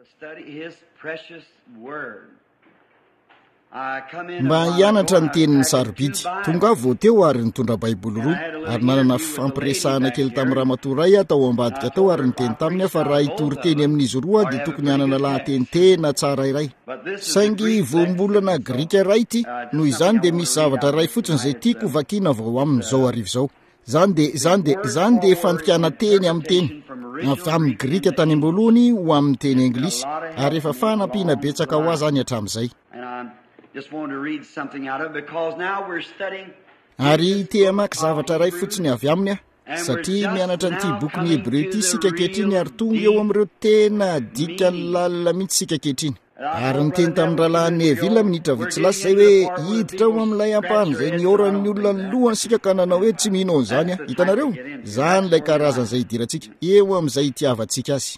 mba hianatra ny tenin'ny sarobidy tonga voateo ary nitondra baiboly roa ary nanana fampiresahana kely tamin'ny ramatoray atao ambadika tao ary niteny taminy fa raha hitory teny amin'izy roa dia tokony hanana lahateny tena tsara iray saingy voambolana grika iray ity noho izany dia misy zavatra ray fotsiny izay tiako vakiana vao amin'izao arivo izao zany dia fantikana teny amin'ny teny avy amin'ny grika tany ambolohany ho amin'ny teny anglisy ary efa fanampiana betsaka ho azy any hatramin'izay ary tea maka zavatra ray fotsiny avy aminy satria mianatra n'ity bokyny hebreo ity sika kehitriny ary tonga eo amin'ireo tena dika ny lalina mihitsy sika kehitriny ary niteny tamin'ny rahalahy Neville minitra vitsilasa zay hoe hiditra ho amin'ilay ampahany izay nioran'ny olona ny lohany sika ka nanao hoe tsy mino an'izany hitanareo zany ilay karazan'izay hidirantsika eo amin'izay hitiavantsika azy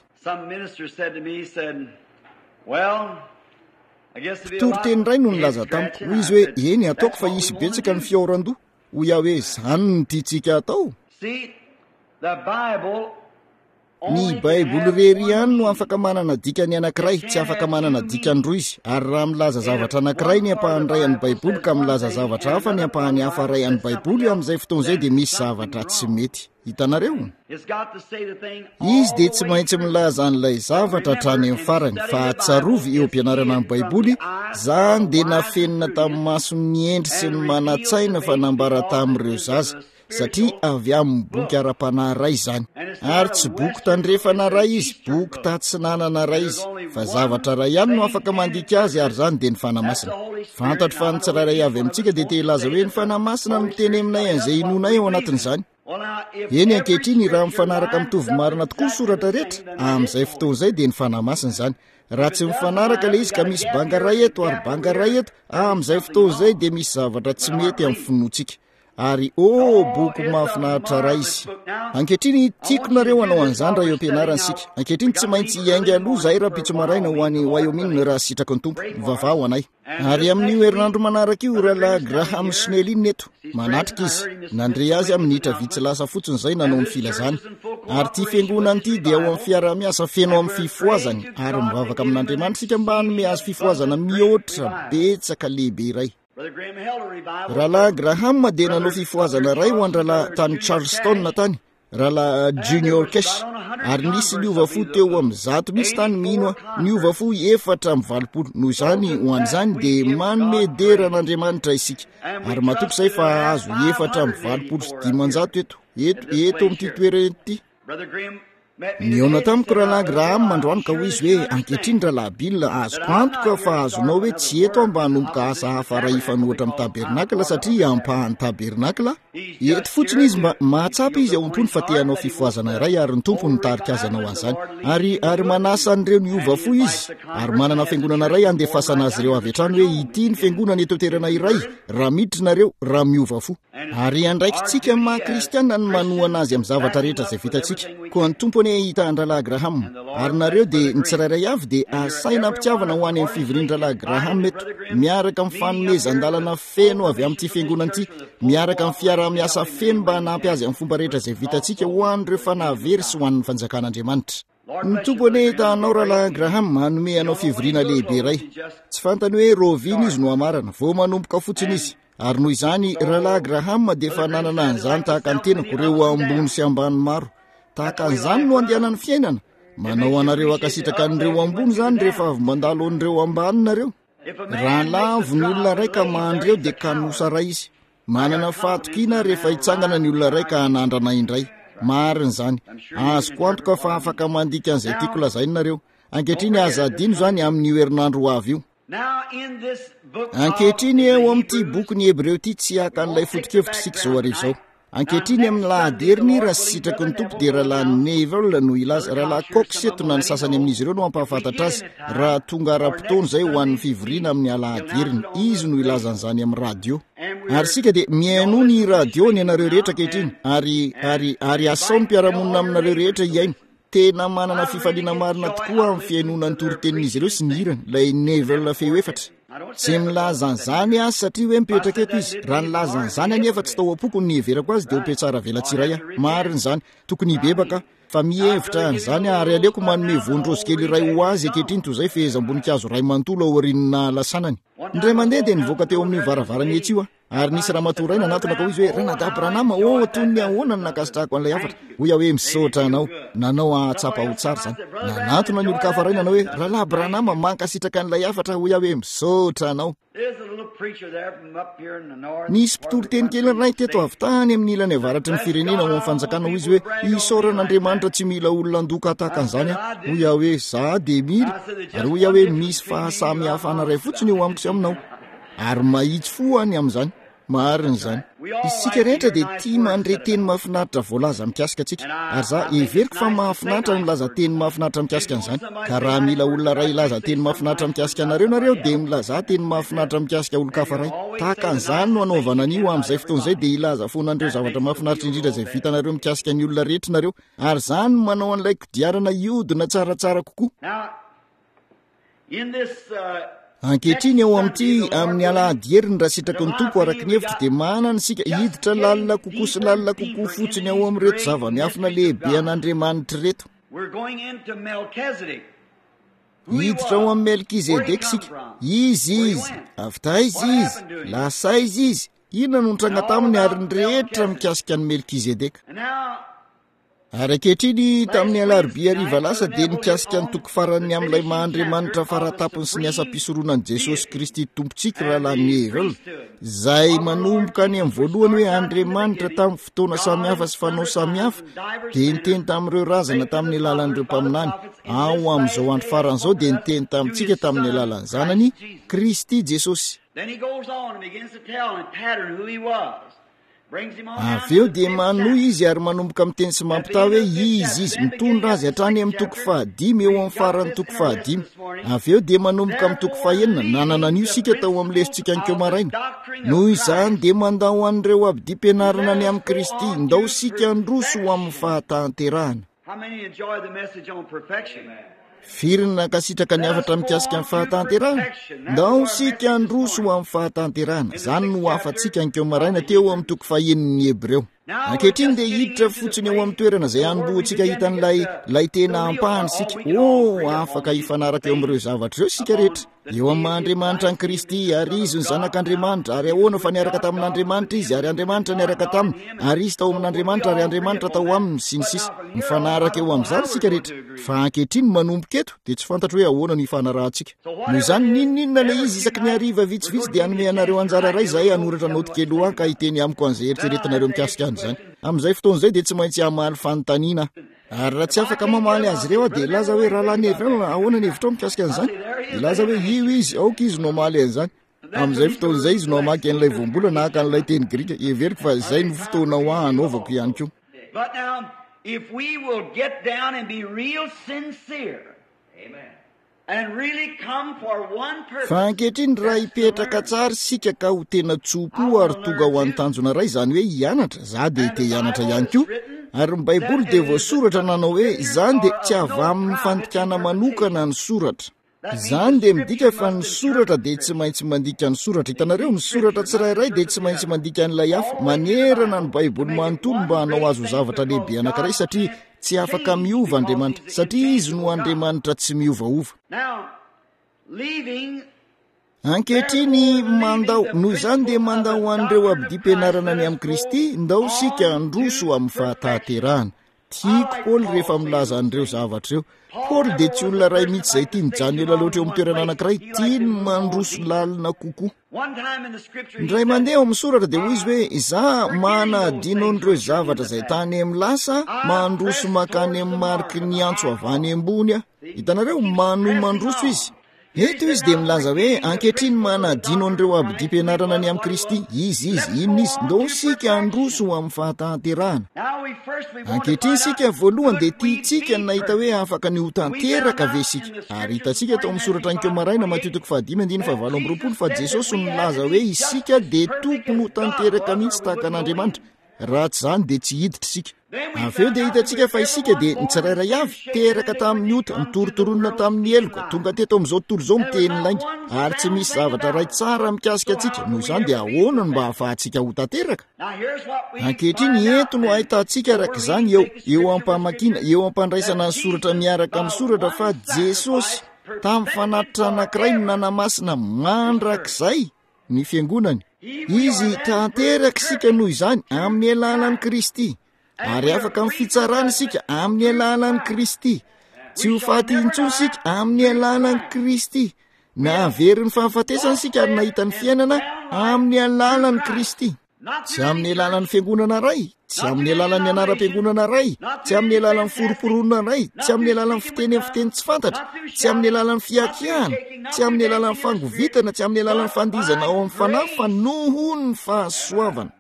mpitory teny ray no nilaza tamiko hoy izy hoe eny ataoko fa isy betsaka ny fiaoran-doha ho iaho hoe zany ny tiantsika atao ny baiboly rery ihany no afaka manana dikany anankiray tsy afaka manana dikany roa izy ary raha milaza zavatra anankiray ny ampahany ray an'ny baiboly ka milaza zavatra hafa ny ampahany hafa ray an'ny baiboly amin'izay fotoan'izay dia misy zavatra tsy mety hitanareo izy dia tsy maintsy milaza an'ilay zavatra hatrany amin'ny farany fa tsarovy eo ampianarana amin'ny baiboly zany dia nafenina tamin'ny masony endry sy ny manatsaina fa nambara tamin'ireo zaza satria avy amin'ny boky ara-panahy ray izany ary tsy boky tandrefana ray izy boky tatsinanana ray izy fa zavatra ray ihany no afaka mandika azy ary zany dia ny fanamasina fantatro fa ny tsirairay avy amintsika dia telaza hoe ny fanamasina miteny aminay an'izay inonay ao anatin'izany eny ankehitriny raha mifanaraka mitovy marina tokoa soratra rehetra amin'izay fotoan'izay dia ny fanamasina izany raha tsy mifanaraka ilay izy ka misy banga ray eto ary banga ray eto amin'izay fotoan'izay dia misy zavatra tsy mety amin'ny finoantsika ary boky mahafinaritra ray izy ankehitriny tiako nareo anao an'izany raha eo ampianaranysika ankehitriny tsy maintsy hiainga aloha zahay raha pitso maraina ho an'ny Wyoming raha sitraka ny tompo vavao anay ary amin'io herinandro manaraka io rahalahy Graham Snellin eto manatrika izy nandre azy amin'ny hitra vitsy lasa fotsiny izay nanao ny filazana ary ity fiangonana ity dia ao amin'ny fiara-miasa feno amin'ny fifoazany ary mivavaka amin'Andriamanitra sika mba hanome azy fifoazana mihoatra betsaka lehibe iray rahalahy Graham dia nanao fifoazana ray ho an-dralahy tany Charleston tany rahalahy Junior Cash ary nisy niovafo teo amin'ny 100 mihitsy tany mino niovafo 420 noho izany ho an'izany dia manome deran'Andriamanitra isika ary matoky izay fa azo 420 eto amin'ity toerana ity niona tamiko rahalahy Graham mandroany ka hoy izy hoe ankehitriny rahalahy Bill azoko antoka fa azonao hoe tsy eto mba hanomboka asa hafa ray ifanohatra amin'ny tabernakla satria ampahany tabernakla eto fotsiny izy mba mahatsapa izy ao am-pony fa te hanao fifoazana iray ary ny tompo nitarika azy anao an'izany ary manasa an'ireo niova fo izy ary manana fiangonana ray andefasana azy ireo avy hatrany hoe ity ny fiangonana eto toerana iray raha miditra nareo raha miova fo ary andraikitsika maha-kristiana ny manohana azy amin'ny zavatra rehetra izay vitantsika koa ny tompony hitahany-dralahy Graham ary nareo dia ny tsirairay avy dia asaina ampitiavana ho any amin'ny fivorian-dralahy Graham eto miaraka amin'ny fanomezan-dalana feno avy amin'ity fiangonana ity miaraka amin'ny fiara-miasa feno mba hanampy azy amin'ny fomba rehetra izay vitantsika ho an'ireo fanahavery sy ho an'ny fanjakan'Andriamanitra ny tompony hitanao rahalahy Graham manome anao fivoriana lehibe iray tsy fantany hoe roviny izy no amarana vao manomboka fotsiny izy ary noho izany rahalahy Graham dia efa nanana an'izany tahaka ny tenako ireo ambony sy ambany maro tahaka an'izany no andehanany fiainana manao anareo akasitraka an'ireo ambony zany rehefa avy mandalo an'ireo ambany nareo raha lavo ny olona ray ka mahandreo dia kanosa ray izy manana fahatokina rehefa hitsangana ny olona ray ka hanandrana indray marina izany azoko antoka fa afaka mandika an'izay tiako lazainy nareo ankehitriny azadino zany amin'io herinandro ho avy io ankehitriny eo amin'ity boky ny hebreo ity tsy haka n'ilay foto-kevitra sika izao arivo izao ankehitriny amin'ny lahadheriny raha sitraky ny tompo dia rahalahy Neville no ilaza rahalahy Coxetona ny sasany amin'izy ireo no ampahafantatra azy raha tonga ara-potoana izay ho an'ny fivoriana amin'ny alahadheriny izy no ilazan'izany amin'ny radio ary sika dia miaino ny radio ny anareo rehetra ankehitriny ary asao ny mpiaramonina aminareo rehetra hiaino tena manana fifaliana marina tokoa amin'ny fiainona ny torotenin'izy ireo sy ny hirany ilay Neville feo efatra tsy milazan'izany satria hoe mipetraka eto izy raha nilazan'izany anefa tsy tao am-poko ny everako azy dia ho mpiatsara velatsiray marina izany tokony hibebaka fa mihevitra zany ary aleoko manome vondrozy kely iray ho azy ankehitriny toy izay fehezam-boninkazo ray manontolo ao aoriana lasanany. Indray mandeha dia nivoaka teo amin'ny varavarana etsy io ary nisy ramatoraina anatona ka izy hoe Ranadabranama toy ny ahoana ny nakasitrahako an'ilay afatra. Hoy aho hoe misaotra anao, nanao ahatsapa ho tsara zany. Nanatona ny olon-kafa ray nanao hoe Ranadabranama mankasitraka an'ilay afatra. Hoy aho hoe misaotra anao. Nisy mpitoro teny kely ray teto avy tany amin'ny ilany avaratry ny firenena ao amin'ny fanjakana. Hoy izy hoe isaoran'Andriamanitra tsy mila olona andoka tahaka an'izany. Hoy aho hoe za de mila, ary hoy aho hoe misy fahasamihafana ray fotsiny eo amiko sy aminao, ary mahitsy fo any amin'izany. Marina izany. Isika rehetra dia tia mandre teny mahafinaritra voalaza mikasika antsika, ary za everiko fa mahafinaritra milaza teny mahafinaritra mikasika an'izany. Ka raha mila olona ray ilaza teny mahafinaritra mikasika anareo nareo dia milaza teny mahafinaritra mikasika olon-kafa ray. Tahaka an'izany no anaovana an'io amin'izay fotoan'izay dia ilaza fonandreo zavatra mahafinaritra indrindra izay vitanareo mikasika ny olona rehetra nareo, ary zany no manao an'ilay kodiarana iodina tsaratsara kokoa. Ankehitriny ao amin'ity amin'ny alahady heriny raha sitraky ny tompo araky ny hevitra dia manana isika hiditra lalina kokoa sy lalina kokoa fotsiny ao amin'reto zava-miafina lehibe an'Andriamanitra reto. Hiditra ao amin'ny Melkizedeka isika. Izy avy taiza izy, lasa izy. Inona no nitranga taminy ary ny rehetra mikasika ny Melkizedeka. Ary ankehitriny tamin'ny alarobia hariva lasa dia nikasika ny toko farany amin'ilay Mahandriamanitra faratapony sy ny asa-pisoronan Jesosy Kristy tompontsika rahalahy Neville, izay manomboka any amin'ny voalohany hoe Andriamanitra tamin'ny fotoana samihafa sy fanao samihafa dia niteny tamin'ireo razana tamin'ny alalan'ireo mpaminany. Ao amin'izao andro faran'izao dia niteny tamintsika tamin'ny alalan'ny zanany Kristy Jesosy. Avy eo dia manohy izy ary manomboka miteny sy mampita hoe izy mitondra azy hatrany amin'ny toko 5 eo amin'ny farany toko 5. Avy eo dia manomboka amin'ny toko 9 nanana an'io sika tao amin'ny lesitsika ny Keomaraina. Noho izany dia mandao an'ireo abdi-pianarana any amin'ny Kristy ndao sika androso ho amin'ny fahatahanterahana. Firy nakasitraka ny afatra mikasika ny fahatahanterahana? Ndao sika androso ho amin'ny fahatahanterahana. Zany no afatsika ny Keomaraina teo amin'ny toko 5 ny Hebreo. Ankehitriny dia hiditra fotsiny eo amin'ny toerana izay hanombohantsika hitan'ilay tena ampahany sika. Afaka hifanaraka eo amin'ireo zavatra ireo sika rehetra. Eo amin'ny Andriamanitra ny Kristy, ary izy ny zanak'Andriamanitra, ary ahoana fa niaraka tamin'Andriamanitra izy, ary Andriamanitra niaraka taminy, ary izy tao amin'Andriamanitra, ary Andriamanitra tao aminy, sy ny sisa. Mifanaraka eo amin'izany sika rehetra. Fa ankehitriny manomboka eto dia tsy fantatra hoe ahoana ny ifanarahantsika. Noho izany ninninona ilay izy isaky ny hariva vitsivitsy dia hanome anareo anjara ray izay hanoratra noty kely ho ka hiteny amiko an'izay eritreretinareo mikasika an'izany. Amin'izay fotoan'izay dia tsy maintsy hamaly fanontaniana. Ary raha tsy afaka mamaly azy ireo dia laza hoe rahalahy Neville ahoana ny hevitra mikasika an'izany? Dia laza hoe io izy, aoka izy no hamaly an'izany. Amin'izay fotoan'izay izy no hamaky an'ilay voambola nahaka an'ilay teny Grika. Everiko fa izay no fotoana ho hanaovako ihany koa. But now, if we will get down and be real sincere, amen, and really come for one purpose. Fa ankehitriny raha hipetraka tsara sika ka ho tena tsopo ary tonga ho an'ny tanjona ray, izany hoe hianatra. Za dia te hianatra ihany koa. Ary ny Baiboly dia voasoratra nanao hoe izany dia tsy avy amin'ny fandikana manokana ny soratra. Izany dia midika fa ny soratra dia tsy maintsy mandika ny soratra. Hitanareo ny soratra tsirairay dia tsy maintsy mandika n'ilay hafa. Manerana ny Baiboly manontolo mba hanao azo zavatra lehibe anankiray satria tsy afaka miova Andriamanitra, satria izy no Andriamanitra tsy miovaova. Ankehitriny mandao, noho izany dia mandao an'ireo abdi-pianarana any amin'ny Kristy ndao sika androso amin'ny fahatahanterahana. Tiako Paoly rehefa milaza an'ireo zavatra ireo. Paoly dia tsy olona ray mihitsy izay tia mijanona ela loatra eo amin'ny toerana anankiray, tiany mandroso lalina kokoa. Indray mandeha ao amin'ny soratra dia hoy izy hoe za manadino an'ireo zavatra izay tany amin'ny lasa, mandroso makany amin'ny mariky ny antso avy any ambony. Hitanareo manohy mandroso izy. Eto izy dia milaza hoe ankehitriny manadino an'ireo abdi-pianarana any amin'ny Kristy. Izy inona izy? Ndao sika androso amin'ny fahatahanterahana. Ankehitriny sika voalohany dia tiantsika nahita hoe afaka ny ho tanteraka ve sika. Ary hitantsika tao amin'ny soratra ny Keomaraina Mateo 5:7-20 fa Jesosy no milaza hoe isika dia tokony ho tanteraka mihitsy tahaka an'Andriamanitra. Raha tsy izany dia tsy hiditra sika. avy eo dia hitantsika fa isika dia nitsirairay avy teraka tamin'ny ota nitorotoronina tamin'ny eloka tonga teto amin'izao tontolo izao miteny lainga ary tsy misy zavatra ray tsara mikasika antsika noho izany dia ahoana no mba hahafahantsika ho tanteraka. Ankehitriny ento no ahitantsika araka izany eo ampamakina eo ampandraisana ny soratra miaraka amin'ny soratra fa Jesosy tamin'ny fanatitra anankiray no nanamasina mandrakizay ny fiangonany. Izy tanteraka isika noho izany amin'ny alalan'i Kristy ary afaka amin'ny fitsarana isika amin'ny alalan'i Kristy. Tsy ho faty intsony isika amin'ny alalan'i Kristy. Nahaverin'ny fahafatesana isika ary nahita ny fiainana amin'ny alalan'i Kristy. Tsy amin'ny alalan'ny fiangonana ray, tsy amin'ny alalan'ny anaram-piangonana ray, tsy amin'ny alalan'ny foroporonana ray, tsy amin'ny alalan'ny fiteny amin'ny fiteny tsy fantatra, tsy amin'ny alalan'ny fiakiana, tsy amin'ny alalan'ny fangovitana, tsy amin'ny alalan'ny fandizana ao amin'ny fanahy fa noho ny fahasoavana.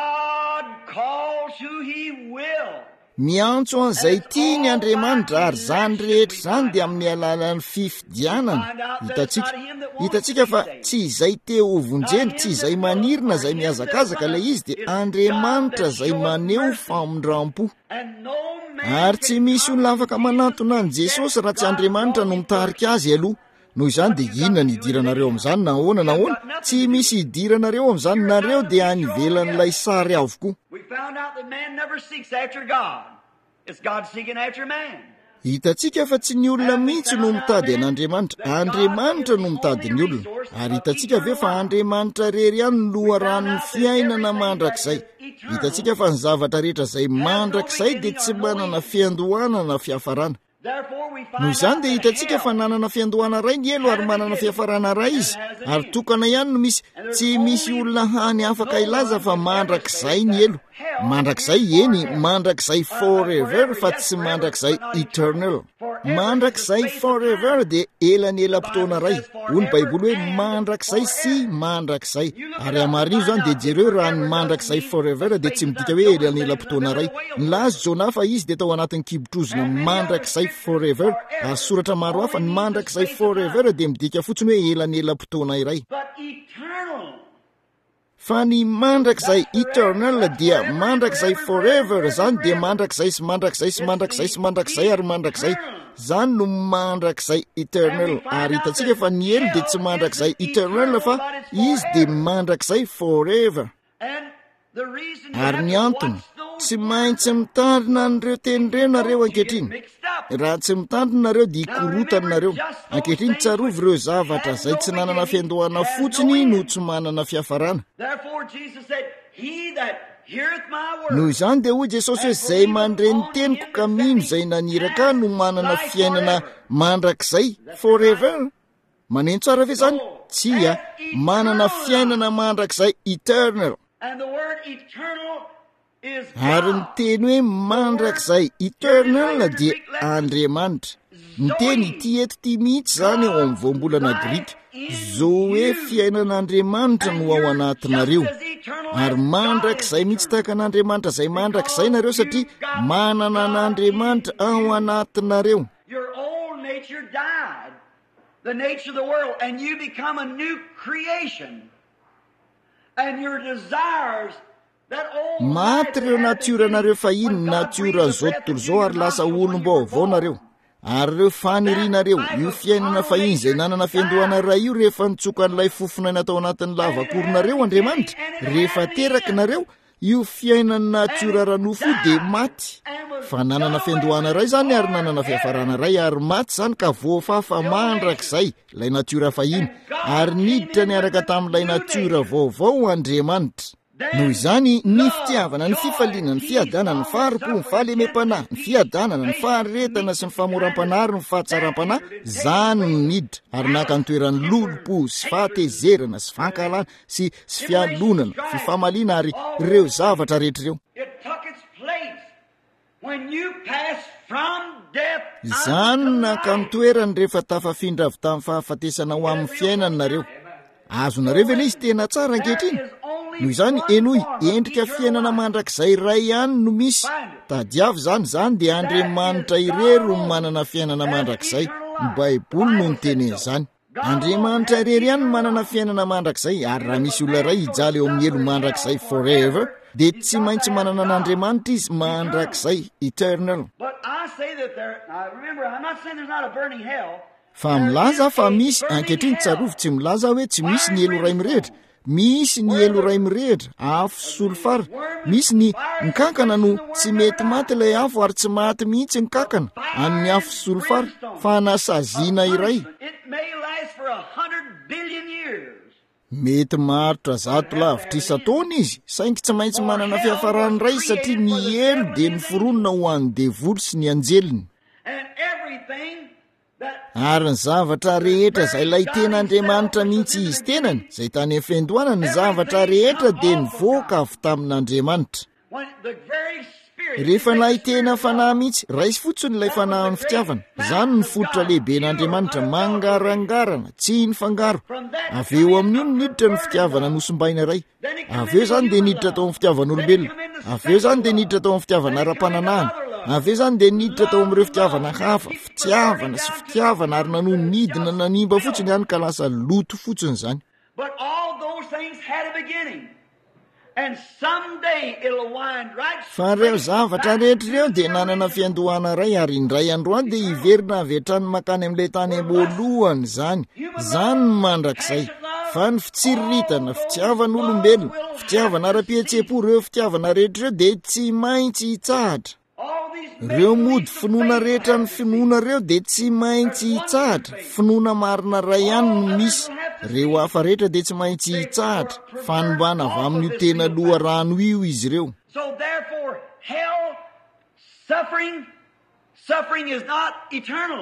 Miantso an'izay tiany Andriamanitra ary zany rehetra zany dia amin'ny alalan'ny fifidianana. Hitantsika fa tsy izay te ho vonjeny, tsy izay manirina izay miazakazaka ilay izy dia Andriamanitra izay maneho famondram-po. Ary tsy misy olona afaka manantona an' Jesosy raha tsy Andriamanitra no mitarika azy aloha. Noho izany dia inona ny idiranareo amin'izany na ahoana tsy misy idiranareo amin'izany, nareo dia any ivelan'ilay sary avokoa. Hitantsika fa tsy ny olona mihitsy no mitady an'Andriamanitra, Andriamanitra no mitady ny olona. Ary hitantsika ve fa Andriamanitra rery ihany no loharan'ny fiainana mandrakizay. Hitantsika fa ny zavatra rehetra izay mandrakizay dia tsy manana fiandohanana fiafarana. Noho izany dia hitantsika fa nanana fiandohana ray ny elo ary manana fiafarana ray izy, ary tokana ihany no misy, tsy misy olona hany afaka ilaza fa mandrakizay ny elo. Mandrakizay eny, mandrakizay forever fa tsy mandrakizay eternal. Mandrakizay forever dia elan'elam-potoana ray. Hoy ny Baiboly hoe mandrakizay sy mandrakizay. Ary amarina izany dia jereo raha ny mandrakizay forever dia tsy midika hoe elan'elam-potoana ray. Nilaza Jona fa izy dia tao anatin'ny kibotrozona mandrakizay forever. Ary soratra maro hafa ny mandrakizay forever dia midika fotsiny hoe elan'elam-potoana iray. Fa ny mandrakizay eternal dia mandrakizay forever zany dia mandrakizay sy mandrakizay sy mandrakizay sy mandrakizay ary mandrakizay. Zany no mandrakizay eternal. Ary hitantsika fa ny elo dia tsy mandrakizay eternal fa izy dia mandrakizay forever. Ary ny antony, tsy maintsy mitandrina an'ireo tenireo nareo ankehitriny. Raha tsy mitandrina nareo dia hikorotana nareo. Ankehitriny tsarovy ireo zavatra izay tsy nanana fiandohana fotsiny no tsy manana fiafarana. Noho izany dia hoy Jesosy hoe izay mandre ny teniko ka mino izay naniraka no manana fiainana mandrakizay forever. Maneno tsara ve zany? Tsia, manana fiainana mandrakizay eternal. Ary ny teny hoe mandrakizay eternal dia Andriamanitra. Ny teny ity eto ity mihitsy zany eo amin'ny voambolana Grika. Zoe fiainan'Andriamanitra no ao anatinareo. Ary mandrakizay mihitsy tahaka an'Andriamanitra izay mandrakizay nareo satria manana an'Andriamanitra ao anatinareo. Your old nature died, the nature of the world, and you become a new creation. And your desires that old maty ireo natioranareo fahiny natioran'izao tontolo izao ary lasa olom-baovao nareo. Ary ireo fanirinareo io fiainana fahiny izay nanana fiandohana ray io rehefa nitsoka n'ilay fofona natao anatin'ny lavakoronareo Andriamanitra, rehefa teraka nareo io fiainana natiora ranofo dia maty. Fa nanana fiandohana ray zany ary nanana fiafarana ray ary maty zany ka voafafa mandrakizay ilay natiora fahiny ary niditra niaraka tamin'ilay natiora vaovao Andriamanitra. Noho izany ny fitiavana, ny fifaliana, ny fiadanana, ny faharopo, ny fahalemem-panahy, ny fiadanana, ny faharetana sy ny famoram-panahy, ny fahatsaram-panahy, zany ny niditra ary naka nitoeran'ny lolopo sy fahatezerana sy fankalana sy fialonana, fifamaliana ary ireo zavatra rehetra ireo. Zany naka nitoerany rehefa tafafindra avy tamin'ny fahafatesana ho amin'ny fiainana nareo. Azonareo ve izy tena tsara ankehitriny? Noho izany enoy endrika fiainana mandrakizay ray ihany no misy. Tadiavy zany dia Andriamanitra irery no manana fiainana mandrakizay. Ny Baiboly no miteny izany. Andriamanitra irery ihany no manana fiainana mandrakizay ary raha misy olona ray hijaly eo amin'ny elo mandrakizay forever dia tsy maintsy manana an'Andriamanitra izy mandrakizay eternal. Fa milaza fa misy ankehitriny tsarovy tsy milaza hoe tsy misy ny elo ray mirehitra. Misy ny elo ray mirehitra afo solofara. Misy ny kankana no tsy mety maty ilay afo ary tsy maty mihitsy ny kankana amin'ny afo solofara fa nasaziana iray. Mety maharitra 100 lavitra isa-taona izy, saingy tsy maintsy manana fiafarany iray satria ny elo dia niforonona ho an'ny devoly sy ny anjeliny. Ary ny zavatra rehetra izay ilay ten'Andriamanitra mihitsy izy tenany, izay tany amin'ny fiandohana ny zavatra rehetra dia nivoaka avy tamin'Andriamanitra. Rehefa ilay tena fanahy mihitsy, raisy fotsiny ilay fanahin'ny fitiavana. Izany ny fototra lehiben'Andriamanitra mangarangarana, tsy ny fangaro. Avy eo amin'io niditra ny fitiavana nosombaina iray. Avy eo izany dia niditra tao amin'ny fitiavan'olombelona. Avy eo izany dia niditra tao amin'ny fitiavana ara-pananahana. Avy eo izany dia niditra tao amin'ireo fitiavana hafa, fitiavana sy fitiavana ary nanohy nidina nanimba fotsiny ihany ka lasa loto fotsiny izany. Fa ireo zavatra rehetra ireo dia nanana fiandohana iray ary indray androany dia hiverina avy hatrany makany amin'ilay tany am-boalohany izany. Izany ny mandrakizay. Fa ny fitsiriritana, fitiavan'olombelona, fitiavana ara-pihetsepo, ireo fitiavana rehetra ireo dia tsy maintsy hitsahatra. Ireo mody finoana rehetra ny finoana ireo dia tsy maintsy hitsahatra. Finoana marina ray ihany no misy. Ireo hafa rehetra dia tsy maintsy hitsahatra. Fanombana avy amin'io tena loharano io izy ireo. So therefore, hell, suffering is not eternal.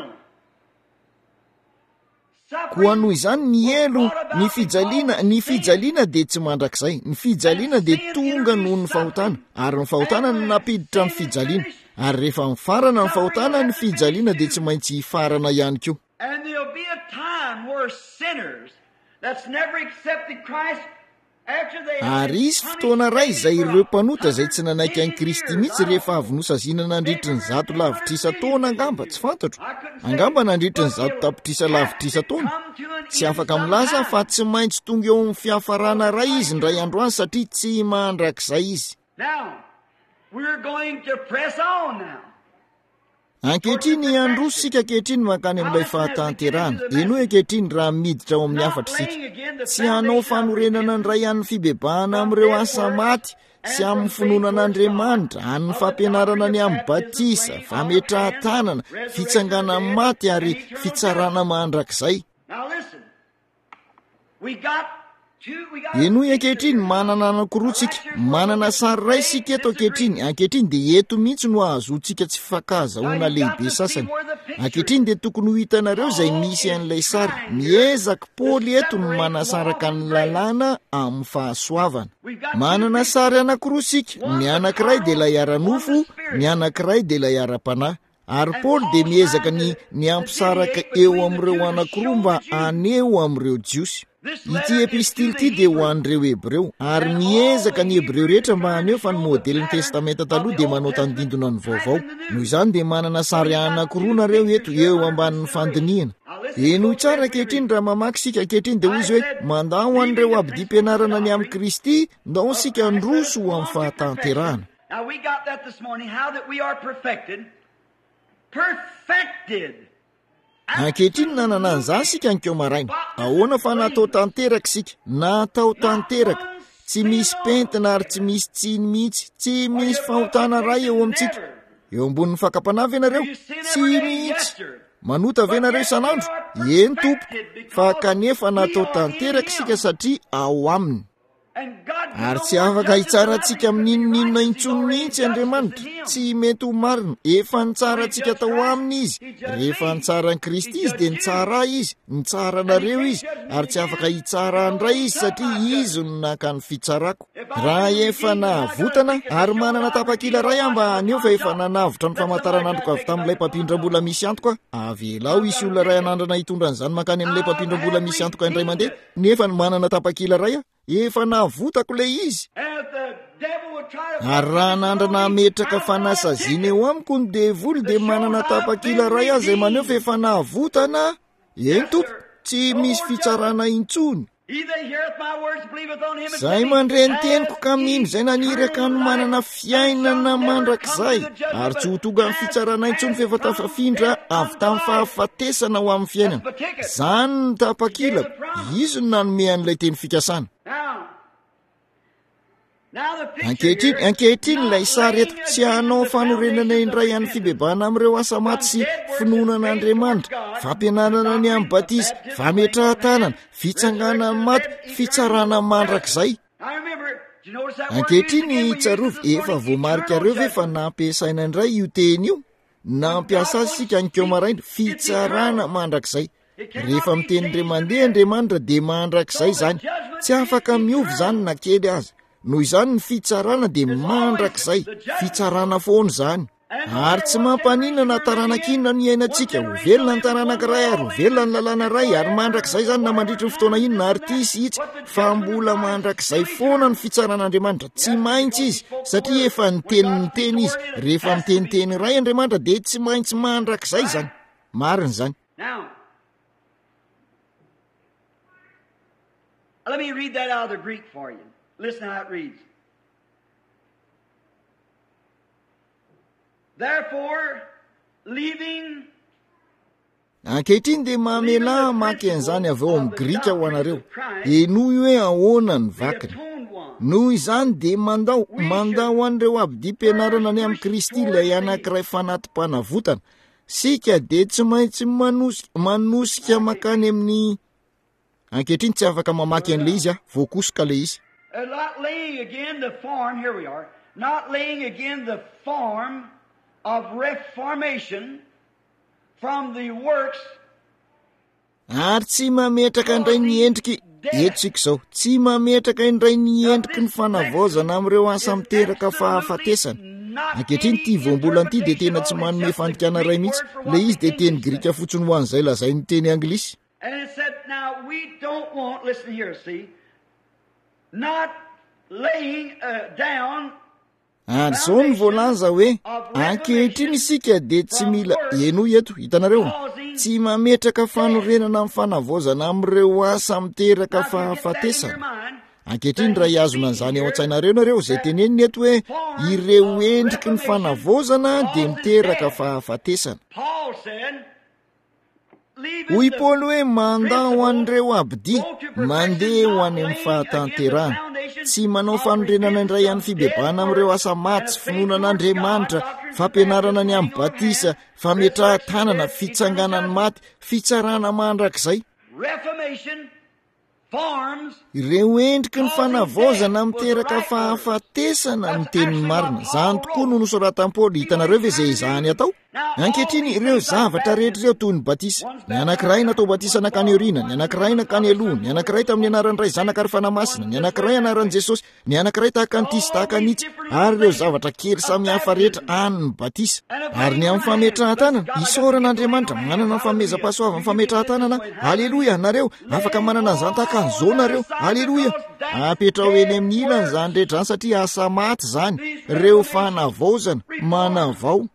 Koa noho izany ny elo, ny fijaliana dia tsy mandrakizay. Ny fijaliana dia tonga noho ny fahotana, ary ny fahotana no napiditra ny fijaliana. Ary rehefa mifarana ny fahotana, ny fijaliana dia tsy maintsy farana ihany koa. And there'll be a time where sinners that's never accepted Christ, ary izy fotoana ray izay ireo mpanota izay tsy nanaiky an'i Kristy mihitsy rehefa avy nosaziana nandritry ny 100 lavitra isa-taona angamba, tsy fantatro. Angamba nandritry ny 100 tapitrisa lavitra isa-taona. Tsy afaka milaza fa tsy maintsy tonga eo amin'ny fiafarana ray izy ndray androany satria tsy mandrakizay izy. Now, we're going to press on now. Ankehitriny androso sika ankehitriny makany amin'ilay fahatanterahana. Eno ankehitriny raha miditra ao amin'ny afatra sika. Tsy hanao fanorenana ny ray an'ny fibebahana amin'ireo asa maty sy amin'ny finoanan'Andriamanitra, amin'ny fampianarana ny amin'ny batisa, fametrahan-tanana, fitsangana maty ary fitsarana mandrakizay. Now listen. We got Eno ankehitriny manana anankiroatsika, manana sary ray sika eto ankehitriny. Ankehitriny dia eto mihitsy no ahazoantsika tsy fakazahoana lehibe sasany. Ankehitriny dia tokony ho hitanareo izay misy an'ilay sary. Miezaka Paoly eto no manasaraka ny lalàna amin'ny fahasoavana. Manana sary anankiroa sika, ny anankiray dia ilay ara-nofo, ny anankiray dia ilay ara-panahy. Ary Paoly dia miezaka ny ampisaraka eo amin'ireo anankiroa mba aneo amin'ireo jiosy. Ity epistily ity dia ho an'ireo Hebreo, ary miezaka ny Hebreo rehetra mba aneo fa ny modelin'ny testamenta taloha dia manao tandindona ny vaovao. Noho izany dia manana sary anankiroa nareo eto eo ambanin'ny fandiniana. Eno tsara ankehitriny raha mamaky sika ankehitriny dia hoy izy hoe mandao an'ireo abdi-pianarana ny amin'ny Kristy, ndao sika androso ho amin'ny fahatanterahana. Now we got that this morning, how that we are perfected. Ankehitriny nanana an'izany sika ankeo maraina. Ahoana fa natao tanteraka sika? Natao tanteraka. Tsy misy pentina ary tsy misy tsiny mihitsy. Tsy misy fahotana ray eo amintsika. Eo ambonin'ny fakapanahy ianareo? Tsy mihitsy. Manota ve nareo isan'andro? Eny tompo. Fa kanefa natao tanteraka sika satria ao aminy. Ary tsy afaka hitsarantsika amin'inon'inona intsony mihitsy Andriamanitra. Tsy mety ho marina. Efa nitsarantsika tao aminy izy. Rehefa nitsaran'i Kristy izy dia nitsara izy. Nitsaranareo izy. Ary tsy afaka hitsara andray izy satria izy no naka ny fitsarako. Raha efa nahavotana ary manana tapakila ray mba aneo fa efa nanavotra ny famantaranandroko avy tamin'ilay mpampindram-bola misy antoka. Avelao isy olona ray anandrana hitondra an'izany makany amin'ilay mpampindram-bola misy antoka indray mandeha. Nefa manana tapakila ray efa nahavotako ilay izy. Ary raha nandrana ametraka fanasaziana eo amiko ny devoly dia manana tapakila ray azy maneho fa efa nahavotana. Eny tompo, tsy misy fitsarana intsony. Zay mandreny teniko ka mino zay naniraka no manana fiainana mandrakizay ary tsy ho tonga amin'ny fitsarana intsony fa efa tafafindra avy tamin'ny fahafatesana ho amin'ny fiainana. Zany ny tapakilako, izy no nanome an'ilay teny fikasana. Ankehitriny ilay sary eto tsy hanao fanorenana indray amin'ny fibebahana amin'ireo asa maty sy finoanan'Andriamanitra, fampianarana ny amin'ny batisa, fametrahan-tanana, fitsanganana maty, fitsarana mandrakizay. Ankehitriny tsarovy efa voamarika reo ve fa nampiasaina indray io teny io, nampiasa azy sika nikeo maraina, fitsarana mandrakizay. Rehefa mitenindray mandeha Andriamanitra dia mandrakizay zany, tsy afaka miovy zany na kely azy. Noho izany ny fitsarana dia mandrakizay, fitsarana foana zany. Ary tsy mampaninana taranak'inona ny iainantsika, ho velona ny taranaka ray ary ho velona ny lalàna ray ary mandrakizay zany na mandritra ny fotoana inona ary tisy itsy, fa mbola mandrakizay foana ny fitsaran'Andriamanitra. Tsy maintsy izy satria efa niteny izy, rehefa miteniteny ray Andriamanitra dia tsy maintsy mandrakizay zany. Marina zany. Let me read that out of the Greek for you. Listen how it reads. Therefore, leaving... Ankehitriny dia mamela maky an'izany avy ao amin'ny Grika ho anareo. Enoy hoe ahoana ny vakiny. Noho izany dia mandao an'ireo abdi-pianarana ny amin'ny Kristy ilay anankiray fanatim-panavotana. Sika dia tsy maintsy manosika makany amin'ny... Ankehitriny tsy afaka mamaky an'ilay izy, voakosoka ilay izy. Not laying again the form, here we are, not laying again the form of reformation from the works. Ary tsy mametraka indray ny endriky, etsika izao, tsy mametraka indray ny endriky ny fanavaozana amin'ireo asa miteraka fahafatesana. Ankehitriny ity voambolana ity dia tena tsy manome fandikana ray mihitsy, ilay izy dia teny Grika fotsiny ho an'izay lazay ny teny Anglisy. And it said, now we don't want, listen here, see, not laying down. Ary zao ny voalaza hoe ankehitriny isika dia tsy mila enoy eto, hitanareo, tsy mametraka fanorenana amin'ny fanavaozana amin'ireo asa miteraka fahafatesana. Ankehitriny raha hiazona an'izany ao an-tsainareo nareo izay teneniny eto hoe ireo endriky ny fanavaozana dia miteraka fahafatesana. Hoy Paoly hoe mandao an'ireo abdi, mandeha ho any amin'ny fahatanterana. Tsy manao fanorenana indray amin'ny fibebahana amin'ireo asa maty, finoanan'Andriamanitra, fampianarana ny amin'ny batisa, fametrahan-tanana, fitsanganany maty, fitsarana mandrakizay. Ireo endriky ny fanavaozana miteraka fahafatesana ny tenin'ny marina. Zany tokoa no nosoratan'i Paoly. Hitanareo ve izay izany atao? Ankehitriny ireo zavatra rehetra ireo toy ny batisa. Ny anankiray natao batisa nakany aoriana, ny anankiray nakany aloha, ny anankiray tamin'ny anaran'iray zanaka ary fanamasina, ny anankiray anaran'i Jesosy, ny anankiray tahaka an'ity sy tahaka an'ity, ary ireo zavatra kely samihafa rehetra any ny batisa. Ary ny amin'ny fametrahan-tanana, isaoran'Andriamanitra manana fanomezam-pahasoavana amin'ny fametrahan-tanana. Haleloia, nareo afaka manana an'izany tahaka an'izao nareo. Haleloia. Apetrao eny amin'ny ilany zany rehetra zany satria asa maty zany, ireo fanavaozana manavao.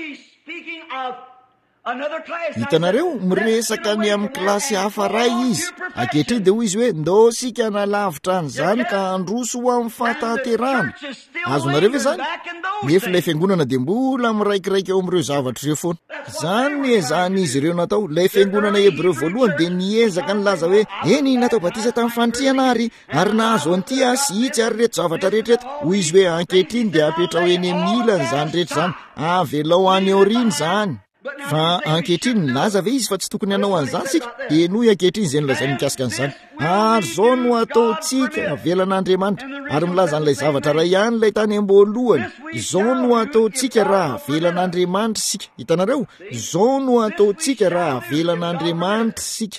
Hitanareo miresaka ny amin'ny kilasy hafa ray izy. Ankehitriny dia hoy izy hoe ndao sika nalavitra an'izany ka androso ho amin'ny fahatanterana. Azonareo ve zany? Nefa ilay fiangonana dia mbola miraikiraiky ao amin'ireo zavatra ireo foana. Zany niezahana izy ireo natao. Ilay fiangonana Hebreo voalohany dia niezaka nilaza hoe eny natao batisa tamin'ny fanotriana ary nahazo an'ity sy itsy ary reto zavatra rehetra reto. Hoy izy hoe ankehitriny dia apetrao eny amin'ny ilany zany rehetra zany, avelao any aoriana zany. Fa ankehitriny laza ve izy fa tsy tokony hanao an'izany sika? Enoy ankehitriny izay nolazainy mikasika an'izany. Ary zao no ataontsika avelan'Andriamanitra. Ary milaza an'ilay zavatra ray ihany ilay tany am-boalohany. Zao no ataontsika raha avelan'Andriamanitra sika. Hitanareo? Zao no ataontsika raha avelan'Andriamanitra sika.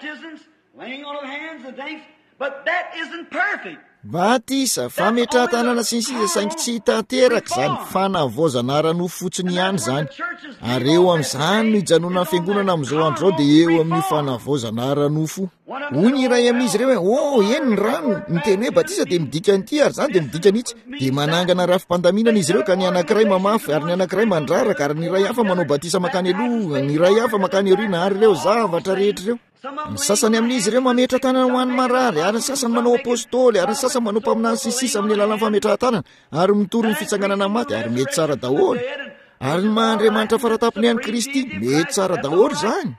Batisa, fametrahan-tanana sy ny sisa saingy tsy tanteraka zany, fanavaozana ara-nofo fotsiny ihany zany. Ary eo amin'izany no hijanona fiangonana amin'izao andro zao dia eo amin'ny fanavaozana ara-nofo. Hoy ny iray amin'izy ireo hoe eny ny rano, miteny hoe batisa dia midika an'ity ary zany dia midika an'itsy. Dia manangana rafim-pandaminana izy ireo ka ny anankiray mamafy ary ny anankiray mandraraka ary ny iray hafa manao batisa makany aloha, ny iray hafa makany aoriana ary ireo zavatra rehetra ireo. ny sasany amin'izy ireo mametra tanana ho an'ny marary, ary ny sasany manao apôstôly, ary ny sasany manao mpaminany sisisa amin'ny alalan'ny fametrahan-tanana, ary mitory ny fitsanganana maty, ary mety tsara daholo. Ary ny Mahandriamanitra faratapony ihany Kristy mety tsara daholo zany.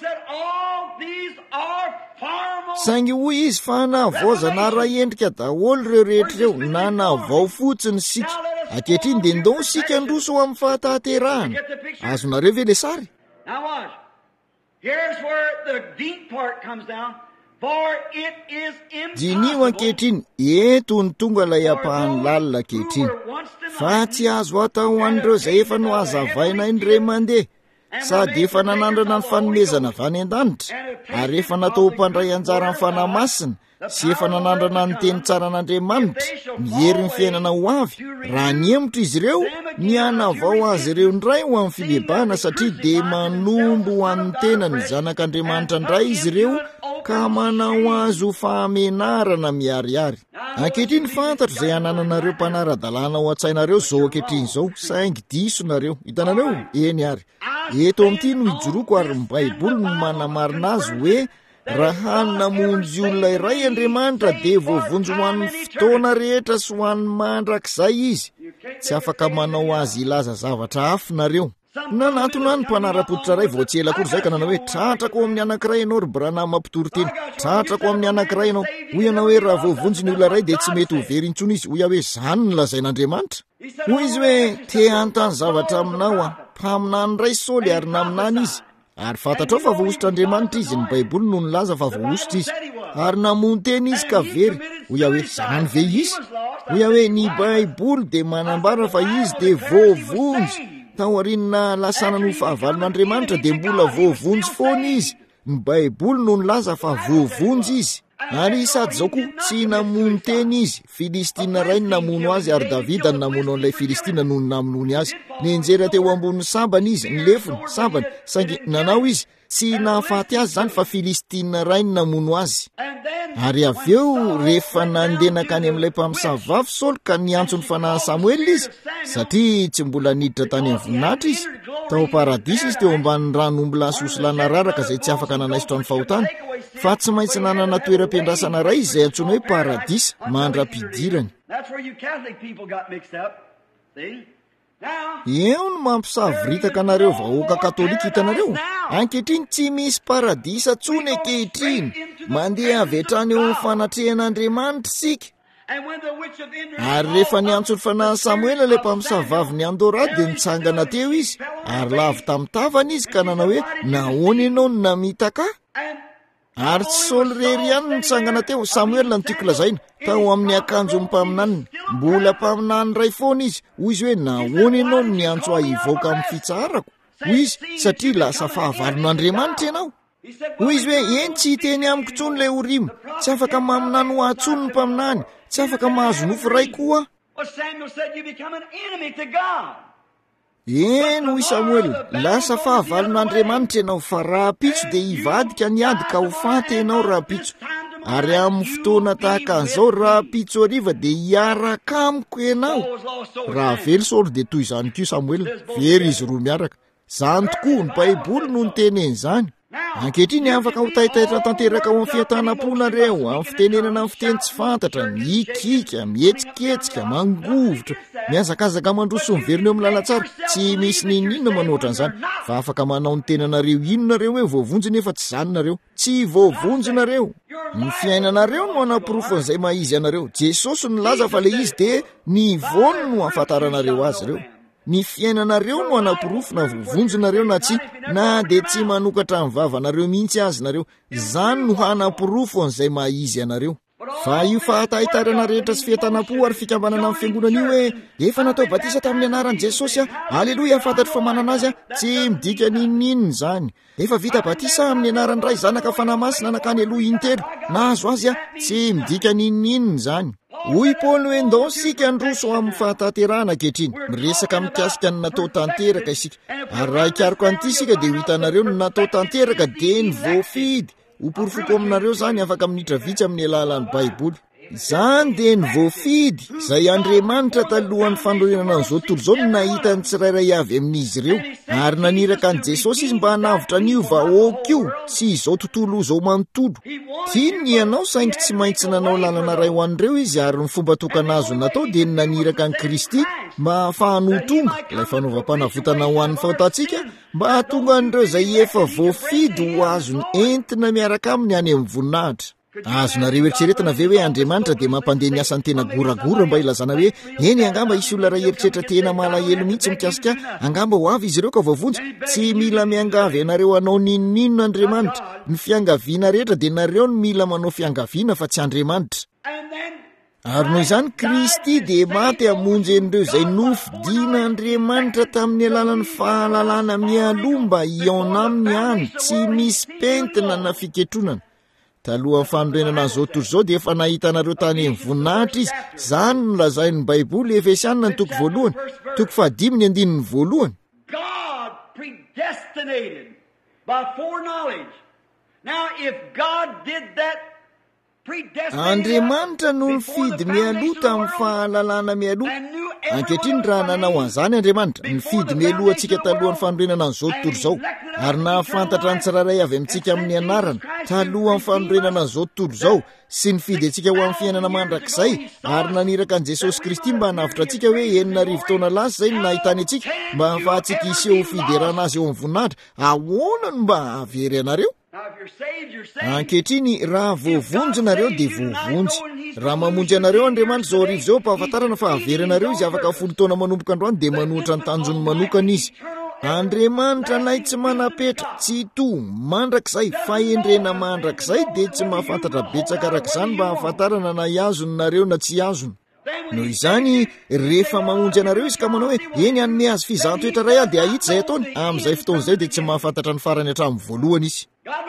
Saingy hoy izy fa nahavaozana raha endrika daholo ireo rehetra ireo, na nahavao fotsiny sika. Ankehitriny dia ndao sika androso ho amin'ny fahatahaterahana. Azonareo ve le sary? Dinio ankehitriny, eto ny tonga ilay ampahany lalina ankehitriny. Fa tsy azo atao an'ireo izay efa no hazavaina indray mandeha, sady efa nanandrana ny fanomezana avy any an-danitra, ary efa natao mpandray anjara ny fanahy masina, sy efa nanandrana ny teny tsara an'Andriamanitra, mihery ny fiainana ho avy. Raha niemotra izy ireo, ny hanavao azy ireo ndray ho amin'ny filebana, satria dia manombo ho an'ny tena ny zanak'Andriamanitra ndray izy ireo, ka manao azo fahamenarana miariary. Ankehitriny fantatro izay hanananareo mpanara-dalàna ho an-tsainareo zao ankehitriny izao, saingy diso nareo. Hitanareo? Eny ary. Eto amin'ity no ijoroako, ary ny Baiboly no manamarina azy hoe raha namonjy olona iray Andriamanitra dia voavonjy ho an'ny fotoana rehetra sy ho an'ny mandrakizay izy. Tsy afaka manao azy ilaza zavatra hafa nareo. Nanatona ny mpanara-potitra iray vao tsy ela akory izay ka nanao hoe tratrako amin'ny anankiray ianao ry Branham mampitory teny, tratrako amin'ny anankiray ianao. Hoy ianao hoe raha voavonjy ny olona iray dia tsy mety ho very intsony izy. Hoy hoe zany ny lazain'Andriamanitra. Hoy izy hoe te hanontany zavatra aminao a, mpaminany ray sôly ary naminany izy. Ary fantatrao fa voaositr'Andriamanitra izy, ny Baiboly no nilaza fa voaositra izy. Ary namono teny izy ka very. Hoy hoe zany ve izy? Hoy hoe ny Baiboly dia manambara fa izy dia voavonjy. Tao aoriana lasana no fahavalon'Andriamanitra dia mbola voavonjy foana izy. Ny Baiboly no nilaza fa voavonjy izy. Ary sady zao koa tsy namono teny izy. Filistina ray ny namono azy, ary Davida ny namono an'ilay Filistina no namonony azy. Nienjera teo ambony sabany izy, ny lefony sabany, saingy nanao izy tsy nahafaty azy zany fa Filistina ray ny namono azy. Ary avy eo rehefa nandeha nakany amin'ilay mpamosavy Saoly ka niantso ny fanahy Samuel izy, satria tsy mbola niditra tany amin'ny voninahitra izy. Tao paradisa izy teo ambanin'ny rano omby lasosolana raraka izay tsy afaka nanaisotra ny fahotana, fa tsy maintsy nanana toeram-piandrasana ray izay antsoina hoe paradisa, mandra-pidirany. Eo no mampisaviritaka anareo vahoaka katolika. Hitanareo, ankehitriny tsy misy paradisa tsony ankehitriny, mandeha avy hatrany eo amin'ny fanatrehan'Andriamanitra sika. Ary rehefa niantso ny fanahy Samuel ilay mpamosavy ny Andora dia nitsangana teo izy, ary lavy tamin'ny tavany izy ka nanao hoe nahoana ianao no namita ka? Ary tsy Saoly rery ihany nitsangana teo. Samuel ny tiako lazaina tao amin'ny akanjo mpaminaniny, mbola mpaminany ray foana izy. Hoy izy hoe nahoana ianao no niantso ahy hivoaka amin'ny fitsarako? Hoy izy satria lasa fahavalon'Andriamanitra ianao. Hoy izy hoe eny tsy hiteny amiko tsony ilay Orima, tsy afaka maminany ho atsony ny mpaminany, tsy afaka mahazo nofo ray koa. Eny hoy Samuel, lasa fahavalon'Andriamanitra ianao, fa raha pitso dia hivadika ny ady ka ho faty ianao raha pitso. Ary amin'ny fotoana tahaka an'izao raha pitso hariva dia hiaraka amiko ianao. Raha very Saoly dia toy izany koa Samuel, very izy roa miaraka. Zany tokoa ny Baiboly no niteneny izany. Ankehitriny afaka ho taitaitra tanteraka ao amin'ny fiatanam-ponareo, amin'ny fitenenana amin'ny fiteny tsy fantatra, mikika, mihetsiketsika, mangovotra, miazakazaka mandroso ny veriny eo amin'ny lalatsara. Tsy misy ninona manoatra an'izany, fa afaka manao ny tenanareo inonareo hoe voavonjy nefa tsy zany nareo. Tsy voavonjy nareo. Ny fiainanareo no anapirofo an'izay mahizy anareo. Jesosy nilaza fa le izy dia ny voany no afantaranareo azy ireo. Ny fiainanareo no anapirofo na voavonjinareo na tsy, na dia tsy manokatra ny vavanareo mihitsy azy nareo. Zany no hanapirofo an'izay mahizy anareo. Fa io fahatahitarana rehetra sy fiatanam-po ary fikambanana amin'ny fiangonana io hoe efa natao batisa tamin'ny anaran'i Jesosy a, aleloia, fantatro fa manana azy a, tsy midika ninnininy zany. Efa vita batisa amin'ny anaran'ny ray zanaka fanahy masina nakany aloha intelo, nahazo azy a, tsy midika ninnininy zany. Hoy Paoly hoe ndao sika androso amin'ny fahataterana ankehitriny, miresaka mikasika ny natao tanteraka isika. Ary raha ikariko an'ity sika dia ho hitanareo ny natao tanteraka dia ny voafidy. Ho porofoko aminareo zany afaka minitra vitsy amin'ny alalan'ny Baiboly. Izany dia ny voafidy izay Andriamanitra talohan'ny fanorenana an'izao tontolo izao no nahita ny tsirairay avy amin'izy ireo ary naniraka an' Jesosy izy mba hanavitra an'io vahoaka io sy izao tontolo izao manontolo. Tiany ianao saingy tsy maintsy nanao lalana ray ho an'ireo izy ary ny fomba tokana azo natao dia naniraka an' Kristy mba hahafahany ho tonga ilay fanaovam-panavotana ho an'ny faotantsika mba hahatonga an'ireo izay efa voafidy ho azony entina miaraka aminy any amin'ny voninahitra. Azonareo eritreretana ve hoe Andriamanitra dia mampandeha ny asany tena goragora mba ilazana hoe eny angamba isy olona raha eritreritra tena malahelo mihitsy mikasika angamba ho avy izy ireo ka voavonjy. Tsy mila miangavy ianareo hanao ninonino Andriamanitra. Ny fiangaviana rehetra dia nareo no mila manao fiangaviana fa tsy Andriamanitra. Ary noho izany Kristy dia maty hamonjy an'ireo izay nofidiana Andriamanitra tamin'ny alalan'ny fahalalana mialoha mba hiaona aminy any tsy misy pentina na fiketronana. Talohan'ny fanorenana an'izao tontolo izao dia efa nahita anareo tany amin'ny voninahitra izy. Izany no lazain'ny Baiboly Efesianina ny toko voalohany, toko 5:1. God predestinated by foreknowledge. Now if God did that Andriamanitra no nifidy mialoha tamin'ny fahalalana mialoha. Ankehitriny raha nanao an'izany Andriamanitra nifidy mialoha antsika talohan'ny fanorenana an'izao tontolo izao ary nahafantatra ny tsirairay avy amintsika amin'ny anarana talohan'ny fanorenana an'izao tontolo izao sy nifidy antsika ho amin'ny fiainana mandrakizay ary naniraka an' Jesosy Kristy mba hanavitra antsika hoe 9 taona lasa izay no nahitany antsika mba hahafahantsika iseho fiderana azy eo amin'ny voninahitra. Ahoana no mba hahavery anareo? Ankehitriny raha voavonjy nareo dia voavonjy. Raha mamonjy anareo Andriamanitra izao arivo izao mpahafantarana fa havery anareo izy afaka 10 taona manomboka androany dia manohitra ny tanjony manokana izy. Andriamanitra nay tsy manapetra, tsy to mandrakizay fa endrena mandrakizay dia tsy mahafantatra betsaka arak'izany mba hahafantarana na hiazony nareo na tsy hiazony. Noho izany rehefa mamonjy anareo izy ka manao hoe eny anome azy fizahan-toetra ray ahy dia ahitsy izay ataony amin'izay fotoana izay dia tsy mahafantatra ny farany hatramin'ny voalohany izy.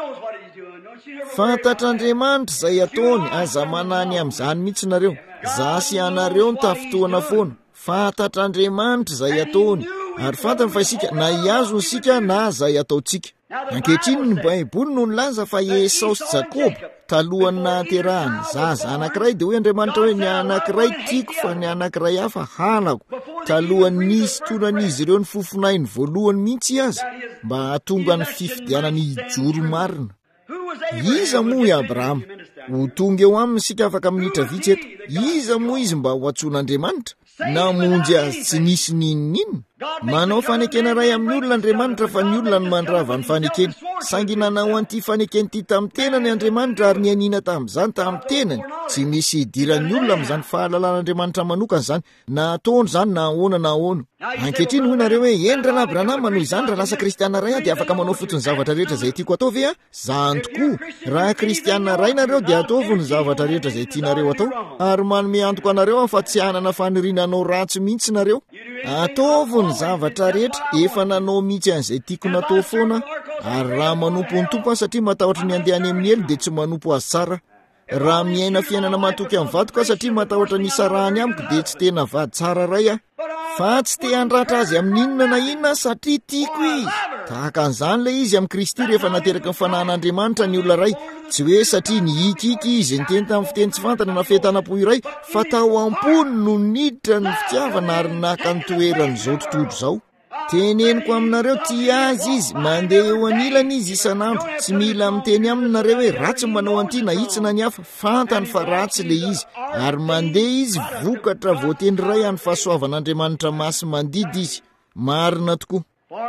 Fantatr'Andriamanitra izay ataony aza manany amin'izany mihitsy nareo. Zasy anareo ny tafitoana foana. Fantatr'Andriamanitra izay ataony ary fantany fa isika na hiazony sika na izay ataontsika. Ankehitriny ny Baiboly no nilaza fa Esau sy Jakoba talohany nahaterahany zaza anankiray dia hoe Andriamanitra hoe ny anankiray tiako fa ny anankiray hafa halako. Talohany nisy tonan'izy ireo ny fofonainy voalohany mihitsy azy mba hahatonga ny fifidianany hijoro marina. Iza moa i Abrahama? Ho tonga eo aminy sika afaka minitra vitsy eto. Iza moa izy mba ho antsoin'Andriamanitra? Namonjy azy tsy nisy ninonino. Manao fanekena ray amin'ny olona Andriamanitra fa ny olona no mandrava ny fanekeny. Saingy nanao an'ity fanekeny ity tamin'ny tenany Andriamanitra ary nianina tamin'izany tamin'ny tenany. Tsy misy idiran'ny olona amin'izany fahalalan'Andriamanitra manokana izany. Na ataony izany na ahoana na ahoana. Ankehitriny hoy nareo hoe endrana Abrahamama noho izany raha lasa kristiana ray dia afaka manao fotony zavatra rehetra izay tiako atao ve? Zany tokoa. Raha kristiana ray nareo dia ataovy ny zavatra rehetra izay tianareo atao ary manome antoka anareo amin'ny fa tsy hanana fanirinanao ratsy mihitsy nareo. Ataovy ny zavatra rehetra efa nanao mihitsy an'izay tiako natao foana ary raha manompo ny tompo satria matahotra ny andehany amin'ny elo dia tsy manompo azy tsara. Raha miaina fiainana matoky amin'ny vadoka satria matahotra ny sarahany amiko dia tsy tena vady tsara ray aho. Fa tsy te handratra azy amin'ny inona na inona satria tiako izy. Tahaka an'izany ilay izy amin'ny Kristy rehefa nateraka ny fanahin'Andriamanitra ny olona ray. Tsy hoe satria nihikiky izy niteny tamin'ny fiteny tsy fantana na fehitana-po iray fa tao am-pony no niditra ny fitiavana ary naka ny toeran'izao tontolo izao. Teneniko aminareo tia azy izy mandeha eo anilany izy isan'andro. Tsy mila miteny aminareo hoe ratsy manao an'ity na itsy na ny hafa. Fantany fa ratsy le izy ary mandeha izy vokatra voatendry ray amin'ny fahasoavan'Andriamanitra masy mandidy izy. Marina tokoa.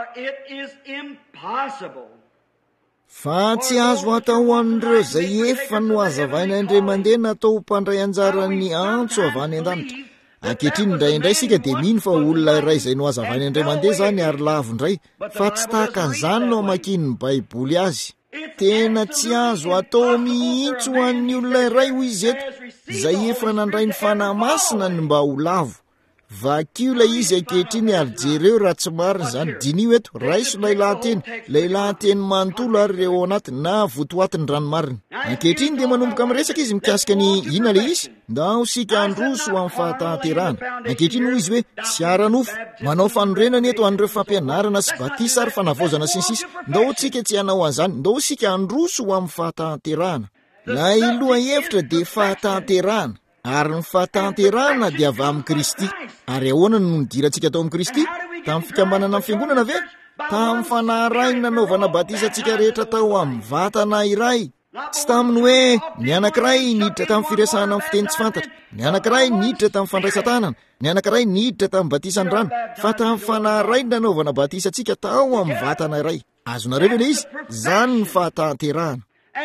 Fa tsy azo atao an'ireo izay efa no azavaina indray mandeha natao mpandray anjaran'ny antso avy any an-danitra. Ankehitriny indraindray sika dia mino fa olona iray izay no azavaina indray mandeha izany ary lavo indray fa tsy tahaka an'izany no amakian'ny Baiboly azy. Tena tsy azo atao mihitsy ho an'ny olona iray hoy izy eto izay efa nandray ny fanahy masina ny mba ho lavo. Vakio ilay izy ankehitriny ary jereo raha tsy marina izany. Dinio eto raiso lehilahy teny manontolo ary ireo ao anatiny na votoatiny ranomarina. Ankehitriny dia manomboka miresaka izy mikasika ny ina le izy ndao sika androso amin'ny fahatahanterahana. Ankehitriny hoy izy hoe tsy ara-nofo manao fanorenana eto an'ireo fampianarana sy batisa ary fanavozana sy ny sisa. Ndao tsika tsy hanao an'izany, ndao sika androso amin'ny fahatahanterahana. la iloha hevitra dia fahatanterahana, ary ny fahatanterahana dia avy amin'ny Kristy. Ary ahoana no nidirantsika tao amin'ny Kristy? Tamin'ny fikambanana amin'ny fiangonana ve? Tamin'ny fanahy ny nanaovana batisantsika rehetra tao amin'ny vatana iray. Tsy taminy hoe ny anankiray niditra tamin'ny firesahana amin'ny fiteny tsy fantatra, ny anankiray niditra tamin'ny fandraisan-tanana, ny anankiray niditra tamin'ny batisan'ny rano, fa tamin'ny fanahy ny nanaovana batisantsika tao amin'ny vatana iray. Azonareo ve ilay izy? Zany ny fahatanterahana.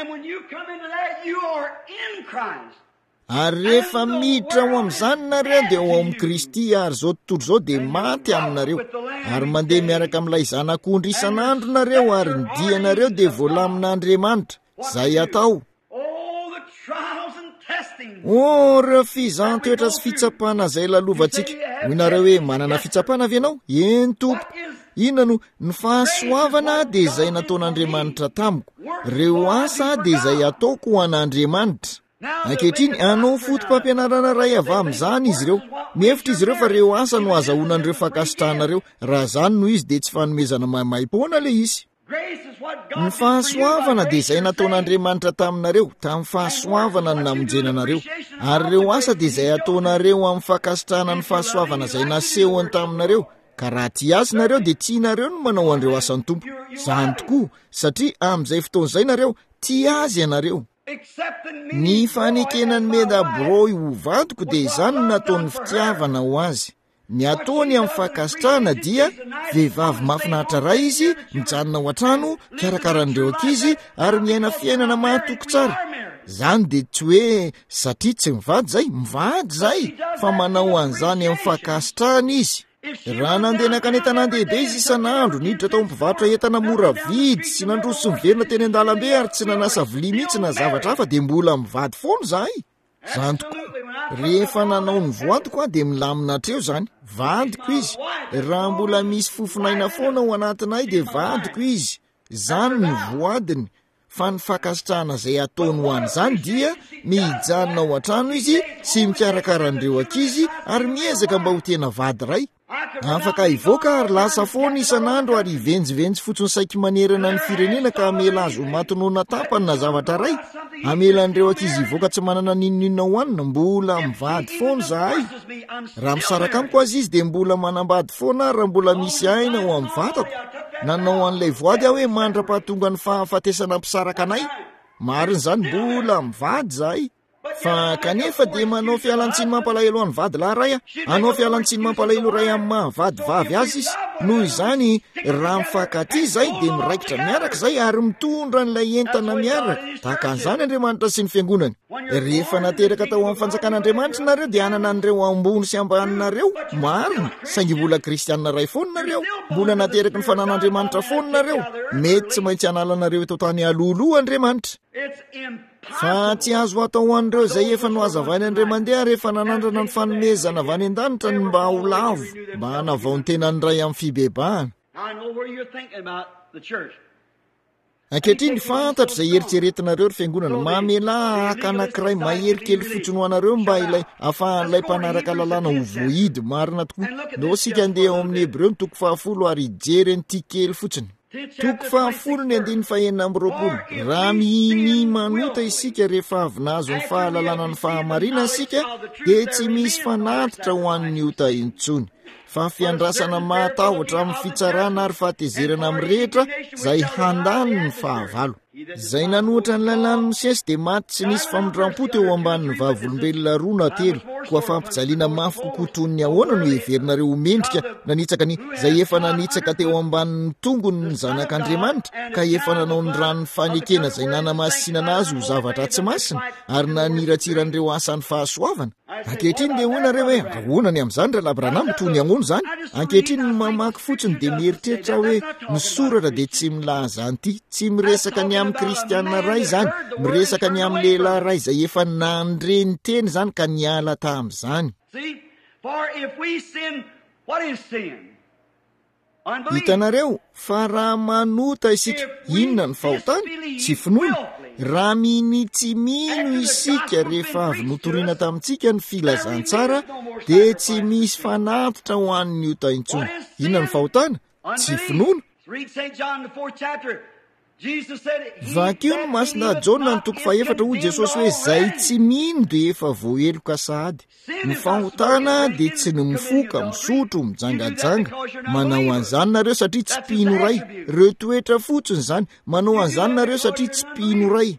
Ary rehefa miditra ao amin'izany nareo dia ao amin'ny Kristy, ary zao tontolo izao dia maty aminareo, ary mandeha miaraka amin'ilay zanak'ondry isan'andro nareo, ary ny dianareo dia voalamin'Andriamanitra. Zay atao. Reo fizahn-toetra sy fitsapana zay lalovantsika. Hoinareo hoe manana fitsapana avy ianao? Eny tompo. Inona no ny fahasoavana dia izay nataon'Andriamanitra tamiko. Reo asa dia izay ataoko ho an'Andriamanitra. Ankehitriny anao fotom-pampianarana ray avy amin'izany izy ireo. Mihevitra izy ireo fa reo asa no azahoanan'ireo fankasitrahanareo. Raha zany no izy dia tsy fanomezana maimai-poana le izy. Ny fahasoavana dia izay nataon'Andriamanitra taminareo, tamin'ny fahasoavana ny namonjenanareo. Ary reo asa dia izay ataonareo amin'ny fankasitrahana ny fahasoavana izay nasehony taminareo. Ka raha tia azy nareo dia tianareo no manao an'ireo asan'ny tompo. Zany tokoa, satria amin'izay fotoan'izay nareo tia azy ianareo. Ny fanekenany Medabroy ho vadiko dia izany no nataon'ny fitiavana ho azy. Ny ataony amin'ny fankasitrahana dia vehivavy mahafinaritra ray izy, mijanona ao an-trano, karakaran'ireo ankizy ary miaina fiainana mahatoky tsara. Zany dia tsy hoe satria tsy mivady zay, fa manao an'izany amin'ny fankasitrahana izy. Raha nandeha nakany tanàn-dehibe izy isan'andro, niditra tao mpivarotra entana mora vidy sy nandroso sy miverina teny an-dalambe ary tsy nanasa vilia mihitsy na zavatra hafa dia mbola mivady foana zahay. Zany tokoa, rehefa nanao ny voadiko aho dia milamina hatreo zany, vadiko izy. Raha mbola misy fofinaina foana ao anatinay dia vadiko izy. Zany ny voadiny. Fa ny fankasitrahana izay ataony ho an'izany dia mijanona ao an-trano izy sy mikarakaran'ireo ankizy ary miezaka mba ho tena vady ray. Afaka hivoaka ary lasa foana isan'andro ary hivenjivenjy fotsiny saiky manerana ny firenena ka amela azy ho matonona tapany na zavatra ray. Amelan'ireo ankizy hivoaka tsy manana ninonina hoanina, mbola mivady foana zahay. Raha misaraka amiko azy izy dia mbola manambady foana raha mbola misy aina ho amin'ny vatako. Nanao an'ilay voady aho hoe mandra-pahatonga ny fahafatesana mpisaraka anay. Marin'izany mbola mivady zahay. Fa kanefa dia manao fialantsiny mampalahelo an'ny vady lahy ray. Anao fialantsiny mampalahelo ray amin'ny mahavady vavy azy izy. Noho izany raha mifankaty izay dia miraikitra miaraka izay ary mitondra n'ilay entana miaraka. Tahaka an'izany Andriamanitra sy ny fiangonany. Rehefa nateraka tao amin'ny fanjakan'Andriamanitra nareo dia anana an'ireo ambony sy ambaninareo. Marina, saingy mbola kristianina ray foana nareo. Mbola nateraka ny fanan'Andriamanitra foana nareo. Mety tsy maintsy analanareo eto tany alohaloha Andriamanitra. Fa tsy azo atao an'ireo izay efa noazavainy Andriamanitra mandeha rehefa nanandrana ny fanomezana avy any an-danitra ny mba ho lavo, mba hanavao ny tenany ray amin'ny fibebahana. Ankehitriny fantatra izay eritreretinareo ry fiangonana, mamela haka anankiray mahery kely fotsiny ho anareo mba ilay ahafahan'ilay mpanaraka lalàna ho vohidy. Marina tokoa. Ndao sika andeha ao amin'ny Hebreo ny 10 ary ijery an'ity kely fotsiny. 10:9. Raha mihiny manota isika rehefa avy nahazo ny fahalalana ny fahamarina isika dia tsy misy fanatitra ho an'ny ota intsony. Fa fiandrasana mahatahotra amin'ny fitsarana ary fahatezerana amin'ny rehetra izay handany ny fahavalo. Izay nanoatra ny lalàn'ny Mosesy dia maty tsy nisy famondram-po teo ambanin'ny vavolombelona roa na telo. Koa fampijaliana mafy kokoa toy ny ahoana no heverinareo ho mendrika nanitsaka ny izay efa nanitsaka teo ambanin'ny tongony ny zanak'Andriamanitra ka efa nanao ny ranony fanekena izay nanamasinana azy ho zavatra tsy masina ary naniratsiran'ireo asan'ny fahasoavana. Ankehitriny dia hoinareo hoe ahoana ny amin'izany raha Abranamo toy ny ahoana izany? Ankehitriny ny mamaky fotsiny dia mieritreritra hoe ny soratra dia tsy milaza an'ity, tsy miresaka ny amin'ny kristianina ray izany, miresaka ny amin'ny lehilahy ray izay efa nandre ny teny izany ka niala tamin'izany. Hitanareo fa raha manota isika, inona ny fahotany? Tsy finoana. Raha miny tsy mino isika rehefa avy notoriana tamintsika ny filazantsara dia tsy misy fanatitra ho an'ny ota intsony. Inona ny fahotana? Tsy finoana. vakio no masina jona nytoko fahefatra ho Jesosy hoe zay tsy mino de efa voaheloka sahady. Ny fahotana de tsy ny mifoka, misotro, mijangajanga. Manao an'izany nareo satria tsy mpino ray. Reo toetra fotsiny zany. Manao an'izany nareo satria tsy mpino ray.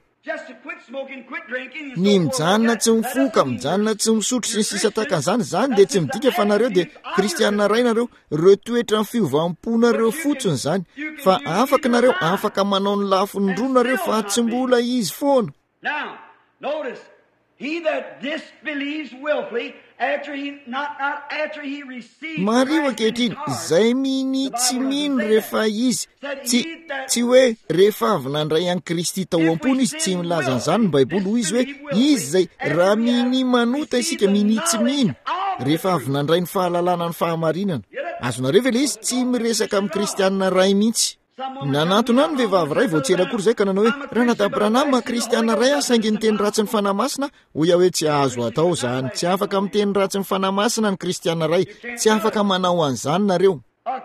Ny mijanona tsy mifoka, mijanona tsy misotro sy ny sisa takan'izany, zany de tsy midika fa nareo de kristianina ray nareo. Reo toetra ny fiovampona fotsiny zany. Fa afaka nareo, afaka manao ny lafiny roa nareo fa tsy mbola izy foana. Now, notice, he that disbelieves willfully after he receives Mario ankehitriny, izay miny tsy mino rehefa izy tsy hoe rehefa avy nandray an'i Kristy tao am-pony izy, tsy milaza an'izany ny Baiboly ho izy hoe izy zay raha miny manota isika miny tsy mino rehefa avy nandray ny fahalalana ny fahamarinana. Azonareo ve le izy tsy miresaka amin'ny kristianina ray mihitsy? Nanatona ny vehivavy ray vao tsela akory zay ka nanao hoe raha nadabranama kristianina ray saingy niteny ratsy ny fanahy masina, ho ia hoe tsy azo atao zany, tsy afaka miteny ratsy ny fanahy masina ny kristianina ray, tsy afaka manao an'izany nareo.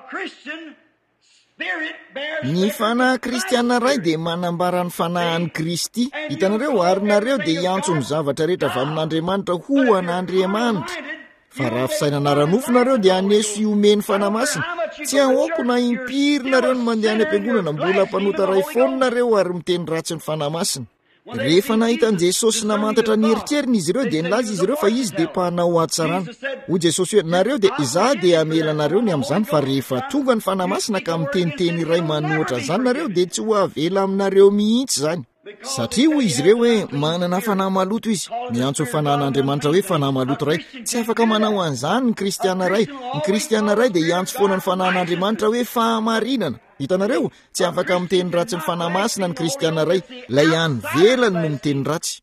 Ny fanahy kristianina ray de manambara ny fanahin'i Kristy. Hitanareo, ary nareo de iantso ny zavatra rehetra avy amin'Andriamanitra ho an'Andriamanitra. Fa raha fisainana ranofo nareo dia haneso iomeny fanahy masina. Tsy ahoako na impiry nareo ny mandeha any am-piangonana, mbola mpanota ray foana nareo ary miteny ratsy ny fanahy masina. Rehefa nahitan Jesosy namantatra ny eritreriny izy ireo dia nilaza izy ireo fa izy dia mpanao atsarana. Ho Jesosy hoe nareo dia izaho dia amela nareo ny amin'izany, fa rehefa tonga ny fanahy masina ka miteniteny iray manoatra zany nareo dia tsy ho avela aminareo mihitsy zany. Satria ho izy ireo hoe manana fanahy maloto izy, miantso fanahyn'Andriamanitra hoe fanahy maloto ray. Tsy afaka manao an'izany ny kristianina ray. Ny kristianina ray dia iantso foana ny fanahyn'Andriamanitra hoe fahamarinana. Hitanareo, tsy afaka miteny ratsy ny fanahy masina ny kristianina ray. Lay any velany no miteny ratsy.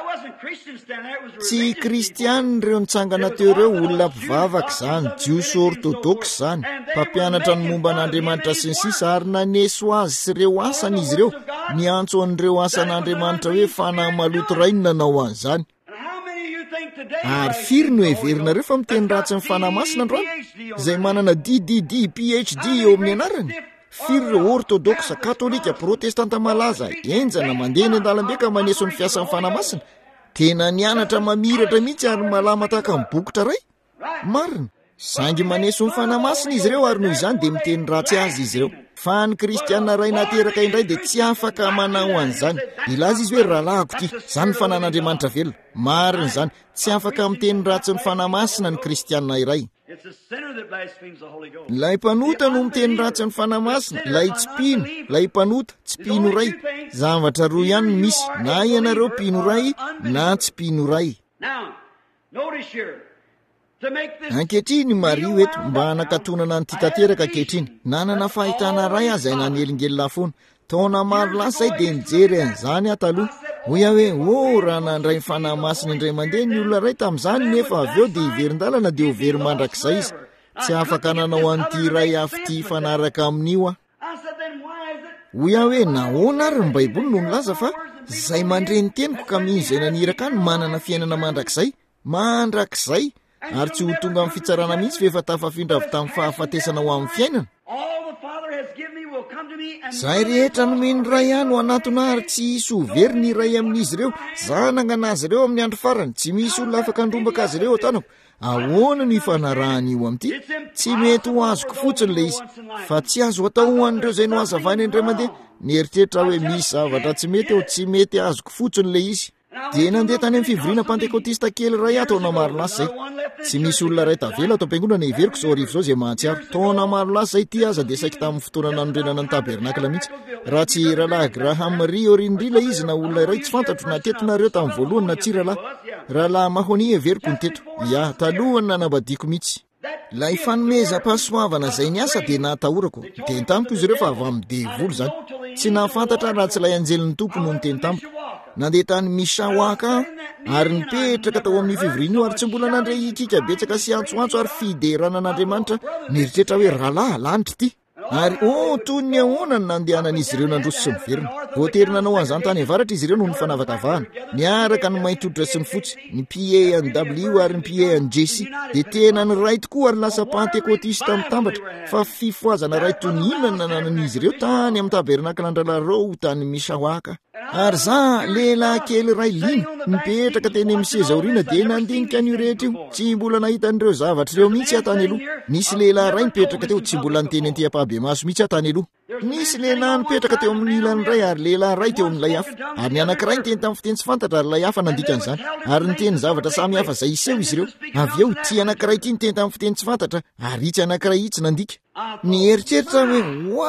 Tsy kristianina ireo nitsangana teo ireo, olona mpivavaka zany, jiosy orthodoxe zany, mpampianatra ny momba an'Andriamanitra sy ny sisa, ary naneso azy sy ireo asany izy ireo, niantso an'ireo asan'Andriamanitra hoe fanahy maloto ray no nanao an'izany. Ary firy no heverinareo fa miteny ratsy ny fanahy masina androany, izay manana DDD, PhD eo amin'ny anarany? Firy ireo orthodoxe, katolika, protestanta malaza, enjana mandeha ny an-dalambe ka maneso ny fiasan'ny fanahy masina? Tena nianatra mamiratra mihitsy ary malama tahaka ny bokotra ray? Marina, saingy maneso ny fanahy masina izy ireo ary noho izany dia miteny ratsy azy izy ireo. Fa ny kristianina ray nateraka indray dia tsy afaka manao an'izany. Ilaza izy hoe rahalahako ty, zany ny fanan'Andriamanitra velona. Marina zany, tsy afaka miteny ratsy ny fanahy masina ny kristianina iray. Lay mpanota no miteny ratsy ny fanahy masina, lay tsy mpino, lay mpanota tsy mpino ray. Zavatra roa ihany misy, na ianareo mpino ray na tsy mpino ray. Ankehitriny Mario eto mba hanakatonana nyty tanteraka ankehitriny. Nanana fahitana ray azy ay nanelingelina foana. Taona maro lasa zay dia nijery an'izany ataloha. Ho ia hoe raha nandray ny fanahy masina indray mandeha ny olona ray tamin'izany, nefa avy eo dia hiverin-dalana dia ho very mandrakizay izy. Tsy afaka nanao an'ity ray afy ity fanaraka amin'io ah. Ho ia hoe nahoana ary ny Baiboly no milaza fa zay mandreny teniko ka mizay naniraka any manana fiainana mandrakizay. Mandrakizay ary tsy ho tonga amin'ny fitsarana mihitsy fa efa tafafindra avy tamin'ny fahafatesana ho amin'ny fiainana. Zay rehetra nomeny ray ihany ho anatona ary tsy hisy ho very ny ray amin'izy ireo. Za nangana azy ireo amin'ny andro farany, tsy misy olona afaka handrombaka azy ireo tanako. Ahoana ny fanarahany io amity? Tsy mety ho azoko fotsiny le izy, fa tsy azo atao ho an'ireo zay no hazavany indray mandeha. Nieritreritra hoe misy zavatra tsy mety eo, tsy mety azoko fotsiny le izy. Dia nandeha tany amin'ny fivoriana pentekotista kely ray ato taona maro lasa zay. Tsy misy olona ray tavela ato am-piangonana iveriko zao arivo zao zay mahatsiaro. Taona maro lasa zay ty aza dia saika tamin'ny fotoana nanorenana ny tabernakla mihitsy. Raha tsy rahalahy Graham Rio rindrila izy na olona iray tsy fantatro na tetonareo tamin'ny voalohany na tsy rahalahy Mahony everiko ny teto. Ya, talohany nanambadiako mihitsy. Lay fanomezam-pahasoavana zay ny asa dia natahorako. Miteny tamiko izy ireo fa avy amin'ny devoly zany. Tsy nahafantatra raha tsy lay anjelin'ny tompo no miteny tamiko. Nandeha tany Mishawaka ary nipetraka tao amin'ny fivoriana io ary tsy mbola nandray ikika betsaka sy antsoantso ary fiderana an'Andriamanitra. Nieritreritra hoe rahalahy lanitra ity. ary toy ny ahoana ny nandehanan'izy ireo nandroso sy miverina voatery nanao an'izany tany avaratra izy ireo no ny fanavakavahana niaraka ny maintoditra sy ny fotsy ny PANW ary ny PANJC dia tena ny ray tokoa ary lasa pentekotista mitambatra fa fifoazana ray toy ny inona nanan'izy ireo tany amin'ny tabernakelandralarao tany Mishawaka. Ary za lehilahy kely ray lina mipetraka teny amin'ny sezaoriana dia nandinika an'io rehetra io tsy mbola nahita an'ireo zavatra ireo mihitsy atany aloha. Nisy lehilahy ray mipetraka teo tsy mbola niteny anty ampahabemaso mihitsy atany aloha. Nisy lehilahy mipetraka teo amin'ny ilany ray ary lehilahy ray teo amin'ilay hafa ary ny anankiray niteny tamin'ny fiteny tsy fantatra ary ilay hafa nandikan'izany ary niteny zavatra samy hafa izay iseho izy ireo. Avy eo ty anankiray ty niteny tamin'ny fiteny tsy fantatra ary itsy anankiray itsy nandika. Nieritreritra hoe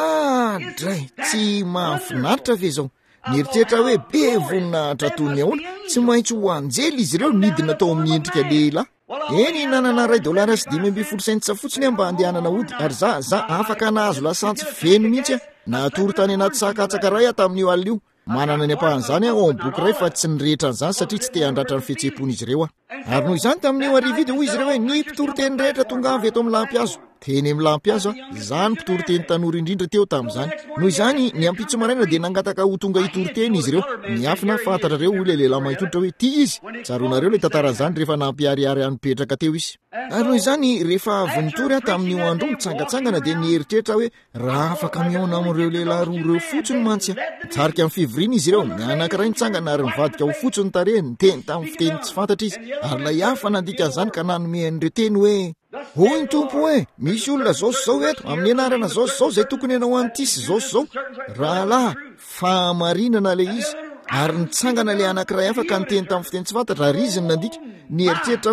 dray tsy mahafinaritra ve zao. Nieritreritra hoe be voninahitra toy ny ahoana tsy maintsy ho anjely izy ireo nidina tao amin'ny endrika lehilahy. Eny nanana $1 sy 5 sentsa fotsiny mba handehanana ody ary za afaka nahazo lasantsy feno mihitsy natory tany anaty sakatsaka ray tamin'io alina io. Manana ny ampahan'izany ao amin'ny boky ray fa tsy nirehetra an'izany satria tsy te handratra ny fihetseham-pon'izy ireo ary noho izany tamin'io arividy hoy izy ireo hoe ny mpitoroteny rehetra tonga avy eto amin'ny lampiazo. Teny amin'ny lampiazo izany mpitoroteny tanora indrindra teo tamin'izany. Noho izany ny ampitso maraina dia nangataka ho tonga hitoroteny izy ireo. Niafina fantatrareo ho ilay lehilahy mahitoditra hoe ty izy tsaronareo ilay tantaran'izany rehefa nampiariary nipetraka teo izy. Ary noho izany rehefa avy nitory tamin'io andro mitsangatsangana dia nieritreritra hoe raha afaka mihaona amin'ireo lehilahy roa ireo fotsiny mantsy tsarika amin'ny fivoriana izy ireo. Ny anankiray nitsangana ary nivadika ho fotsiny tarehiny niteny tamin'ny fiteny tsy fantatra izy ary ilay hafa nandika an'izany ka nanome an'ireo teny hoe hoy ny tompo hoe misy olona zao sy zao eto amin'ny anarana zao sy zao zay tokony ianao an'ity sy zao sy zao. Rahalahy fahamarinana le izy ary nitsangana le anankiray hafa ka niteny tamin'ny fiteny tsy fantatra ary izy ny nandika. Nieritreritra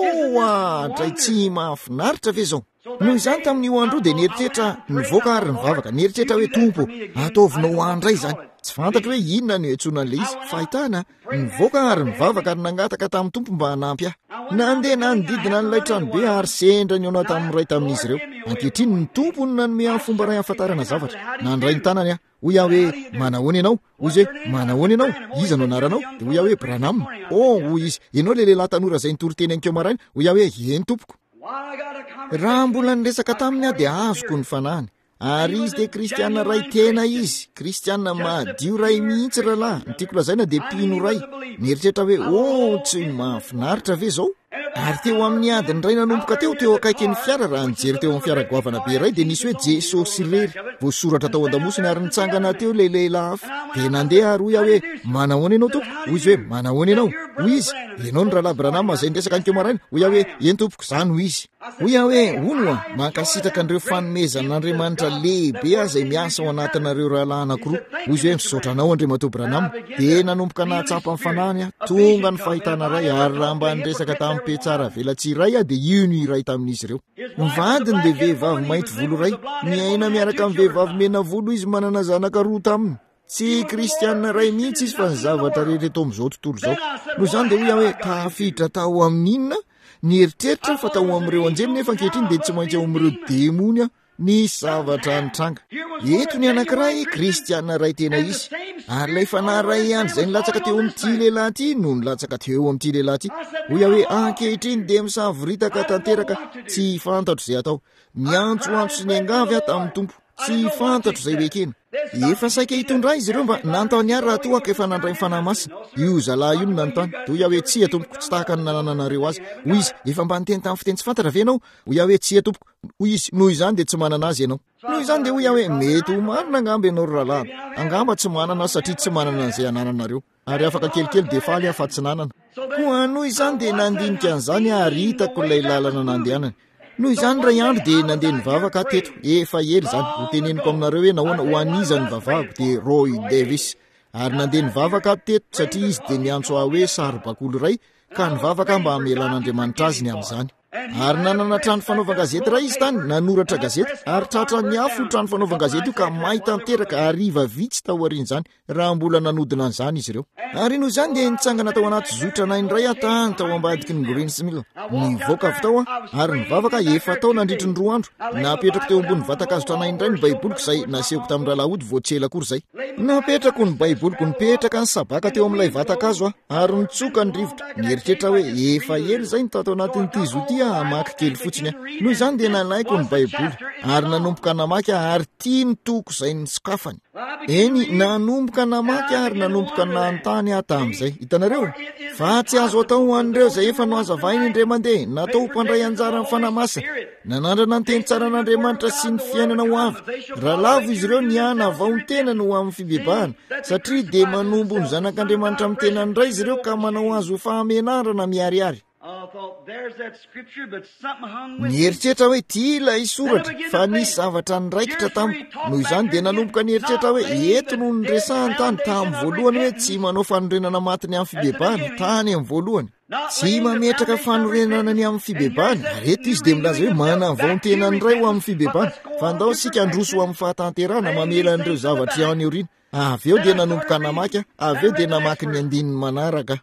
hoe dray tsy mahafinaritra ve zao. Noho izany tamin'io andro dia nieritreritra nivoaka ary nivavaka nieritreritra hoe tompo ataovinao andray zany. Tsy fantatra hoe inona no hiantsoana an'ilay izy fahitana nivoaka ary nivavaka ary nangataka tamin'ny tompo mba hanampy ahy. Nandeha nanodidina n'ilay tranobe ary sendra ny ao tamin'ny ray tamin'izy ireo. Ankehitriny ny tompo no nanome amin'ny fomba ray hafantarana zavatra. Nandray ny tanany hoy aho hoe manahoana ianao. Hoy izy hoe manahoana ianao. Iza no anaranao? Dia hoy aho hoe Branham. Hoy izy ianao le lehilahy tanora izay nitoriteny ankeo maraina. Hoy aho hoe eny tompoko. Raha mbola niresaka taminy aho dia azoko ny fanahany. Ary izy dia kristiana ray tena izy. Kristiana madio ray mihitsy rahalahy. Ny tiako lazaina dia mpino ray. Nieritreritra hoe tsy mahafinaritra ve zao. Ary teo amin'ny adiny ray nanomboka teo akaiky ny fiara raha nijery teo amin'ny fiara goavana be ray dia nisy hoe Jesosy rery voasoratra tao an-damosiny ary nitsangana teo le lehilahy hafa dia nandeha ary hoy aho hoe manahoana ianao tompo. Hoy izy hoe manahoana ianao. Hoy izy ianao ny rahalahy Branham izay niresaka ankeo maraina. Hoy aho hoe eny tompoko izany hoy izy. Hoy aho hoe ono mankasitraka an'ireo fanomezan'Andriamanitra lehibe izay miasa ao anatinareo rahalahy anankiroa. Hoy izy hoe misaotra anao Andriamatoa Branham dia nanomboka nahatsapa amin'ny fanahany tonga ny fahitana ray ary raha mba niresaka tamin'ny tsara velatsy ray dia io ny iray tamin'izy ireo. Mivadiny dia vehivavy mainty volo ray miaina miaraka amin'ny vehivavy mena volo izy manana zanaka roa taminy. Tsy kristiana ray mihitsy izy fa ny zavatra rehetra eto amin'izao tontolo izao. Noho izany dia hoy aho hoe tafiditra tao amin'inona nieritreritra fa tao amin'ireo anjely nefa ankehitriny dia tsy maintsy ao amin'ireo demony ny zavatra nitranga. Eto ny anankiray kristiana ray tena izy ary ilay fanahy ray ihany izay nilatsaka teo amin'ity lehilahy ity no nilatsaka teo amin'ity lehilahy ity. Hoy aho hoe ankehitriny dia misavoritaka tanteraka tsy fantatro izay atao. Miantsoantso sy ny angavy aho tamin'ny tompo tsy fantatro izay bekena. Efa saika hitondra izy ireo mba nantany ary raha toaka efa nandray fanahy masina. Io zalahy io no nanontany. Hoy aho hoe tsia tompoko tsy tahaka ny nananareo azy. Hoy izy efa mba niteny tamin'ny fiteny tsy fantatra ve ianao? Hoy aho hoe tsia tompoko. Hoy izy noho izany dia tsy manana azy ianao. Noho izany dia hoy aho hoe mety ho marina angamba ianao rahalahy. Angamba tsy manana satria tsy manana an'izay anananareo. Ary afaka kelikely dia faly aho fa tsy nanana. Koa noho izany dia nandinika an'izany ary hitako ilay lalana nandehanany. Noho izany ray andro dia nandeha nivavaka teto efa ely zany ho teneniko aminareo hoe nahoana ho aniza ny vavahako dia Roy Davis ary nandeha nivavaka teto satria izy dia niantso aho hoe saribakolo ray ka nivavaka mba hamelan'Andriamanitra azy ny amin'izany. Ary nanana trano fanaovan-gazety ray izy tany nanoratra gazety ary tratra ny afo trano fanaovan-gazety io ka may tanteraka ariva vitsy tao aorian'izany raha mbola nanodina an'izany izy ireo. Ary noho izany dia nitsangana tao anaty zotra naindray tany tao ambadiky ny Greensmill. Nivoaka avy tao ary nivavaka efa tao nandritry ny 2 andro. Napetrako teo ambony vatakazo naindray ny baiboliko izay nasehoko tamin'ny rahalahy voatsela akory izay. Napetrako ny baiboliko nipetraka ny sabaka teo amin'ilay vatakazo ary nitsoka ny rivotra. Nieritreritra hoe efa ely izay ny tao anatin'ity zoty hamaky kely fotsiny noho izany dia nalaiko ny baiboly ary nanomboka namaky ary tia ny toko izay ny sokafany. Eny nanomboka namaky ary nanomboka nanontany aho tamin'izay. Hitanareo fa tsy azo atao ho an'ireo izay efa nohazavainy indray mandeha natao mpandray anjara amin'ny fanamasina nanandrana ny teny tsara an'Andriamanitra sy ny fiainana ho avy. Rahalavo izy ireo niana vaon-tena no amin'ny fibebahana satria dia manombo ny zanak'Andriamanitra amin'ny tenany iray izy ireo ka manao azo fahamenarana miariary. Nieritreritra hoe tia ilay soratra fa nisy zavatra niraikitra tamiko. Noho izany dia nanomboka nieritreritra hoe eto no niresahany tany tamin'ny voalohany hoe tsy manao fanorenana matiny amin'ny fibebahana tany amin'ny voalohany. Tsy mametraka fanorenana ny amin'ny fibebahana. Reto izy dia milaza hoe manavao ny tenany iray ho amin'ny fibebahana fa andao sika androso ho amin'ny fahatanterana mamela an'ireo zavatra any aoriana. Avy eo dia nanomboka namaky, avy eo dia namaky ny andininy manaraka.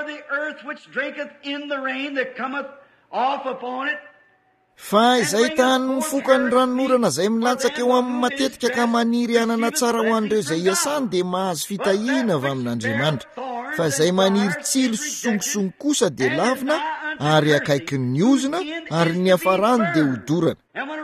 Fa izay tany mifoka ny ranonorana izay milatsaka eo amin'ny matetika ka maniry anana tsara ho an'ireo izay iasany dia mahazo fitahiana avy amin'Andriamanitra. Fa izay maniry tsilo songisongy kosa dia lavina ary akaiky ny ozona ary ny hafarany dia hodorana.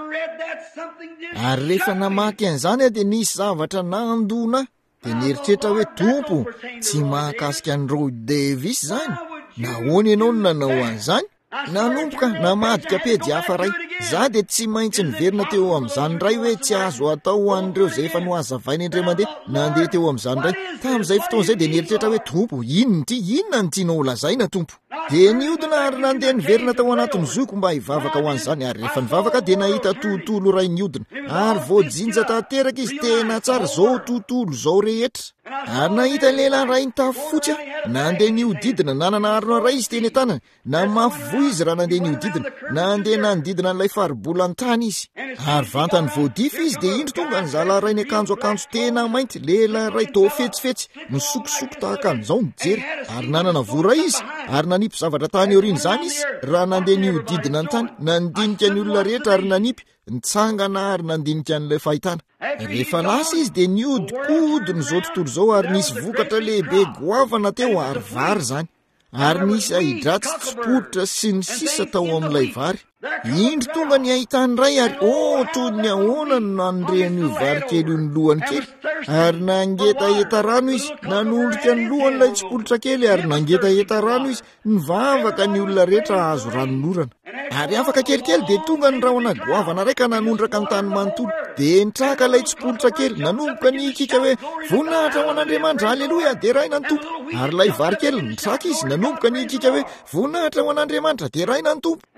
Ary rehefa namaky an'izany dia nisy zavatra nandona dia nieritreritra hoe tompo tsy mahakasika ny Roy Davis izany. Nahoana ianao no nanao an'izany? Nanomboka namadika pejy hafa ray. Za dia tsy maintsy niverina teo amin'izany ray hoe tsy azo atao ho an'ireo izay efa nohazavainy indray mandeha nandeha teo amin'izany ray. Tamin'izay fotoan'izay dia nieritreritra hoe tompo inona ny tianao lazaina tompo? Dia niodina ary nandeha niverina tao anatin'ny zoko mba hivavaka ho an'izany ary rehefa nivavaka dia nahita tontolo ray niodina ary voajinja tanteraka izy tena tsara zao tontolo zao rehetra. Ary nahita lehilahy ray nitafy fotsy nandeha niodidina nanana arona ray izy teny tanany na mafivoa izy raha nandeha niodidina nandeha nandidina n'ilay faribolantany izy ary vantany voadify izy dia indro tonga ny zalahy ray ny akanjo tena mainty lehilahy ray tao fetsifetsy misokosoko tahaka an'izao mijery ary nanana voray izy ary nanipy zavatra tany aoriana izany izy raha nandeha niodidina ny tany nandinika ny olona rehetra ary nanipy nitsangana ary nandinika n'ilay fahitana. Rehefa lasa izy dia niodikodiny izao tontolo izao ary nisy vokatra lehibe goavana teo ary vary izany ary nisy ahidratsy tsipotra sy ny sisa tao amin'ilay vary. Indro tonga ny ahitany ray ary toy ny ahoana no nanondrehan'io vary kely io ny lohany kely ary nangetaeta rano izy nanondrika ny lohan'ilay tsipolitra kely ary nangetaeta rano izy nivavaka ny olona rehetra azo ranonorana. Ary afaka kelikely dia tonga ny rahona goavana ray ka nanondraka ny tany manontolo dia nitraka ilay tsipolitra kely nanomboka ny kika hoe voninahitra ho an'Andriamanitra haleloha dia raina ny tompo ary ilay vary kely nitraka izy nanomboka ny kika hoe voninahitra ho an'Andriamanitra dia raina ny tompo.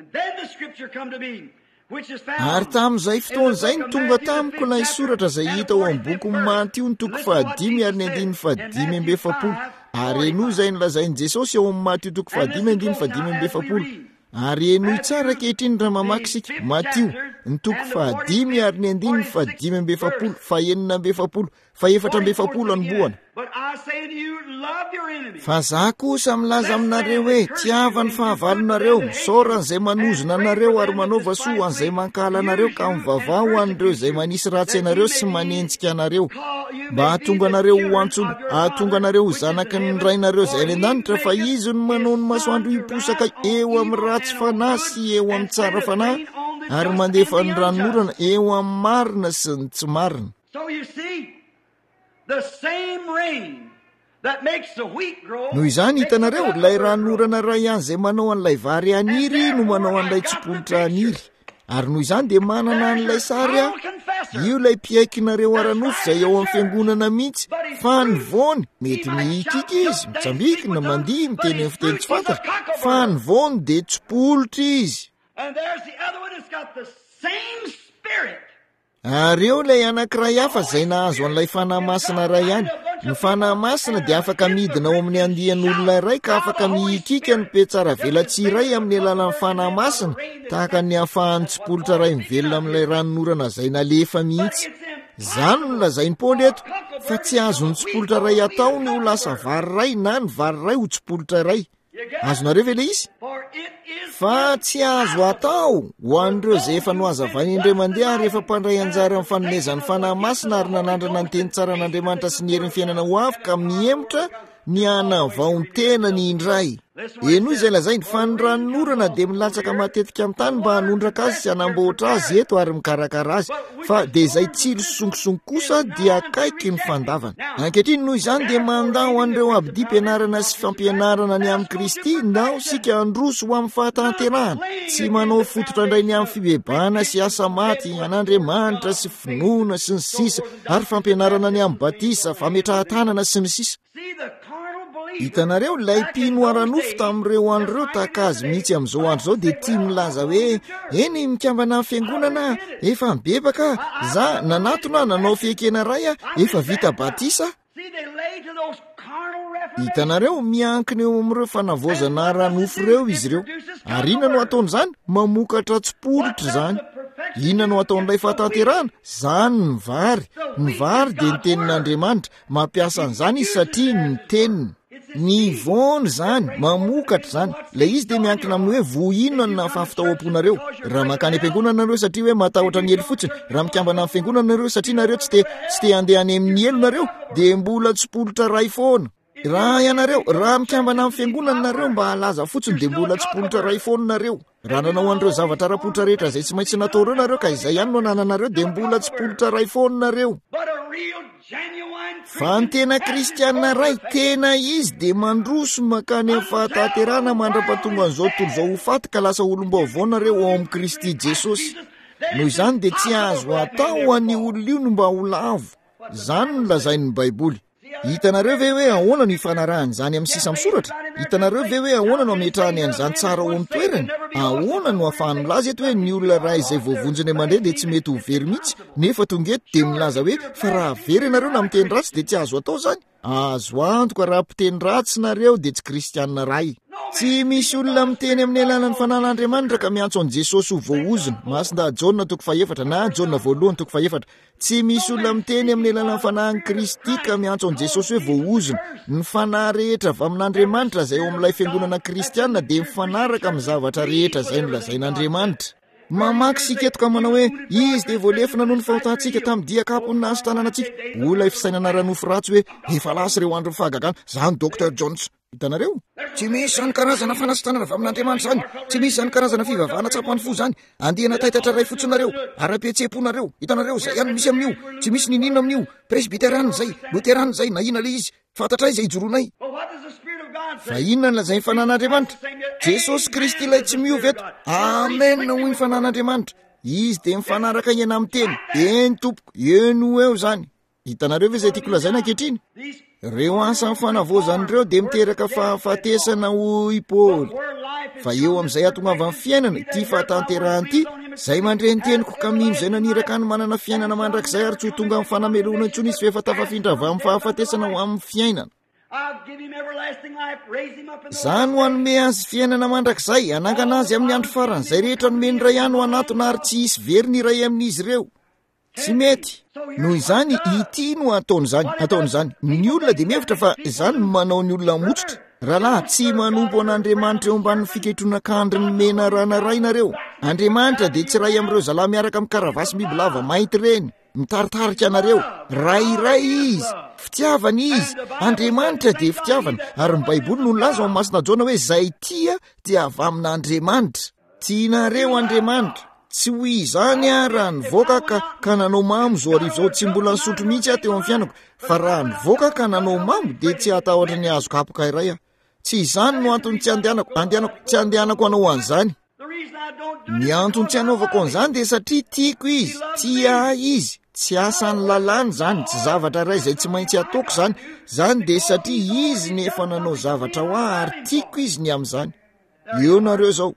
Ary tamin'izay fotoan'izay ny tonga tamiko ilay soratra izay hita ao amin'ny boky Matio ny toko 5 ary ny 5:7 ary enoy izay nilazain'i Jesosy ao amin'ny Matio toko 5:7 ary enoy tsara kehitriny raha mamaky sika Matio ny toko 5 ary ny 5:7 4:7 anoboana. Fa za kosa milaza aminareo hoe tiava ny fahavalonareo misaoran'izay manozona anareo ary manaova soa an'izay mankala anareo ka mivavah ho an'ireo izay manisy ratsy anareo sy manenjika anareo mba hahatonga anareo ho antsoina hahatonga anareo ho zanaky ny rainareo izay any an-danitra fa izy no manao ny masoandro hiposaka eo amin'ny ratsy fanahy sy eo amin'ny tsara fanahy ary mandefa ny ranonorana eo amin'ny marina sy ny tsy marina. Noho izany hitanareo ilay ranonorana ray ihany izay manao an'ilay vary haniry no manao an'ilay tsipolitra haniry ary noho izany dia manana an'ilay sary io ilay mpiaikinareo aranofo izay ao amin'ny fiangonana mihitsy fa ny voany mety mihikika izy mitsambikina mandihy miteny amin'ny fiteny tsy fantatra fa ny voany dia tsipolitra izy. Ary eo ilay anankiray hafa izay nahazo an'ilay fanahy masina ray ihany. Ny fanahy masina dia afaka midina ao amin'ny andian'olona iray ka afaka mihikika ny petsara velatsiray amin'ny alalan'ny fanahy masina tahaka ny ahafahan'ny tsipolitra ray mivelona amin'ilay ranonorana izay nalefa mihitsy. Izany no lazain'i Paoly eto fa tsy azon'ny tsipolitra ray atao ny ho lasa vary ray na ny vary ray ho tsipolitra ray. Azonareo ve le izy? Fa tsy azo atao ho an'ireo izay efa nohazavainy indray mandeha rehefa mpandray anjara amin'ny fanomezan'ny fanahy masina ary nanandrana ny teny tsara an'Andriamanitra sy ny herin'ny fiainana ho avy ka mihemotra ny hanavao ny tena ny indray. enoy izay lazainy fa ny ranonorana dia milatsaka matetika amin'ny tany mba hanondraka azy sy hanamboatra azy eto ary mikarakara azy fa dia izay tsilo songisongy kosa dia akaiky ny fandavana. Ankehitriny noho izany dia mandao an'ireo abdia mpianarana sy fampianarana ny amin'ny Kristy ndao sika androso ho amin'ny fahatanterahana, tsy manao fototra indray ny amin'ny fibebana sy asa maty an'Andriamanitra sy finoana sy ny sisa ary fampianarana ny amin'ny batisa, fametrahan-tanana sy ny sisa. Hitanareo ilay mpinoaranofo tamin'ireo andreo takazy mihitsy amin'izao andro zao dia tia milaza hoe eny mikambana amin'ny fiangonana efa mibebaka za nanatona nanao fihekena ray efa vita batisa. Hitanareo miankina eo amin'ireo fanavozana ranofo ireo izy ireo. Ary inona no ataon'izany? Mamokatra tsipolitra izany. Inona no ataon'ilay fahatanterahana? Zany ny vary. Ny vary dia ny tenin'Andriamanitra. Mampiasa an'izany izy satria ny teniny. Ny voany zany mamokatra zany. Ilay izy dia miankina amin'ny hoe voinona na fahafitaoam-ponareo. Raha makany am-piangonana nareo satria hoe matahotra ny elo fotsiny, raha mikambana amin'ny fiangonana nareo satria nareo tsy te handeha any amin'ny elo nareo dia mbola tsipolitra ray foana. Raha ianareo raha mikambana amin'ny fiangonana nareo mba halaza fotsiny dia mbola tsipolitra ray foana nareo. Raha nanao an'ireo zavatra rapotra rehetra izay tsy maintsy natao ireo nareo ka izay ihany no nananareo dia mbola tsipolitra ray foana nareo. Fa ny tena kristianina ray tena izy dia mandroso makany amin'ny fahatanterahana mandra-pahatonga an'izao tontolo izao ho faty ka lasa olom-baovao nareo ao amin'ny Kristy Jesosy. Noho izany dia tsy azo atao an'ny olona io no mba ho lavo. Izany no lazain'ny Baiboly. Hitanareo ve hoe ahoana no ifanarahany izany amin'ny sisa misoratra? Hitanareo ve hoe ahoana no ametrahany an'izany tsara ao amin'ny toerany? Ahoana no ahafahany milaza eto hoe ny olona raha izay voavonjiny mandeha dia tsy mety ho very mihitsy, nefa tonga eto dia milaza hoe fa raha very ianareo na miteny ratsy dia tsy azo atao izany? Azo antoka raha mpiteny ratsy nareo dia tsy kristianina ray. Tsy misy olona miteny amin'ny alalan'ny fanan'Andriamanitra ka miantso an' Jesosy ho voaozina. Masinda Jaona 4 na Jaona 1:4. Tsy misy olona miteny amin'ny alalan'ny fanahin'i Kristy ka miantso an' Jesosy hoe voaozina. Ny fanahy rehetra avy amin'Andriamanitra izay eo amin'ilay fiangonana kristianina dia mifanaraka amin'ny zavatra rehetra izay nolazain'Andriamanitra. Mamaky sika eto ka manao hoe izy dia voalefina noho ny fahotantsika tamin'ny diakapony nahazo tanànantsika. Olay fisainana ranofo ratsy hoe efa lasa ireo andro fahagagana. Zany Dr. Jones. Hitanareo? Tsy misy zany karazana fanasitanana avy amin'Andriamanitra zany. Tsy misy zany karazana fivavahana tsapany fo zany. Andihana taitatra ray fotsinareo, ara-pihetseponareo. Hitanareo zay ihany misy amin'io. Tsy misy ninina amin'io. Presbiterana zay, luterana zay, na ina le izy. Fantatray zay ijoroanay. Fa inona no lazainy fanan'Andriamanitra? Jesosy Kristy ilay tsy miovy eto. Amen no hoy ny fanan'Andriamanitra. Izy dia mifanaraka iana amin'ny teny. Eny tompoko, eno eo zany. Hitanareo ve izay tiako lazaina ankehitriny? Reo asa fanavozan'ireo dia miteraka fahafatesana ho Paoly. Fa eo amin'izay atongava amin'ny fiainana ity fahatanterahana ity, izay mandreny teniko ka mino izay naniraka ny manana fiainana mandrakizay ary tsy ho tonga amin'ny fanamelona intsony izy fefa tafafindra avy amin'ny fahafatesana ho amin'ny fiainana. Izany ho anome azy fiainana mandrakizay, anangana azy amin'ny andro farany, izay rehetra nomeny ray ihany ho anatona ary tsy hisy very ny iray amin'izy ireo. Tsy mety. Noho izany ity no ataon'izany. Ny olona dia mihevitra fa izany manao ny olona motrotra. Rahalahy tsy manompo an'Andriamanitra eo ambanin'ny fiketronakandry ny mena rana ray nareo. Andriamanitra dia tsy ray amin'ireo zalahy miaraka amin'ny karavasy bibilava mainty reny, mitaritarika anareo. Rairay izy, fitiavana izy. Andriamanitra dia fitiavana, ary ny Baiboly no nilaza ao amin'ny masina Jaona hoe izay tia dia avy amin'Andriamanitra. Tianareo Andriamanitra. Tsy ho izany raha nivoaka ka nanao mamo zao arivo zao tsy mbola nisotro mihitsy teo amin'ny fianako, fa raha nivoaka ka nanao mamo dia tsy atahotra ny azo kapoka iray Tsy izany no antony tsy andehanako anao an'izany. Ny antony tsy anaovako an'izany dia satria tiako izy, tia izy, tsy asan'ny lalàny zany, tsy zavatra iray izay tsy maintsy ataoko zany. Zany dia satria izy nefa nanao zavatra ho ahy ary tiako izy ny amin'izany. Eo nareo zao.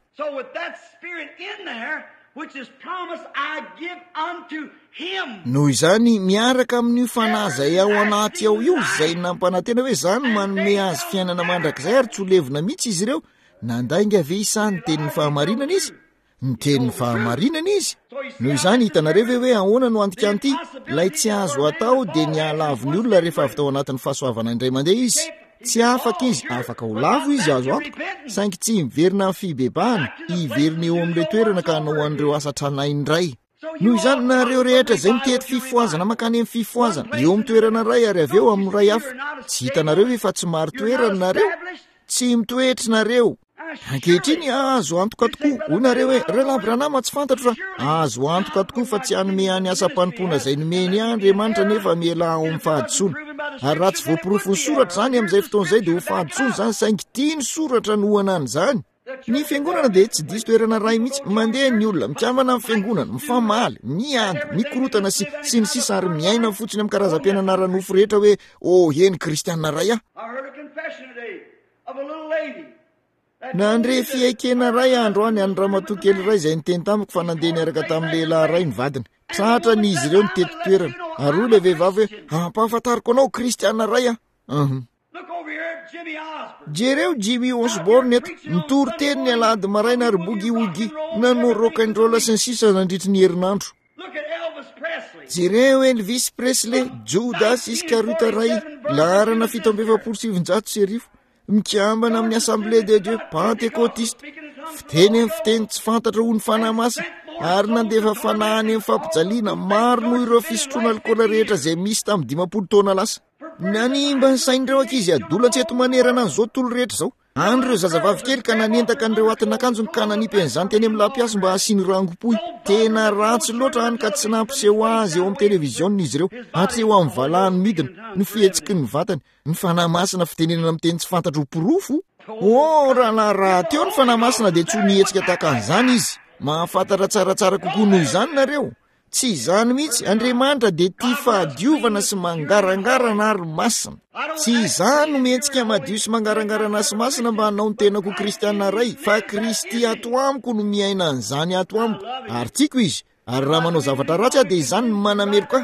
Noho izany miaraka amin'ny fanazay ao anaty ao io izay nampanantena hoe zany manome azy fiainana mandrakizay ary tsy ho levina mihitsy izy ireo. Nandainga ve isany tenin'ny fahamarinana izy? Ny tenin'ny fahamarinana izy. Noho izany hitanareo ve hoe ahoana no antikan'ity? Ilay tsy azo atao dia ny alavy ny olona rehefa avy tao anatin'ny fahasoavana indray mandeha izy. Tsy afaka izy, afaka ho lavo izy azo antoka, saingy tsy miverina amin'ny fibebahana, hiverina eo amin'ilay toerana ka hanao an'ireo asa tranainy indray. Noho izany nareo rehetra izay mitety fifoazana makany amin'ny fifoazana, eo amin'ny toerana iray ary avy eo amin'ny iray hafa. Tsy hitanareo efa tsy maro toerana nareo? tsy mitoetry nareo. Ankehitriny azo antoka tokoa hoy nareo hoe Relabranama tsy fantatro fa azo antoka tokoa fa tsy hanome any asa-panompoana izay nomeny Andriamanitra nefa miela ao amin'ny fahadisoana. Ary raha tsy voapirofo ny soratra zany amin'izay fotoana izay dia ho fahadisoana zany saingy tiany soratra no hoanany zany. Ny fiangonana dia tsy diso toerana ray mihitsy mandeha ny olona mikambana amin'ny fiangonana, mifamaly, miady, mikorotana sy ny sisa ary miaina fotsiny amin'ny karazam-pianana nofo rehetra hoe eny kristianina ray nandre fiaikena ray andro any any ramatoa kely ray izay niteny tamiko fa nandeha niaraka tamin'ny lehilahy ray ny vadiny. Tratra ny izy ireo nitety toerana ary hoy ilay vehivavy hoe ampahafantariko anao kristianina ray jereo Jimmy Osborne eto nitory teny ny alahady maraina ary boogie-woogie nanao rock and roll sy ny sisa nandritry ny herinandro. Jereo Elvis Presley, Judas Iscariota ray laharana 770 mikambana amin'ny Assemblée de Dieu Pentecôtiste, fiteny amin'ny fiteny tsy fantatra ho ny fanahy masina ary nandefa fanahany amin'ny fampijaliana maro noho ireo fisotroana alikola rehetra izay misy tamin'ny 20 taona lasa. Nanimba ny sain'ireo ankizy adola tsy eto manerana an'izao tontolo rehetra izao. Andreo zazavavy kely ka nanentaka an'ireo atin'akanjony ka nanipa an'izany teny amin'ny lampiasy mba hasiany rango-poy. Tena ratsy loatra any ka tsy nampiseho azy eo amin'ny televiziona izy ireo hatreo amin'ny valahany midina, ny fihetsiky ny vatany, ny fanahy masina fitenenana amin'ny teny tsy fantatro porofo. Raha teo ny fanahy masina dia tsy ho nihetsika tahaka an'izany izy. Mahafantatra tsaratsara kokoa noho izany nareo. Tsy izany mihitsy, Andriamanitra dia tia fahadiovana sy mangarangarana ary masina. Tsy izany no mihetsika madio sy mangarangarana sy masina mba hanao ny tenako kristianina ray, fa Kristy ato amiko no miaina an'izany ato amiko. Ary tiako izy, ary raha manao zavatra ratsy dia izany no manameloko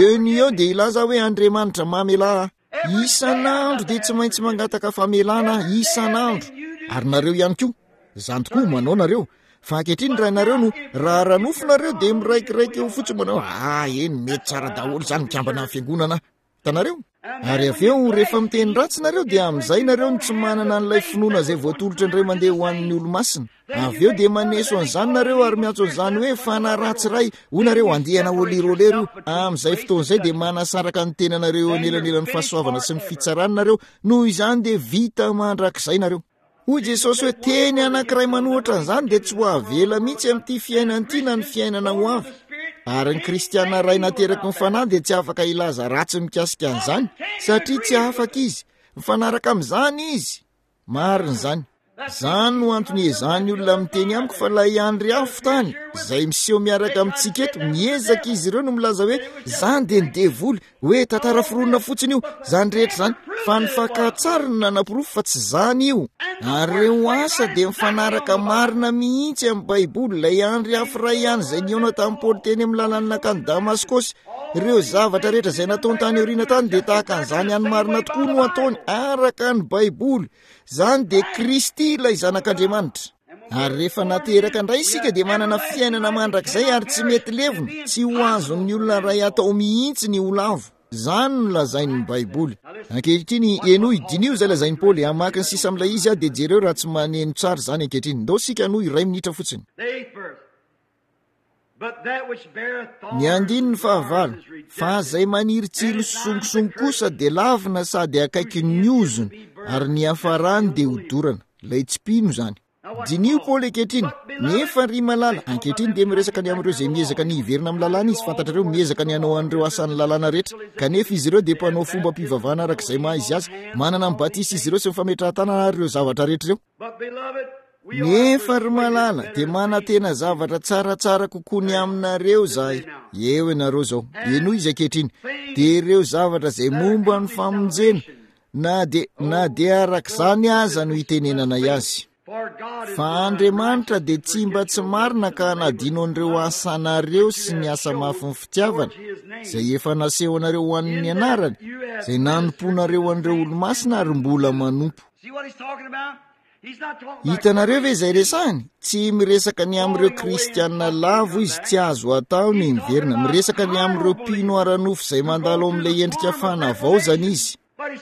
eo dia ilaza hoe Andriamanitra mamela. Isan'andro dia tsy maintsy mangataka famelana isan'andro. Ary nareo ihany koa, izany tokoa manao nareo. Fa ankehitriny raha nareo no raha ranofo nareo dia miraikiraiky eo fotsiny manao mety tsara daholo izany mikambana amin'ny fiangonana. Hitanareo? Ary avy eo rehefa miteny ratsy nareo dia amin'izay nareo no tsy manana an'ilay finoana izay voatolotra indray mandeha ho an'ny olo-masina. Avy eo dia maneso an'izany nareo ary miantso an'izany hoe fanahy ratsy ray ho nareo andehana olirolero. Amin'izay fotoana izay dia manasaraka ny tenanareo anelanelan'ny fahasoavana sy ny fitsarana nareo, noho izany dia vita mandrakizay nareo. Hoy Jesosy hoe teny anankiray manohatra an'izany dia tsy ho avela mihitsy amin'ity fiainana ity na ny fiainana ho avy. Ary ny kristianina ray nateraky ny fanahy dia tsy afaka ilaza ratsy mikasika an'izany satria tsy afaka izy mifanaraka amin'izany izy. Marina izany. Izany no antony ezahany olona miteny amiko fa ilay andry afo tany izay miseho miaraka amintsika eto miezaka izy ireo no milaza hoe izany dia ny devoly hoe tantara foronina fotsiny io izany rehetra izany fa ny fakantsary no nanapirofo fa tsy izany io. Ary reo asa dia mifanaraka marina mihitsy amin'ny Baiboly ilay andry afo ray ihany izay niona tamin'ny Paoly teny amin'ny lalany nakany Damaskosy. Ireo zavatra rehetra izay nataony tany aoriana tany dia tahaka an'izany any marina tokoa no ataony araka ny Baiboly. Izany dia Kristy ilay zanak'Andriamanitra. Ary rehefa nateraka indray isika dia manana fiainana mandrakizay ary tsy mety levona, tsy ho azon'ny olona ray atao mihitsy ny ho lavo. Izany no lazain'ny Baiboly. Ankehitriny enoy dinio izay lazain'ny Paoly hamaky ny sisa amin'ilay izy dia jereo raha tsy maneno tsara izany ankehitriny. Ndao sika no iray minitra fotsiny. Ny andiny ny fahavalo, fa izay maniry tsilo songotsongo kosa dia lavina sady akaiky ny ozony ary ny hafarany dia hodorana. Ilay tsipino izany. Dinio Paoly ankehitriny, nefa ry malala ankehitriny dia miresaka ny amin'ireo izay miezaka ny hiverina amin'ny lalàna izy. Fantatrareo miezaka ny hanao an'ireo asan'ny lalàna rehetra, kanefa izy ireo dia mpanao fomba mpivavahana araka izay maha izy azy, manana mibatisa izy ireo sy mifametrahan-tanana ary ireo zavatra rehetra ireo. Nefa ry malala dia manantena zavatra tsaratsara kokoa ny aminareo zahay. Eo ianareo zao, eno izy ankehitriny, dia ireo zavatra izay momba ny famonjena na dia arak'izany aza no hitenenana azy. Fa Andriamanitra dia tsy mba tsy marina ka nadino an'ireo asanareo sy ny asa mafy ny fitiavana izay efa naseho anareo ho an'ny anarany, izay nanomponareo an'ireo olo-masina ary mbola manompo. Hitanareo ve izay resahany? Tsy miresaka ny amin'ireo kristianina lavo izy tsy azo atao ny miverina, miresaka ny amin'ireo mpino ara-nofo izay mandalo amin'ilay endrika fanavao zany izy.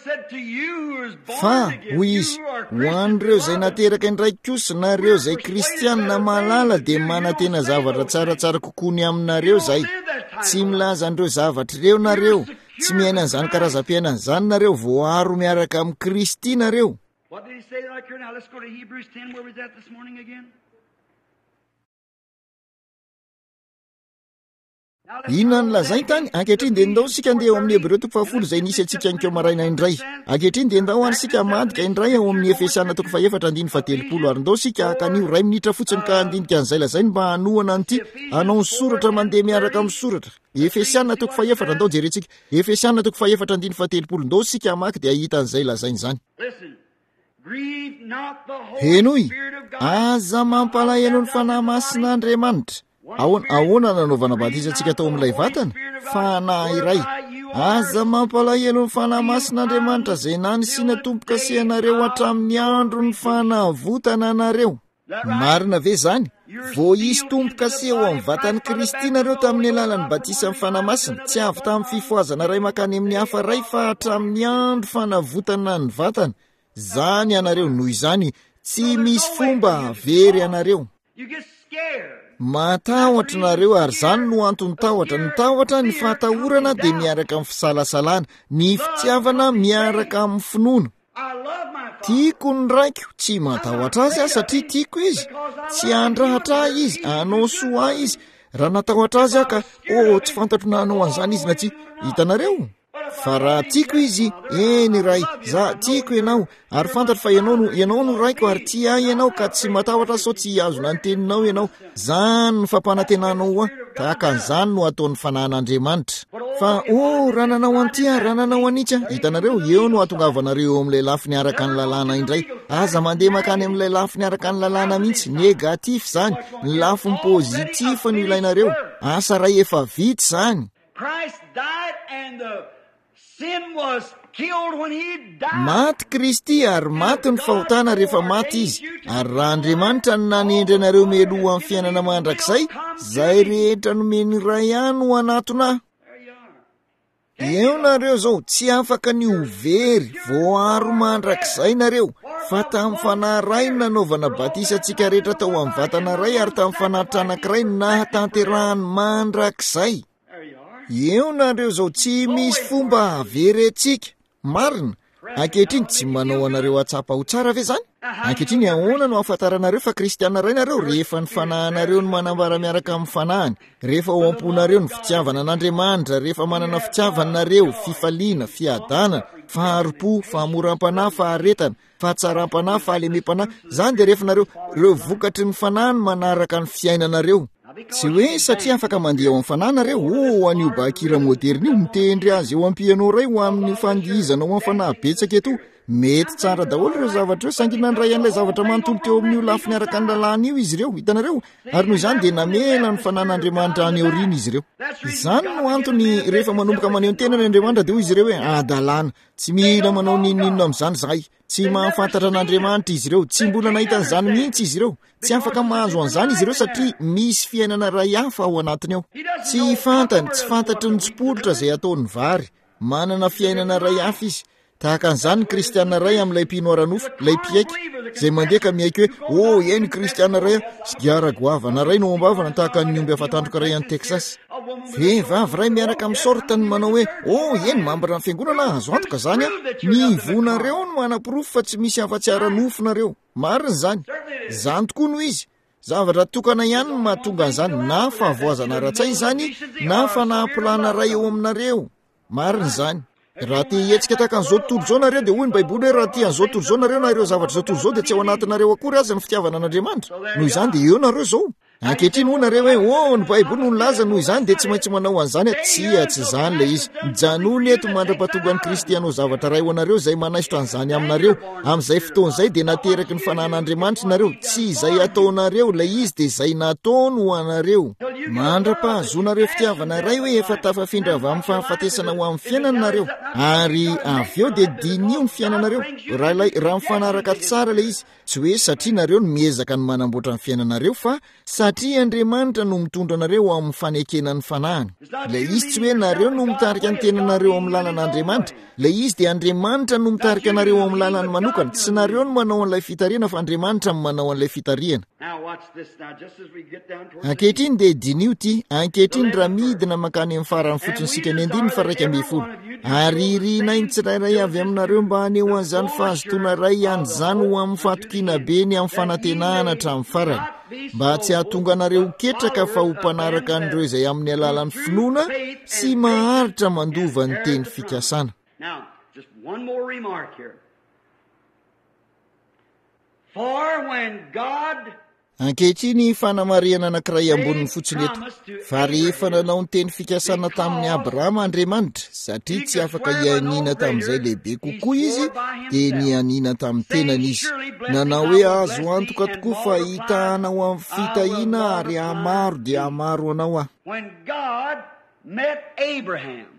Fa hoy izy, ho an'ireo izay nateraka indraiky kosa nareo izay kristianina malala dia manantena zavatra tsaratsara kokoa ny aminareo zay. Tsy milaza an'ireo zavatra ireo nareo, tsy miaina an'izany karazam-piainana izany nareo voaro miaraka amin'ny Kristy nareo. What did he say right here? Now let's go to Hebrews 10. Where was that this morning again? Inona no lazay tany? Ankehitriny dia ndao sika andeha ao amin'ny Hebreo 10 izay nisy antsika an'keo maraina indray. Ankehitriny dia ndao sika madika indray ao amin'ny Efesiana 4:13 ary ndao sika kanio 2 minitra fotsiny ka andinika an'izay lazainy mba hanohana an'ity anao ny soratra mandeha miaraka amin'ny soratra. Efesiana 4 ndao jerentsika. Efesiana 4:13 ndao sika maka dia ahita an'izay lazainy zany. Henoy, aza mampalahelo ny fanahy masin'Andriamanitra. Ahoana nanaovana batisantsika tao amin'ilay vatana? Fanahy iray. Aza mampalahelo ny fanahy masin'Andriamanitra izay nanisiana tompoka sehanareo hatramin'ny andro ny fanavotana anareo. Marina ve zany? Vao isy tompoka seho amin'ny vatan'i Kristy nareo tamin'ny alalan'ny batisa amin'ny fanahy masina, tsy avy tamin'ny fifoazana ray makany amin'ny hafa ray fa hatramin'ny andro fanavotana ny vatana. Zany anareo noho izany tsy misy fomba very anareo. Matahotra nareo ary zany no antony tahotra. Ny tahotra ny fahatahorana dia miaraka amin'ny fisalasalana, ny fitiavana miaraka amin'ny finoana. Tiako ny raiko, tsy matahotra azy aho satria tiako izy. Tsy andrahatra izy, anao soa izy. Raha natahotra azy aho ka tsy fantatro na anao an'izany izy na tsy. Hitanareo? Fa raha tiako izy, eny ray, za tiako ianao, ary fantatro fa ianao no raiko ary tia ianao ka tsy matahotra sao tsy azona ny teninao ianao. Zany ny fampanantenanao aho, tahaka an'izany no ataon'ny fanahin'Andriamanitra. Fa raha nanao an'ity raha nanao an'itsy, hitanareo eo no hatongavanareo eo amin'ilay lafiny araka ny lalàna indray. Aza mandeha makany amin'ilay lafiny araka ny lalàna mihitsy, negatif zany, ny lafiny pozitif no ilainareo. Asa ray efa vita zany. Maty Kristy ary maty ny fahotana rehefa maty izy. Ary raha Andriamanitra no nanendry anareo mialoha amin'ny fiainana mandrakizay, zay rehetra nomeny ray ihany ho anatona. Eo nareo zao tsy afaka ny overy voaro mandrakizay nareo, fa tamin'ny fanahy ray nanaovana batisantsika rehetra tao amin'ny vatana ray ary tamin'ny fanahy anankiray nahatanterahany mandrakizay. Eo nareo zao tsy misy fomba averentsika. Marina, ankehitriny tsy manao anareo atsapa ho tsara ve zany? Ankehitriny ahoana no ahafantaranareo fa kristiana ray nareo rehefa ny fanahinareo no manambara miaraka amin'ny fanahiny, rehefa ao am-ponareo ny fitiavana an'Andriamanitra, rehefa manana fitiavanareo, fifaliana, fiadanana, faharopo, fahamoram-panahy, faharetana, fahatsaram-panahy, fahalemem-panahy, zany dia rehefa nareo reo vokatry ny fanahiny manaraka ny fiainanareo. Tsy hoe satria afaka mandeha ao amin'ny fanahy nareo, anio bakira moderna io mitendry azy eo am-pianao ray ho amin'ny fandihizana ao amin'ny fanahy betsaka eto. Mety tsara daholo ireo zavatra eo, sangina ndray an'ilay zavatra manontolo teo amin'io lafiny araka ny lalàna io izy ireo, hitanareo. Ary noho izany dia namela ny fanahin'Andriamanitra any aoriana izy ireo. Izany no antony rehefa manomboka maneho ny tenany Andriamanitra dia hoy izy ireo hoe adalàna, tsy mila manao ninona amin'izany zahay, tsy mahafantatra an'Andriamanitra izy ireo, tsy mbola nahita an'izany mihitsy izy ireo, tsy afaka mahazo an'izany izy ireo satria misy fiainana ray hafa ao anatiny ao. Tsy fantany, tsy fantatry ny tsipolotra izay ataony vary, manana fiainana ray hafa izy. Tahaka an'izany kristiana ray amin'ilay mpinoaranofo, ilay mpiaiky izay mandeha ka miaiky hoe eny kristiana ray sigara goavana ray no ambavana tahaka ny omby afatandroka ray any Texas. Vehivavy ray miaraka amin'ny sortany manao hoe eny mambara ny fiangonana azo antoka zany ny vonareo no manapirofo fa tsy misy afa-tsiara-nofo nareo. Marina zany. Zany tokoa no izy. Zavatra tokana ihany no mahatonga an'izany, na fahavoazana ratsay zany na fanahapilana ray eo aminareo. Marina zany. Raha ty hetsika tahaka an'izao tontolo izao nareo dia hoy ny Baiboly hoe raha ty an'izao tontolo izao nareo na ireo zavatra izao tontolo izao dia tsy ao anatinareo akory aza ny fitiavana an'Andriamanitra. Noho izany dia eo nareo zao. Ankehitriny hoy nareo hoe ny Baiboly no nilaza noho izany dia tsy maintsy manao an'izany. Tsy zany ilay izy. Mijanony eto mandra-pahatonga ny Kristy hanao zavatra ray ho anareo izay manaisotra an'izany aminareo. Amin'izay fotoan'izay dia nateraky ny fanahin'Andriamanitra nareo. Tsy izay ataonareo ilay izy dia izay nataony ho anareo. Mandra-pahazonareo fitiavana ray hoe efa tafafindra avy amin'ny fahafatesana ho amin'ny fiainanareo. Ary avy eo dia dinio ny fiainanareo. Raha mifanaraka tsara ilay izy. Tsy hoe satria nareo no miezaka ny manamboatra ny fiainanareo fa satria Andriamanitra no mitondra anareo amin'ny fanekena ny fanahiny. Ilay izy tsy hoe nareo no mitarika ny tenanareo amin'ny lalàn'Andriamanitra. Ilay izy dia Andriamanitra no mitarika anareo amin'ny lalàny manokana. Tsy nareo no manao an'ilay fitariana fa Andriamanitra no manao an'ilay fitariana. Ankehitriny dia dinio ity. Ankehitriny raha midina makany amin'ny farany fotsiny sika ny 9:1. Ary irinainy tsirairay avy aminareo mba haneho an'izany fahazotoana ray ihany zany ho amin'ny fatokiana be ny amin'ny fanantenahana hatramin'ny farany, mba tsy hahatonga anareo ketraka fa ho mpanaraka an'ireo izay amin'ny alalan'ny finoana sy maharitra mandova ny teny fikasana. Now, just one more remark here. For when God ankehitriny fanamariana anankiray ambonin'ny fotsiny eto. Fa rehefa nanao ny teny fikasana tamin'ny Abrahama Andriamanitra, satria tsy afaka hianina tamin'izay lehibe kokoa izy, dia nianina tamin'ny tenany izy. Nanao hoe azo antoka tokoa fa hitahana ho amin'ny fitahiana ary hamaro dia hamaro anao aho. when God met Abraham.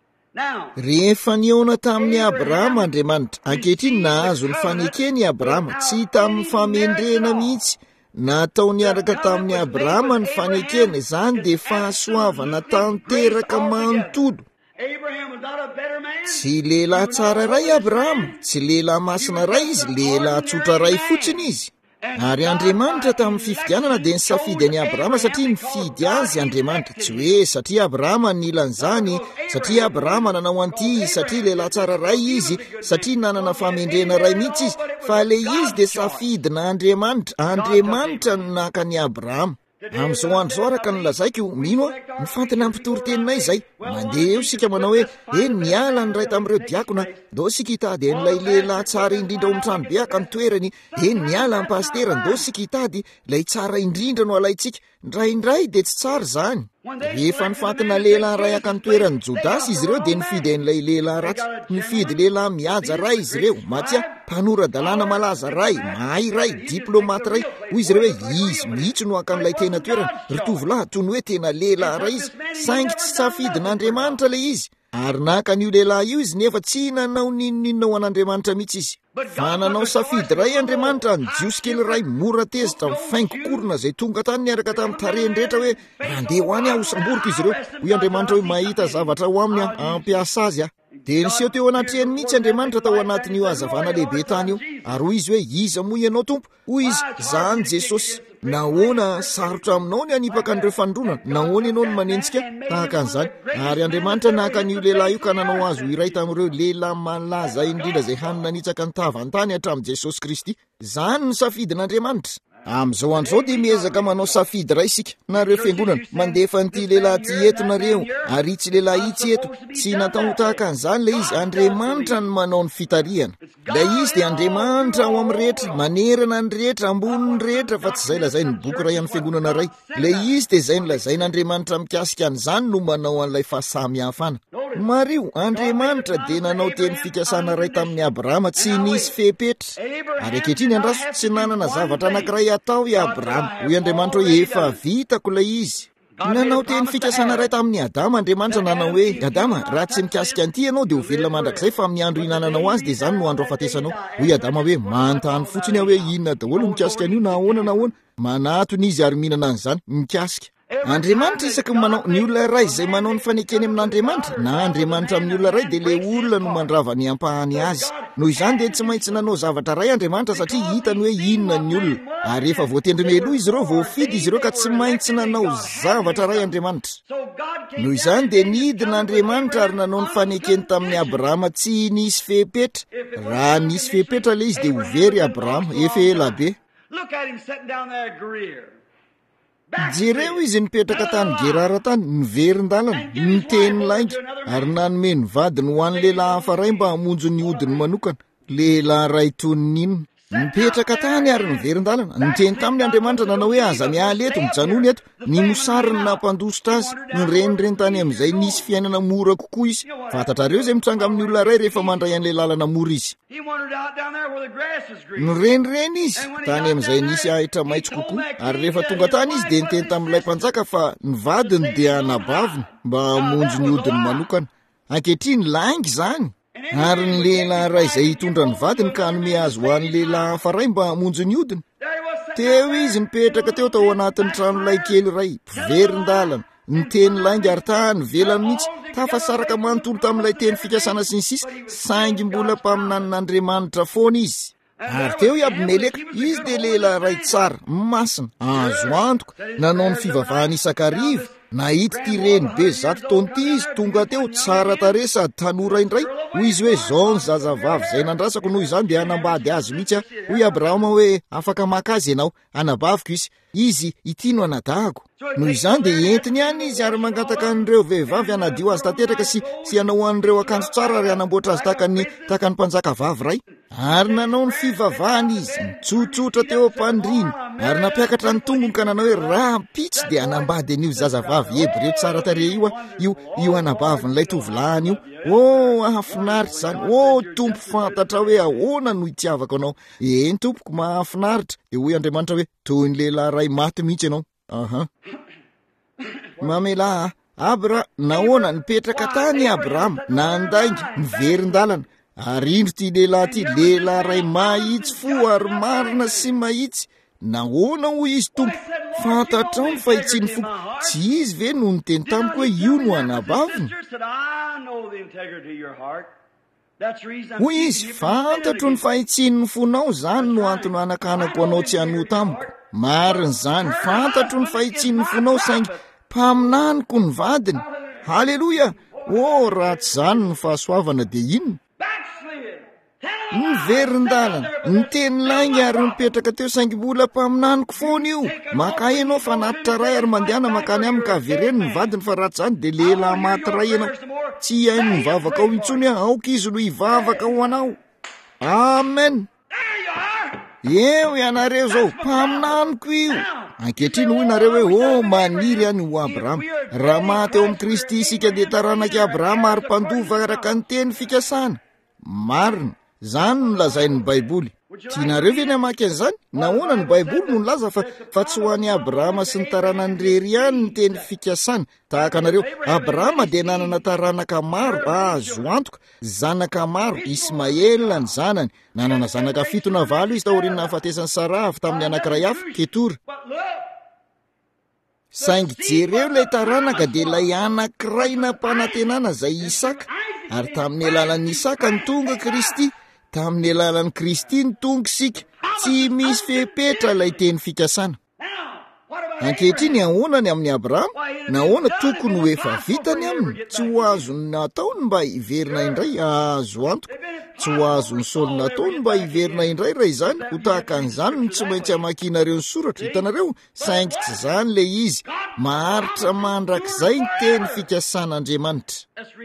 Now, Rehefa niona tamin'ny Abrahama Andriamanitra, ankehitriny nahazo ny fanekeny Abrahama, tsy tamin'ny famendrena mihitsy. Natao niaraka tamin'ny Abrahama ny fanekena, izany dia fahasoavana tanteraka manontolo. Abraham was not a better man. Tsy lehilahy tsara ray Abrahama, tsy lehilahy masina ray izy, lehilahy tsotra ray fotsiny izy. Ary Andriamanitra tamin'ny fifidianana dia nisafidy any Abrahama satria nifidy azy Andriamanitra. Tsy hoe satria Abrahama nilan'izany, satria Abrahama nanao an'ity, satria lehilahy tsara ray izy, satria nanana famendrena ray mihitsy izy, fa le izy dia safidina Andriamanitra. Andriamanitra no naka ny Abrahama. Amin'izao andro zao araka nilazaiko, mino a, mifantana amin'ny mpitory-teninay izay. Mandeha eo sika manao hoe niala ny ray tamin'ireo diakona, ndao sika hitady n'ilay lehilahy tsara indrindra ao amin'ny trano be aka ny toerany. Niala ny pastera, ndao sika hitady ilay tsara indrindra no alaitsika. Indraindray dia tsy tsara izany. Rehefa nifantina lehilahy ray aka ny toerany Jodasy izy ireo dia nifidy n'ilay lehilahy ratsy. Nifidy lehilahy mihaja ray izy ireo, matsia mpanora-dalàna malaza ray, mahay ray, diplomaty ray. Hoy izy ireo hoe izy mihitsy no aka n'ilay tena toerana. Ritovolahy toy ny hoe tena lehilahy ray izy, saingy tsy safidin'Andriamanitra le izy. Ary naka an'io lehilahy io izy nefa tsy nanao ninonina ho an'Andriamanitra mihitsy izy. Fa nanao safidy ray Andriamanitra ny jiosy kely ray mora tezitra mifaingo-korona izay tonga tany niaraka tamin'ny tarehiny rehetra hoe randeha ho any aho hosamboriko izy ireo. Hoy Andriamanitra hoe mahita zavatra ho aminy aho, ampiasa azy aho. Dia niseho teo anatrehany mihitsy Andriamanitra tao anatin'io hazavana lehibe tany io. Ary hoy izy hoe iza moa ianao tompo? Hoy izy zany Jesosy. Nahoana sarotra aminao ny hanipaka an'ireo fanondronana? Nahoana ianao no manenjika tahaka an'izany? Ary Andriamanitra naka an'io lehilahy io ka nanao azo iray tamin'ireo lehilahy malaza indrindra izay hanina nitsaka ny tavantany hatramin'i Jesosy Kristy. Izany ny safidin'Andriamanitra. Amin'izao andro izao dia miezaka manao safidy ray isika. Nareo fiangonana, mandefa an'ity lehilahy ty eto nareo, ary itsy lehilahy itsy eto. Tsy natao tahaka an'izany le izy. Andriamanitra no manao ny fitariana. Ilay izy dia Andriamanitra ao amin'ny rehetra, manerana ny rehetra, ambony ny rehetra, fa tsy izay lazainy boky ray amin'ny fiangonana ray. Ilay izy dia izay nilazain'Andriamanitra mikasika an'izany no manao an'ilay fahasamihafana. Mario, Andriamanitra dia nanao teny fikasana ray tamin'ny Abrahama, tsy nisy fepetra. Ary ankehitriny andraso tsy nanana zavatra anankiray atao i Abrahama. Hoy Andriamanitra hoe efa vitako ilay izy. Nanao teny fikasana ray tamin'ny Adama, Andriamanitra nanao hoe Adama, raha tsy mikasika an'ity ianao dia ho velona mandrakizay fa amin'ny andro hinananao azy dia izany no andro hafatesanao. Hoy Adama hoe manontany fotsiny aho hoe inona daholo mikasika an'io na ahoana. Manatony izy ary mihinana an'izany, mikasika. Andriamanitra isaky manao ny olona iray izay manao ny fanekeny amin'Andriamanitra, na Andriamanitra amin'ny olona ray dia le olona no mandrava ny ampahany azy. Noho izany dia tsy maintsy nanao zavatra ray Andriamanitra satria hitany hoe inona ny olona. Ary rehefa voatendriny eloha izy ireo, voafidy izy ireo ka tsy maintsy nanao zavatra ray Andriamanitra. Noho izany dia nidina Andriamanitra ary nanao ny fanekeny tamin'ny Abrahama tsy nisy fepetra. Raha nisy fepetra le izy dia ho very Abrahama, efa ela be. Look at him sitting down there at Greer. Jereo izy nipetraka tany Gerara tany, niverin-dalana, niteny lainga, ary nanome ny vadiny ho an'ny lehilahy hafa ray mba hamonjo ny odiny manokana. Lehilahy ray tonin'inona. Nipetraka tany ary niverin-dalana, niteny tamin'ny Andriamanitra nanao hoe aza mialy eto, mijanony eto. Ny mosariny nampandositra azy, nirenireny tany amin'izay nisy fiainana mora kokoa izy. Fantatrareo izay mitranga amin'ny olona ray rehefa mandray an'ilay lalana mora izy. He wandered out down there where the grass is green. Nirenireny izy tany amin'izay nisy ahitra maitso kokoa. Ary rehefa tonga tany izy dia niteny tamin'ilay mpanjaka fa ny vadiny dia nabaviny mba hamonjo ny odiny manokana. Ankehitriny lainga izany. Ary ny lehilahy ray izay hitondra ny vadiny ka hanome azy ho an'ny lehilahy hafa ray mba hamonjo ny odiny. teo izy nipetraka teo tao anatin'ny tranolay kely iray mpiverin-dalana ny teny lainga ary tahany velany mihitsy tafasaraka manontolo tamin'ilay teny fikasana sy ny sisa saingy mbola mpaminanin'Andriamanitra foana izy. Ary teo i Abimeleka, izy dia lehilahy ray tsara masina azo antoka nanao ny fivavahana isan-kariva nahita ty reny be 100 taona ty izy tonga teo tsara tarehy sady tanora indray hoy izy hoe zao ny zazavavy izay nandrasako noho izany dia hanambady azy mihitsy hoy Abrahama hoe afaka maka azy ianao hanabaviko izy ity no anadahako. Noho izany dia entiny ihany izy ary mangataka an'ireo vehivavy hanadio azy tanteraka sy hanao an'ireo akanjo tsara ary hanamboatra azy tahaka ny mpanjaka vavy ray. Ary nanao ny fivavahana izy nitsotsotra teo am-pandriana ary napiakatra ny tongony ka nanao hoe raha mpitsy dia hanambady an'io zazavavy Hebreo tsara tarehy io hanabavin'ilay tovolahy io. Ahafinaritra zany. Tompo fantatra hoe ahoana no itiavako anao. Eny tompoko mahafinaritra. Dia hoy Andriamanitra hoe toy ny lehilahy ray maty mihitsy ianao. Mamela nahoana nipetraka tany Abrahama nandaingy miverin-dalana ary indro ty lehilahy ty lehilahy ray mahitsy fo ary marina sy mahitsy. Nahoana hoy izy tompo fantatrao ny fahitsiny foko tsy izy ve no niteny tamiko hoe io no hanabaviny. Hoy izy fantatro ny fahitsiny ny fonao zany no antony anakanako anao tsy hanoa tamiko. Marina zany fantatro ny fahitsiny ny fonao saingy mpaminaniko ny vadiny. Haleloja. Ratsy zany ny fahasoavana dia inona? Miverin-dalana niteny lainga ary mipetraka teo saingy mbola mpaminaniko foana io. Maka ianao fanatitra ray ary mandehana makany aminy ka avereny ny vadiny fa ratsy zany dia lehilahy maty ray ianao. Tsy hainy mivavaka ao intsony aoka izy no hivavaka ho anao. Amen. Eo ianareo zao mpaminaniko io. Ankehitriny hoy nareo hoe maniry any ho Abrahama. Raha maty eo amin'ny Kristy isika dia taranaka Abrahama ary mpandova araka ny teny fikasana. Marina. Zany no lazain'ny Baiboly. Tianareo ve ny hamaky an'izany? Nahoana ny Baiboly no nilaza fa tsy ho an'i Abrahama sy ny taranany rery ihany ny teny fikasana. Tahaka anareo, Abrahama dia nanana taranaka maro azo antoka, zanaka maro, Ismaela ny zanany, nanana zanaka 7 na 8 izy taorian'ny nahafatesany Sara avy tamin'ny anankiray hafa, Ketura. Saingy jereo ilay taranaka dia ilay anankiray nampanantenana izay Isaka, ary tamin'ny alalan'ny Isaka ny tonga Kristy. Tamin'ny alalan'ny Kristy ny tonga isika. Tsy misy fepetra ilay teny fikasana. Ankehitriny ahoana amin'ny Abrahama? Nahoana tokony ho efa vitany aminy? Tsy ho azo nataony mba hiverina indray azo antoka. Tsy ho azo ny Saoly nataony mba hiverina indray raha izany. Ho tahaka an'izany no tsy maintsy hamakianareo ny soratra. Hitanareo saingy tsy izany le izy. Maharitra mandrakizay ny teny fikasan'Andriamanitra.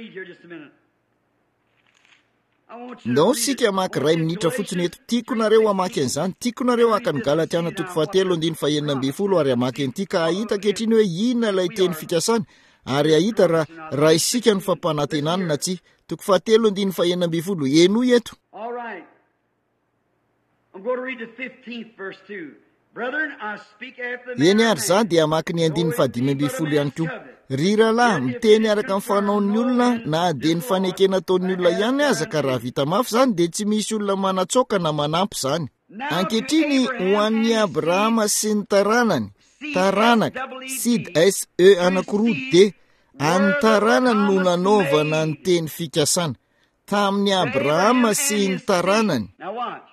Ndao sika hamaky 2 minitra fotsiny eto. Tiako nareo hamaky an'izany. Tiako nareo haka ny Galatiana 4:7 ary hamaky an'ity ka ahita ankehitriny hoe inona ilay teny fikasana ary ahita raha isika no fampanantenana na tsy. 4:7 eno eto. All right. I'm going to read the 15th verse too. Brethren, I speak after the eny ary za dia hamaky ny 5:15 ihany koa. Ry rahalahy, miteny araka amin'ny fanaon'ny olona na dia ny fanekena ataon'ny olona ihany aza ka raha vita mafy zany dia tsy misy olona manatsoaka na manampy zany. Ankehitriny ho an'ny Abrahama sy ny taranany, taranaka, sid se anankiroa dia any taranany no nanaovana ny teny fikasana. Tamin'ny Abrahama sy ny taranany. Now watch.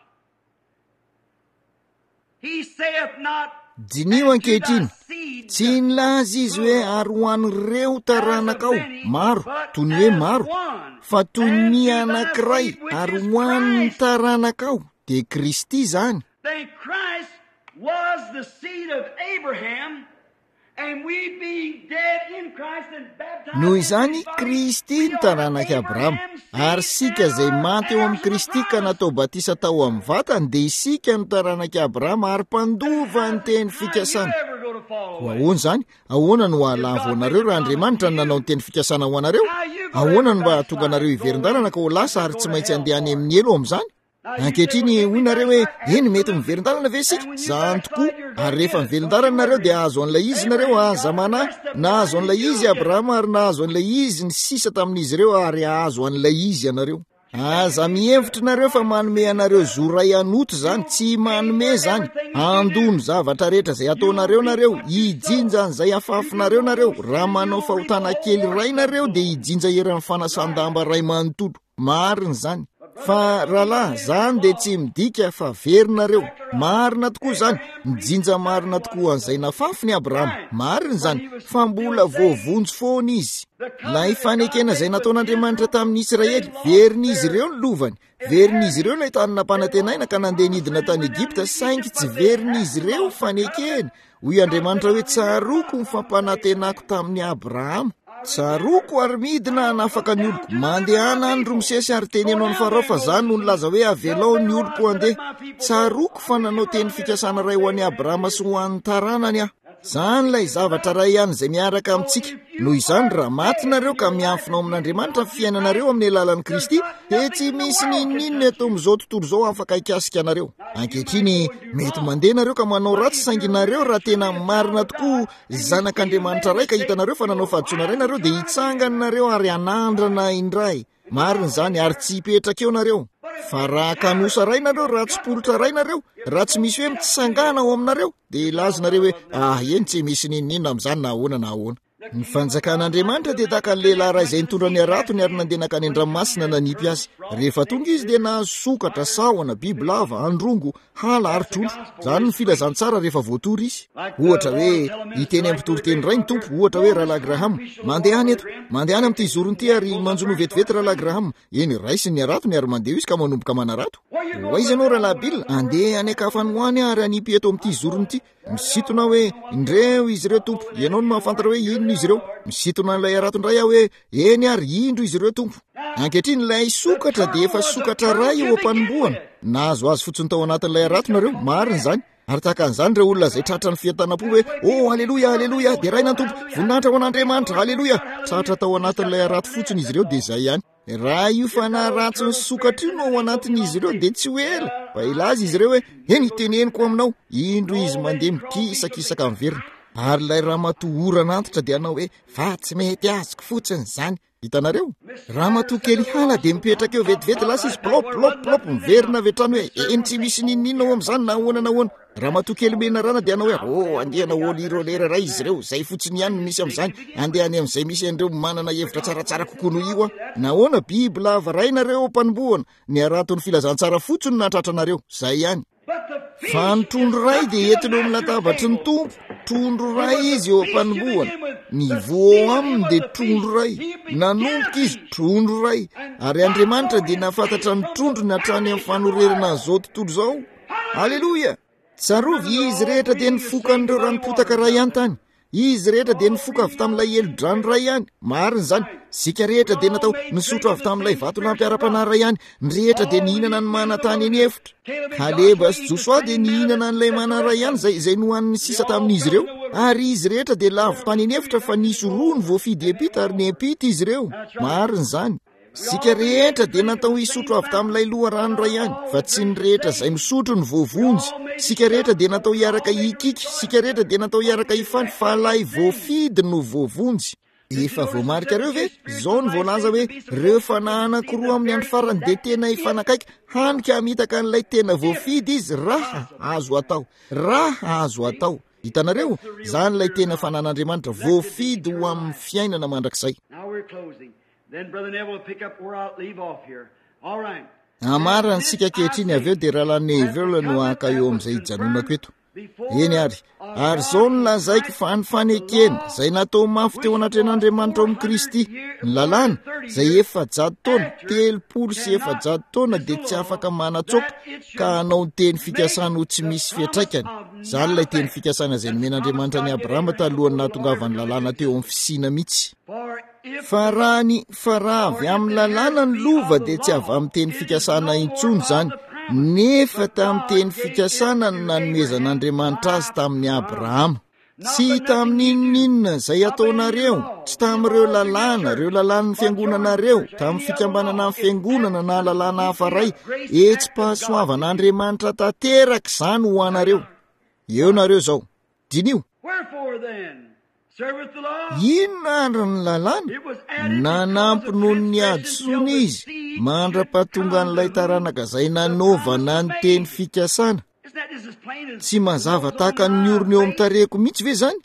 He saith not dinio ankehitriny, tsy nilaza izy hoe ary ho an'ireo taranaka ao maro, toy ny hoe maro, fa toy ny anankiray ary ho an'ny taranaka ao dia Kristy zany. then Christ was the seed of Abraham, and we being dead in Christ and baptized. Noho izany Kristy ny taranaka Abrahama, ary sika izay maty eo amin'ny Kristy ka natao batisa tao amin'ny vatany dia isika ny taranaka Abrahama ary mpandova ny teny fikasana. Ho ahoana zany? Ahoana no halavo anareo raha Andriamanitra nanao ny teny fikasana ho anareo? Ahoana no mba tonga anareo hiverin-dalana ka ho lasa ary tsy maintsy andehany amin'ny elo amin'izany? Ankehitriny hoy nareo hoe eny mety miverin-dalana ve sika? Zany tokoa. Ary rehefa miverin-dalana nareo dia azo an'ilay izy nareo zamana, nahazo an'ilay izy Abrahama ary nahazo an'ilay izy ny sisa tamin'izy ireo ary azo an'ilay izy ianareo. aza mihevitra nareo fa manome anareo zoray anoto zany, tsy manome zany. Andono zavatra rehetra zay ataonareo nareo, ijinja zay afafinareo nareo. Raha manao fahotana kely ray nareo dia ijinja eran'ny fanasandamba ray manontolo. Marina zany. Fa rahalahy zany dia tsy midika fa verinareo. Marina tokoa zany, mijinja marina tokoa an'izay nafafiny Abrahama. Marina zany, fa mbola voavonjy foana izy. Ilay fanekena zay nataon'Andriamanitra tamin'ny Israely, verin'izy ireo ny lovany. Verin'izy ireo ilay tany nampanantenaina ka nandeha nidina tany Egipta, saingy tsy verin'izy ireo fanekena. Hoy Andriamanitra hoe tsaroko ny fampanantenako tamin'ny Abrahama. Tsaroko ary midina hanafaka ny oloko. Mandehana andro misesy ary tenenao ny farao fa zany no nilaza hoe avelao ny oloko andeha. Tsaroko fa nanao teny fikasana ray ho an'i Abrahama sy ho an'ny taranany aho. Zany lay zavatra ray ihany zay miaraka amintsika. Noho izany raha maty nareo ka miafinao amin'Andriamanitra ny fiainanareo amin'ny alalan'i Kristy, dia tsy misy ninninona eto amin'izao tontolo izao afaka hikasika anareo. Ankehitriny mety mandeha nareo ka manao ratsy, saingy nareo raha tena marina tokoa zanak'Andriamanitra ray ka hitanareo fa nanao fahadsoana ray nareo dia hitsangana nareo ary hanandrana indray. Marina zany ary tsy hipetraka eo nareo. Fa raha kanosa ray nareo, raha tsy polotra ray nareo, raha tsy misy hoe mitsangana ao aminareo, dia lazanareo hoe eny tsy misy ninninona amin'izany na ahoana na ahoana. Ny fanjakan'Andriamanitra dia tahaka ny lehilahy ray izay nitondra ny aratony ary nandeha nakany an-dranomasina nanipy azy. Rehefa tonga izy dia nasokatra sahona, bibilava, androngo, hala ary trondro. Zany ny filazantsara rehefa voatory izy. Ohatra hoe iteny am-pitoroteny ray ny tompo, ohatra hoe rahalahy Graham, mandeha any eto, mandeha any amin'ity zorony ity ary manjono vetivety rahalahy Graham. Eny raisiny ny aratony ary mandeha izy ka manomboka manarato. Hoaiza ianao rahalahy Bill, andeha any akafany hoany ary anipy eto amin'ity zorony ity. Misitona hoe indreo izy ireo tompo, ianao no mahafantatra hoe inona izy ireo. Misitona n'ilay aratondray aho hoe eny ary indro izy ireo tompo. Ankehitriny ilay sokatra dia efa sokatra ray eo am-panombohana. Nahazo azy fotsiny tao anatin'ilay aratonareo. Marina zany. Ary tahaka an'izany ireo olona izay tratra ny fientanam-po hoe aleluya, aleluya, dia raina ny tompo, voninahitra ho an'Andriamanitra, aleluya. Tratra tao anatin'ilay arato fotsiny izy ireo dia izay ihany. Raha io fa naharatsy ny sokatra io no ao anatin'izy ireo dia tsy ho ela. Fa ilaza izy ireo hoe eny teneniko aminao, indro izy mandeha mikisakisaka amin'ny verina. Ary ilay ramatoa orana antitra dia anao hoe fa tsy mety azoko fotsiny zany. Hitanareo? Ramatoa kely hala dia mipetraka eo vetivety, lasa izy plop miverina avy hatrany hoe eny tsy misy ninninona ao amin'izany na ahoana na ahoana. Ramatoa kely mena rana dia anao hoe andehana oliro lera ray izy ireo, zay fotsiny ihany no misy amin'izany. Andehany amin'izay misy an'ireo manana hevitra tsaratsara kokoa noho io. Nahoana bibilava ray nareo mpanombohana, ny araton'ny filazantsara fotsiny natratranareo. Zay ihany. Fa ny trondro ray dia entiny amin'ny latabatry ny tompo. Trondro ray izy eo am-panombohana. Ny voa aminy dia trondro ray. Nanomboka izy trondro ray. Ary Andriamanitra dia nafantatra ny trondro ny hatrany amin'ny fanorerana an'izao tontolo izao. Aleluya! Tsarovy izy rehetra dia nifoka an'ireo ranopotaka ray ihany tany. Izy rehetra dia nifoka avy tamin'ilay elo-drano ray ihany. Marina zany. Sika rehetra dia natao nisotro avy tamin'ilay vato lampiara-panahy ray ihany. Ny rehetra dia nihinana ny mana-tany eny efitra. Kaleba sy Joshua dia nihinana n'ilay mana ray ihany zay nohan'ny sisa tamin'izy ireo. Ary izy rehetra dia lavo tany eny efitra fa nisy roa ny voafidy epita ary ny epita izy ireo. Marina zany. Sika rehetra dia natao hisotro avy tamin'ilay loharano ray ihany, fa tsy ny rehetra izay misotro ny voavonjy. Sika rehetra dia natao hiaraka hikiky, sika rehetra dia natao hiaraka hifandy, fa ilay voafidy no voavonjy. Efa voamarika reo ve? Izao ny voalaza hoe rehefa anankiroa amin'ny andro farany dia tena hifanakaiky, hanika mitaka an'ilay tena voafidy izy, raha azo atao. Raha azo atao. Hitanareo? Zany ilay tena fanan'Andriamanitra, voafidy ho amin'ny fiainana mandrakizay. Then Brother Neville will pick up where I'll leave off here. All right. Amarany sika kehitriny avy eo dia rahalahy Neville no aka eo amin'izay hijanonako eto. Eny ary zao no lazaiko fa ny fanekena izay natao mafy teo anatren'Andriamanitra ao amin'ny Kristy. Ny lalàna izay 400 taona, 300 taona dia tsy afaka manatsoaka ka hanao ny teny fikasana ho tsy misy fiantraikany. Zany ilay teny fikasana izay nomen'Andriamanitra ny Abrahama talohany nahatongavany lalàna teo amin'ny fisiana mihitsy. Fa raha avy amin'ny lalàna ny lova dia tsy avy amin'ny teny fikasana intsony zany. Nefa tamin'ny teny fikasana no nanomezan'Andriamanitra azy tamin'ny Abrahama. Tsy tamin'inona izay ataonareo, tsy tamin'ireo lalàna ny fiangonanareo, tamin'ny fikambanana ny fiangonana na lalàna hafa ray, etsi-pahasoavan'Andriamanitra tanteraka izany ho anareo. Eo nareo zao. Dinio. Wherefore then, serveth the Lord. inona andra ny lalàna It was added nanampy noho ny adsoiny izy mandra-pahatonga n'ilay taranaka izay nanaovana ny teny fikasana. Isn't that just as plain as Tsy mazava tahaka ny orona eo amin'ny tarehiko mihitsy ve zany?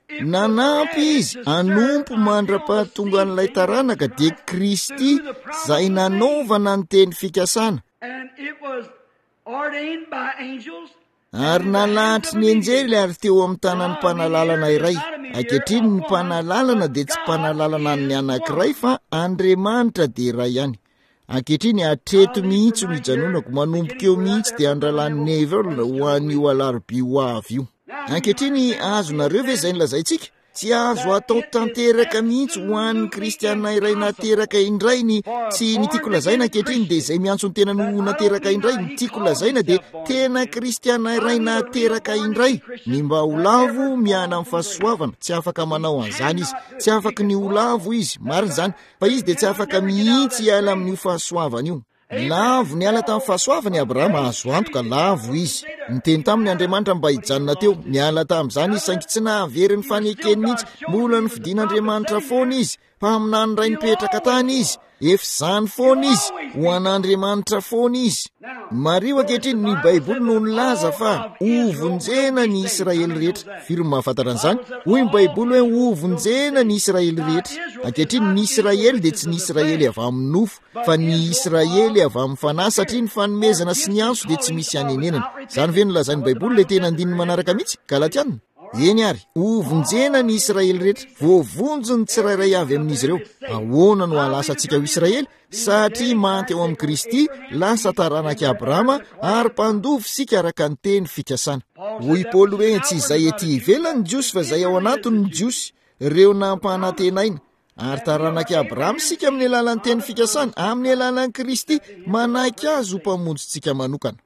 Nanampy izy anompo mandra-pahatonga n'ilay taranaka dia Kristy izay nanaovana ny teny fikasana. and it was ordained by angels. Ary nalahatry ny enjely ary teo amin'ny tanany mpanalalana iray. Ankehitriny ny mpanalalana dia tsy mpanalalana ny anankiray fa Andriamanitra dia iray ihany. Ankehitriny hatreto mihitsy no hijanonako manomboka eo mihitsy dia andralan'ny Nevel ho an'io alarobia ho avy io. Ankehitriny azonareo ve izay nilazaintsika? Tsy azo atao tanteraka mihitsy ho an'ny kristianina iray nateraka indray ny tsy ny tiako lazaina ankehitriny dia izay miantso ny tena no nateraka indray. Ny tiako lazaina dia tena kristianina iray nateraka indray. Ny mba ho lavo miana amin'ny fahasoavana, tsy afaka manao an'izany izy. Tsy afaka ny ho lavo izy, marina izany. Fa izy dia tsy afaka mihitsy hiala amin'io fahasoavana io. Lavo ny ala tamin'ny fahasoavany Abrahama azo antoka lavo izy. Niteny tamin'ny Andriamanitra mba hijanona teo, niala tamin'izany izy saingy tsy nahavery ny fanekeny mihitsy, mbola ny fidian'Andriamanitra foana izy, fa amin'any ray nipetraka tany izy, efa izany foana izy, ho an'Andriamanitra foana izy. Mario ankehitriny ny Baiboly no nilaza fa hovonjena ny Israely rehetra. Firy mahafantatra an'izany? Hoy ny Baiboly hoe hovonjena ny Israely rehetra. Ankehitriny ny Israely dia tsy ny Israely avy amin'ny nofo, fa ny Israely avy amin'ny fanahy, satria ny fanomezana sy ny anso dia tsy misy anenenana. Izany ve nolazain'ny Baiboly ilay tena andininy manaraka mihitsy? Galatiana. Eny ary, hovonjena ny Israely rehetra, voavonjo ny tsirairay avy amin'izy ireo. Ahoana no halasantsika ho Israely? Satria maty eo amin'ny Kristy, lasa taranaka Abrahama, ary mpandovy sika araka ny teny fikasana. Hoy Paoly hoe tsy izay ety ivelany ny jiosy fa izay ao anatiny ny jiosy, ireo nampanantenaina. Ary taranaka Abrahama sika amin'ny alalan'ny teny fikasana, amin'ny alalan'ny Kristy manaiky azy ho mpamonjintsika manokana.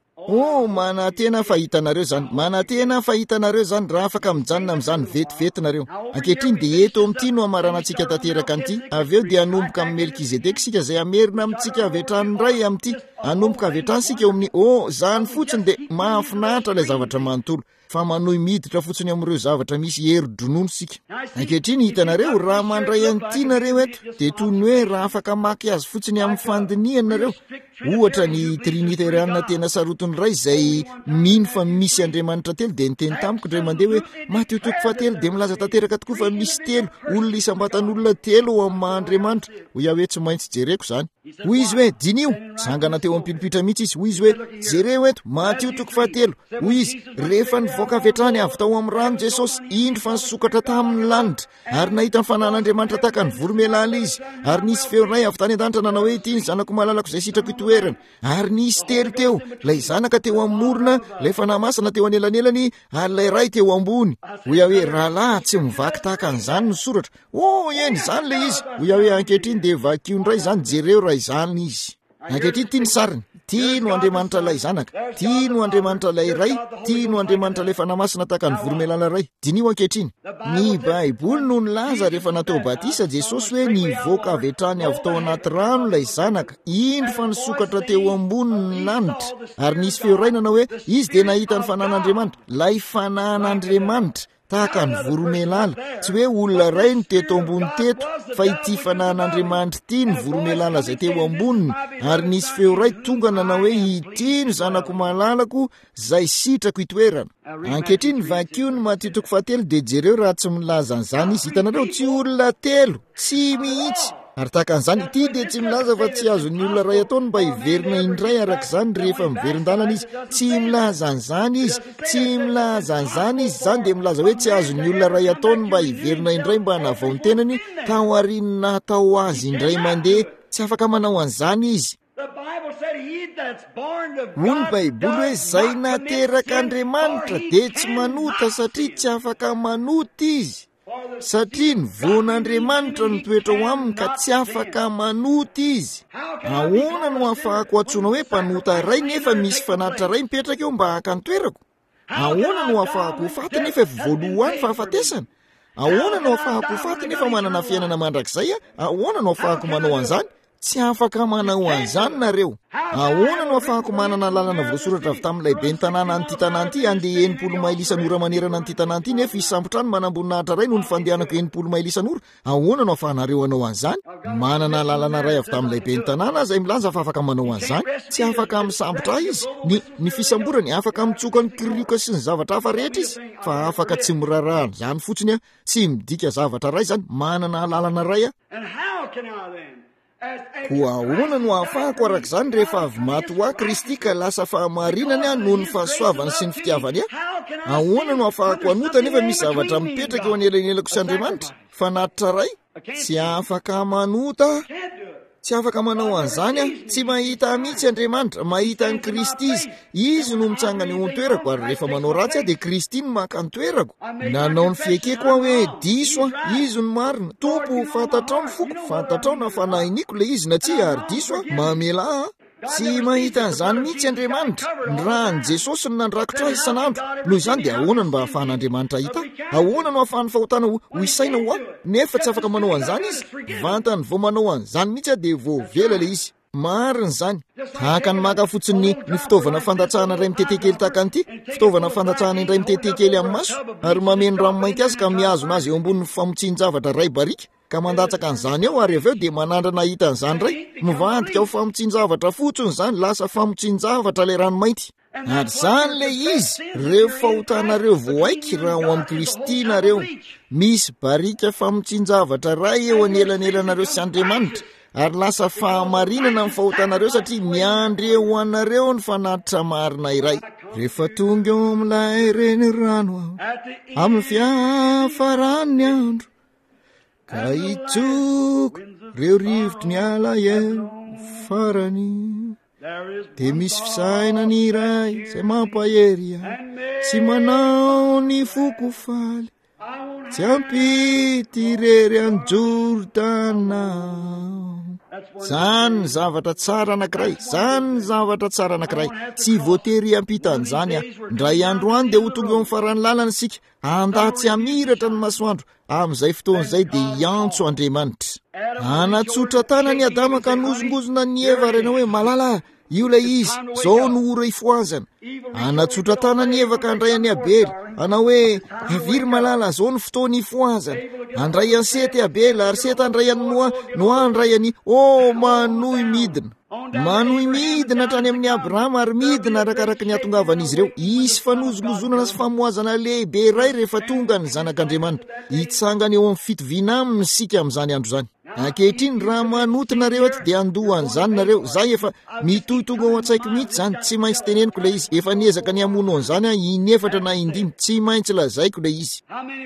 Manatena fahitanareo zany. Manatena fahitanareo zany raha afaka mijanona amin'izany vetivety-nareo. Ankehitriny dia eto amin'ity no amaranantsika tanteraka an'ity. Avy eo dia anomboka amin'ny Melkizedeka sika izay amerina amintsika avy hatrany iray amin'ity. Anomboka avy hatrany sika eo amin'ny zany fotsiny dia mahafinaritra ilay zavatra manontolo. Fa manohy miditra fotsiny amin'ireo zavatra misy hery-dronono sika. Ankehitriny hitanareo raha mandray an'itynareo eto dia toy ny hoe raha afaka maky azy fotsiny amin'ny fandinihanareo. Ohatra ny trinitarianina tena sarotiny ray izay mino fa misy Andriamanitra telo dia niteny tamiko indray mandeha hoe Mateo 7 dia milaza tanteraka tokoa fa misy telo olona isam-batan'olona telo ao amin'ny Andriamanitra. Ho iaho hoe tsy maintsy jereko izany. Hoy izy hoe dinio, sangana teo ampilipitra mihitsy izy. Hoy izy hoe jereo eto Mateo 7. Hoy izy rehefa nivoaka avy hatrany avy tao amin'ny rano Jesosy indro fa nisokatra tamin'ny lanitra, ary nahita ny fanan'Andriamanitra tahaka ny voromailala izy, ary nisy feo iray avy tany an-danitra nanao hoe ity ny zanako malalako izay sitrako itoerana, ary nisy telo teo, lay zanaka teo amin'ny morona, lay fanahy masina teo anelanelany, ary lay ray teo ambony. Hoy aho hoe rahalahy tsy mivaky tahaka an'izany ny soratra. Eny izany lay izy. Hoy aho hoe ankehitriny dia vakiondray izany jereo raha izany izy. Ankehitriny tia ny sariny. Tia no Andriamanitra lay zanaka, tia no Andriamanitra lay ray, tia no Andriamanitra lay fanahy masina tahaka ny voromailala ray. Dinio ankehitriny. Ny Baiboly no nilaza rehefa natao batisa Jesosy hoe nivoaka avy hatrany avy tao anaty rano lay zanaka, indro fa nisokatra teo ambony lanitra, ary nisy feo iray nanao hoe izy dia nahita ny fanan'Andriamanitra, lay fanan'Andriamanitra tahaka ny voromailala. Tsy hoe olona ray no teto ambony teto, fa ity fanan'Andriamanitra ity ny voromailala izay teo amboniny, ary nisy feo ray tonga nanao hoe ity no zanako malalako izay sitrako itoerana. Ankehitriny vakio ny Mateo 7 dia jereo raha tsy milaza an'izany izy. Hitanareo tsy olona telo, tsy mihitsy. Ary tahaka an'izany ity dia tsy milaza fa tsy azon'ny olona ray ataony mba hiverina indray araka izany rehefa miverin-dalana izy. Tsy milaza an'izany izy, tsy milaza an'izany izy. Izany dia milaza hoe tsy azon'ny olona ray ataony mba hiverina indray mba hanavao ny tenany tao aoriana natao azy indray mandeha. Tsy afaka manao an'izany izy. Hoy ny Baiboly hoe izay nateraka Andriamanitra dia tsy manota satria tsy afaka manota izy. Satria ny von'Andriamanitra no toetra ho aminy ka tsy afaka manota izy. Ahoana no ahafahako atsoina hoe mpanota ray nefa misy fanatitra ray mipetraka eo mba haka ny toerako? Ahoana no ahafahako ho faty nefa efa voalohany fahafatesana? Ahoana no ahafahako ho faty nefa manana fiainana mandrakizay? Ahoana no ahafahako manao an'izany? tsy afaka manao an'izany nareo. Ahoana no afahako manana lalana voasoratra avy tamin'ilay ben'ny tanàna anyty tanàna ity andeha 90 maily isan'ora manerana anyty tanàna ity nefa isambotrany manambonina ray no ny fandehanako 90 maily isan'ora. Ahoana no afahanareo anao an'izany? Manana lalana ray avy tamin'ilay ben'ny tanàna izay milaza fa afaka manao an'izany. Tsy afaka misambotra izy. Ny fisamborany afaka mitsoka ny kirioka sy ny zavatra hafa rehetra izy, fa afaka tsy mirarahana izany fotsiny tsy midika zavatra ray izany. Manana lalana ray koa ahoana no ahafahako arak'izany rehefa avy maty ho Kristy ka lasa fahamarinany noho ny fahasoavany sy ny fitiavany. Ahoana no ahafahako anota nefa misy zavatra mipetraka eo anelanelako sy Andriamanitra fanatitra ray? Tsy afaka manota, tsy afaka manao an'izany. Tsy mahita mihitsy Andriamanitra, mahita ny Kristy izy no mitsangana eo an-toerako, ary rehefa manao ratsy dia Kristy no maka ny toerako. Nanao ny fiekeko hoe diso izy no marina. Tompo, fantatrao ny foko, fantatrao na fanahiniko le izy na tsy ary diso mamela. Tsy mahita an'izany mihitsy Andriamanitra. Ny rahan'i Jesosy no nandrakotra isan'andro. Noho izany dia ahoana no mba ahafahan'Andriamanitra hita? Ahoana no ahafahany fahotana ho isaina ho nefa tsy afaka manao an'izany izy? Vantany vao manao an'izany mihitsy dia vao vela le izy. Marina izany. Tahaka ny maka fotsiny ny fitaovana fandatsahana iray mitetekely tahaka an'ity, fitaovana fandatsahana indray mitetekely amin'ny maso, ary mameno rano mainty azy ka miazona azy eo ambonin'ny famotsin-javatra ray barika, ka mandatsaka an'izany eo ary avy eo dia manandrana hita an'izany ray. Mivadika ho famotsin-javatra fotsiny izany, lasa famotsin-javatra ilay rano mainty. Ary izany le izy, reo fahotanareo voaiky raha ho amin'ny Kristy nareo. Misy barika famotsin-javatra ray eo anelanelanareo sy Andriamanitra, ary lasa fahamarinana amin'ny fahotanareo satria miandry eo anareo ny fanatitra marina iray. Rehefa tonga eo amin'ilay reny rano amin'ny fiafarany andro, ka itsoko reo rivotry ny ala farany, dia misy fisainany iray izay mampahery sy manao ny foko faly, tsy ampity irery amin'ny Jordana. Zany ny zavatra tsara anankiray, zany ny zavatra tsara anankiray. Tsy voatery ampitan'izany ndray andro any dia ho tonga eo amin'ny farany lalana isika, andatsy hamiratra ny masoandro. Amin'izay fotoan'izay dia hiantso Andriamanitra. Anatsotra tanany Adama ka nozongozona ny Eva rena hoe malala, io le izy, zao no ora ifoazana. Anatsotra tanany Eva ka andray any Abely, anao hoe aviry malala, zao ny fotoana ifoazana. Andray any Sety Abely, ary Sety andray any Noa andray any manohy midina. Manohy midina hatrany amin'ny Abrahama ary midina arakaraka ny atongavan'izy ireo. Isy fanozongozonana sy famoazana lehibe ray rehefa tonga ny zanak'Andriamanitra. Hitsangana eo amin'ny fitoviana aminy sika amin'izany andro izany. Ankehitriny raha manotinareo aty dia andohan'izany nareo. Zay efa mitohitonga ao an-tsaiko mihitsy zany, tsy maintsy teneniko le izy. Efa niezaka ny hamono an'izany inefatra na indimy, tsy maintsy lazaiko le izy.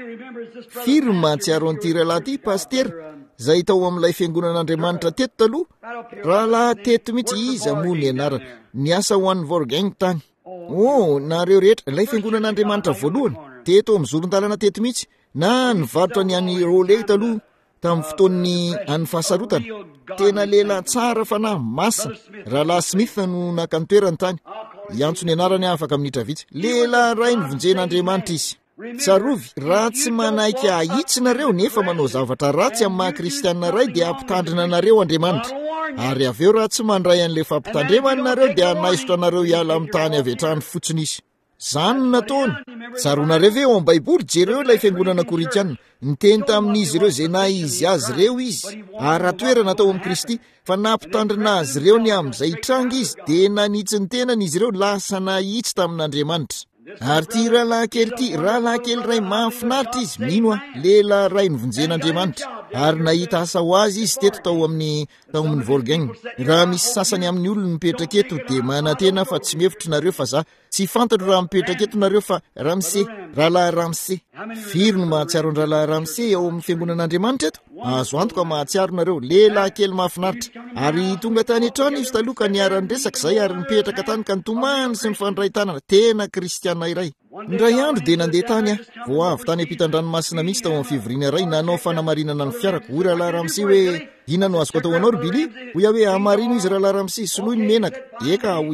Firy mahatsiaro an'ity rahalahy ity pastera zay tao amin'ilay fiangonan'Andriamanitra teto taloha? Rahalahy teto mihitsy izy amono anarana, niasa ho an'ny Vorgeng tany. Nareo rehetra, ilay fiangonan'Andriamanitra voalohany teto amin'ny zoron-dalana teto mihitsy, na nivarotra ny any Rolay taloha tamin'ny fotoan'ny any fahasarotana. Tena lela tsara fa na masina. Rahalahy Smith no nakantoerany tany. Iantso ny anarany afaka minitra vitsy. Lela ray ny vonjen'Andriamanitra izy. Tsarovy, raha tsy manaiky ahitsinareo nefa manao zavatra ratsy amin'ny maha-kristianina ray dia ampitandrina nareo Andriamanitra. Ary avy eo raha tsy mandray an'ilay fampitandremany nareo dia anaisotra nareo hiala amin'ny tany avy hatrany fotsiny izy. Zany nataony. Tsaronareo ve ao amin'ny Baiboly jereo ilay fiangonana Korintiana, niteny tamin'izy ireo izay na izy azy ireo izy, ary atoerana atao amin'ny Kristy, fa nampitandrina azy ireo ny amin'izay tranga izy, dia nanitsy ny tenany izy ireo lasa nahitsy tamin'Andriamanitra. Ary ty rahalahy kely ray mahafinaritra izy, mino lela ray nivonjen'Andriamanitra, ary nahita asa ho azy izy teto tao amin'ny Volgeng. Raha misy sasany amin'ny olona mipetraka eto dia manantena fa tsy mihevitra nareo fa za tsy fantatro raha mipetraka eto nareo fa rahalahy Ramse. Firy no mahatsiaro ny rahalahy Ramse ao amin'ny fiangonan'Andriamanitra eto? Azo antoka mahatsiaro nareo, lehilahy kely mahafinaritra. Ary tonga tany hatrany izy taloha ka niarany resaka izay ary nipetraka tany ka nitomany sy nifandray tanana, tena kristiana iray. Ndray andro dia nandeha tany vao avy tany ampitan-dranomasina mihitsy tao amin'ny fivoriana iray, nanao fanamarinana ny fiarako. Hoy rahalahy Ramse hoe inona no azoko atao anao ry Bily? Hoy aho hoe hamarino izy rahalahy Ramse, soloy ny menaka. Eka hoy izy,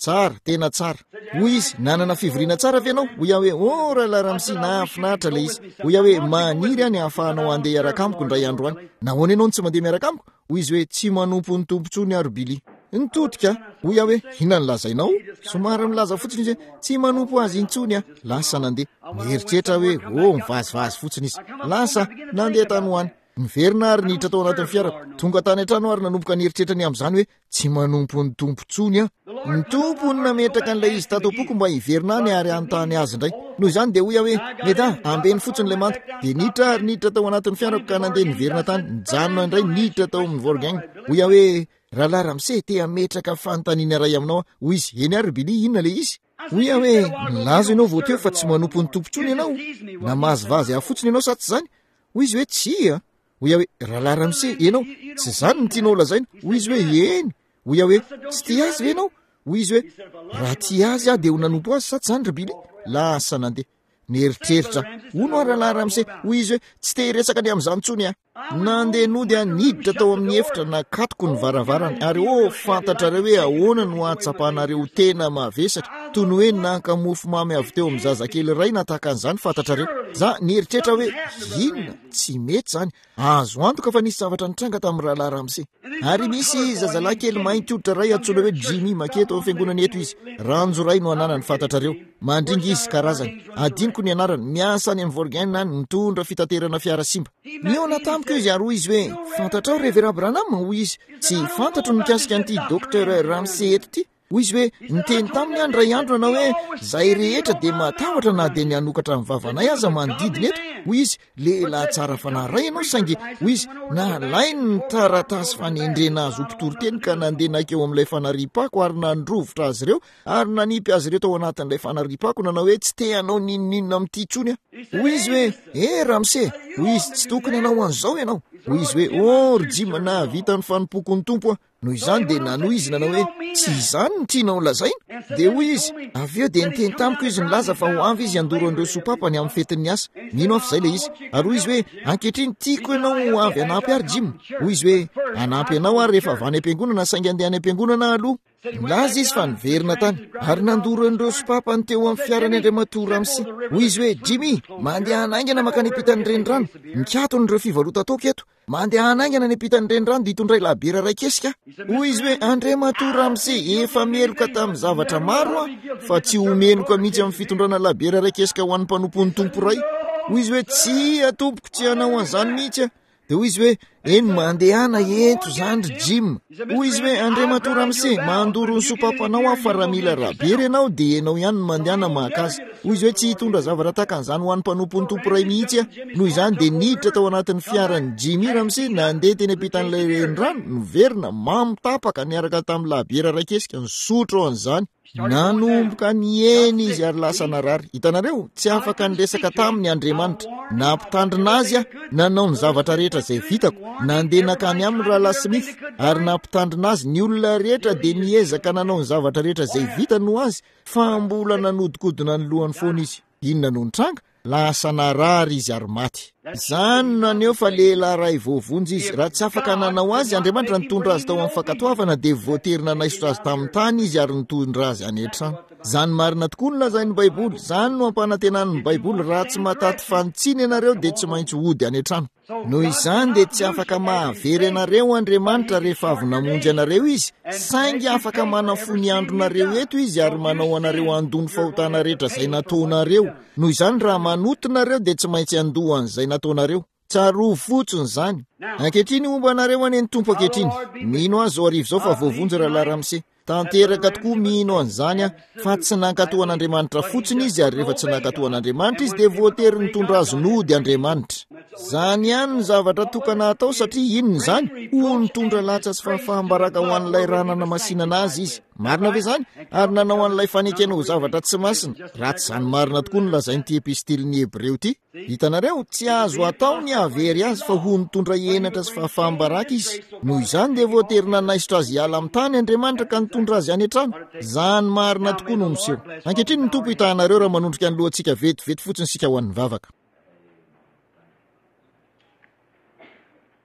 tsara tena tsara hoy izy nanana fivoriana tsara avy ianao hoy aho hoe rahalahy Ramsy nahafinaritra le izy hoy aho hoe maniry any hahafahanao andeha iaraka amiko indray andro any nahoana ianao tsy mandeha miaraka amiko hoy izy hoe tsy manompo ny tompontsony ary Bily nitodika hoy aho hoe ina nilazainao somary milaza fotsiny izy tsy manompo azy intsony a lasa nandeha mieritreritra hoe mivazivazy fotsiny izy lasa nandeha tany ho any miverina ary niditra tao anatin'ny fiarako tonga tany an-trano ary nanomboka nieritreritra ny amin'izany hoe tsy manompo ny tompontsony a ny tompony nametraka an'ilay izy tatopoko mba hiverina any ary anontany azy indray noho izany dia hoy aho hoe mety ambeny fotsiny ilay manta dia niditra ary niditra tao anatin'ny fiarako ka nandeha niverina tany nijanona indray niditra tao amin'ny Volgang hoy aho hoe rahalahy Ramsy te hametraka fanontaniana iray aminao hoy izy eny ary Bily inona le izy hoy aho hoe nilaza ianao vao teo fa tsy manompo ny tompontsony ianao namazivazy aho fotsiny ianao sa tsy izany hoy izy hoe tsia hoy aho hoe rahalahy Ramsy ianao tsy izany no tianao lazaina hoy izy hoe eny hoy aho hoe tsy tia azy ve ianao hoy izy hoe raha tia azy aho dia ho nanompo azy sa tsy izany ry Bily lasa nandeha nieritreritra hono aho rahalahy Ramsy hoy izy hoe tsy te hiresaka ny amin'izany ntsony aho nandeha nody aho niditra tao amin'ny efitra nakatoko ny varavarana ary fantatrareo hoe ahoana no ahatsapahanareo tena mavesatra toy ny hoe nanka mofo mamy avy teo amin'ny zazakely iray natahaka an'izany fantatrareo za nieritreritra hoe inona tsy mety izany azo antoka fa nisy zavatra nitranga tamin'ny rahalahy Ramsy ary misy zazalahy kely mainty hoditra ray antsoina hoe Jimmy maketo amin'ny fiangonana eto izy ranjo ray no ananany fantatrareo mandringa izy karazany adiniko ny anarany miasa any amin'ny Volgang any mitondra fitaterana fiara simba niona tamiko izy ary hoy izy hoe fantatrao Révérend Branham hoy izy tsy fantatro nikasika an'ity Docteur Ramsy eto ty hoy izy hoe niteny taminy andray andro nanao hoe zay rehetra dia matahotra na dia nianokatra amin'ny vavanay aza manodidina eto hoy izy lehilahy tsara fanahy ianao saingy hoy izy nalainy ny taratasy fanendrena azy ho mpitoroteny ka nandeha nakeo amin'ilay fanaripako ary nandrovotra azy ireo ary nanipy azy ireo tao anatin'ilay fanaripako nanao hoe tsy te hanao ninonina amin'ity tsony hoy izy hoe Ramsy hoy izy tsy tokony hanao an'izao ianao hoy izy hoe ry Jim nahavita ny fanompoko ny tompo noho izany dia nanohy izy nanao hoe tsy izany ny tianao lazaina dia hoy izy avy eo dia niteny tamiko izy nilaza fa ho avy izy andoro andreo sopapany amin'ny fetin'ny asa mino afy izay le izy ary hoy izy hoe ankehitriny tiako ianao ho avy anampy ary Jim hoy izy hoe anampy ianao ary rehefa avy any am-piangonana saingy andeha any am-piangonana aloha nilaza izy fa niverina tany ary nandoro andreo sopapany teo amin'ny fiarany Andriamatoa Ramsy hoy izy hoe Jimmy mandeha hanaingana maka nipitan'ny renirano mikatony ireo fivarotan-taoko eto mandeha hanaingana nipitan'ny renirano dia hitondray labiera ray kesika hoy izy hoe Andriamatoa Ramsy efa meloka tamin'ny zavatra maro fa tsy homenoka mihitsy amin'ny fitondrana labiera ray kesika ho an'ny mpanompon'ny tompo ray hoy izy hoe tsy atompoko tsy hanao an'izany mihitsy dia hoy izy hoe eny mandehana ento zany ry Jim hoy izy hoe Andriamatoa Ramsy mandoro ny sopapanao fa raha mila rabery ianao dia ianao ihany ny mandehana maka azy hoy izy hoe tsy hitondra zavatra tahaka an'izany ho an'ny mpanompon'ny tompo ray mihitsy noho izany dia niditra tao anatin'ny fiaran'ny Jimmy Ramsy nandeha teny ampitan'ilay renirano niverina mamitapaka niaraka tamin'ny labiera ray kesika nisotro an'izany nanomboka nieny izy ary lasa narary hitanareo tsy afaka niresaka taminy Andriamanitra nampitandrina azy nanao ny zavatra rehetra izay vitako nandeha nakany aminy rahalahy Smith ary nampitandrina azy ny olona rehetra dia niezaka nanao ny zavatra rehetra izay vita no azy fa mbola nanodikodina ny lohany foana izy inona no nitranga lasa narary izy ary maty izany naneo fa lehilahy ray voavonjy izy raha tsy afaka nanao azy Andriamanitra nitondra azy tao amin'ny fankatoavana dia voaterina naisotra azy tamin'ny tany izy ary nitondra azy any an-trano zany marina tokoa no lazain'ny Baiboly zany no ampanantenan'ny Baiboly raha tsy mataty fanotsiny ianareo dia tsy maintsy hody any an-trano noho izany dia tsy afaka mahavery ianareo Andriamanitra rehefa avy namonjy ianareo izy saingy afaka manafony andronareo eto izy ary manao anareo andony fahotana rehetra izay nataonareo noho izany raha manotinareo dia tsy maintsy andohan'izay nataonareo tsaro fotsiny zany ankehitriny momba anareo any ny tompo ankehitriny mino azy zao arivo zao fa voavonjy rahalahy Ramsy tanteraka tokoa mino an'izany fa tsy nankatohan'Andriamanitra fotsiny izy ary rehefa tsy nankatohan'Andriamanitra izy dia voatery nitondra azy nody Andriamanitra zany ihany ny zavatra tokana atao satria inony izany ho nitondra latsa sy fahafahambaraka ho an'ilay raha nanamasinana azy izy marina ve zany ary nanao an'ilay fanekena ho zavatra tsy masina raha tsy zany marina tokoa no lazain'ity epistiliny Hebreo ity hitanareo tsy azo atao ny avery azy fa ho nitondra henatra sy fahafahambaraka izy noho izany dia voatery nanaisotra azy hiala amin'ny tany Andriamanitra ka nitondra azy any an-trano zany marina tokoa no miseho ankehitriny ny tompo hitahanareo raha manondrika ny lohantsika vetivety fotsiny sika ho an'ny vavaka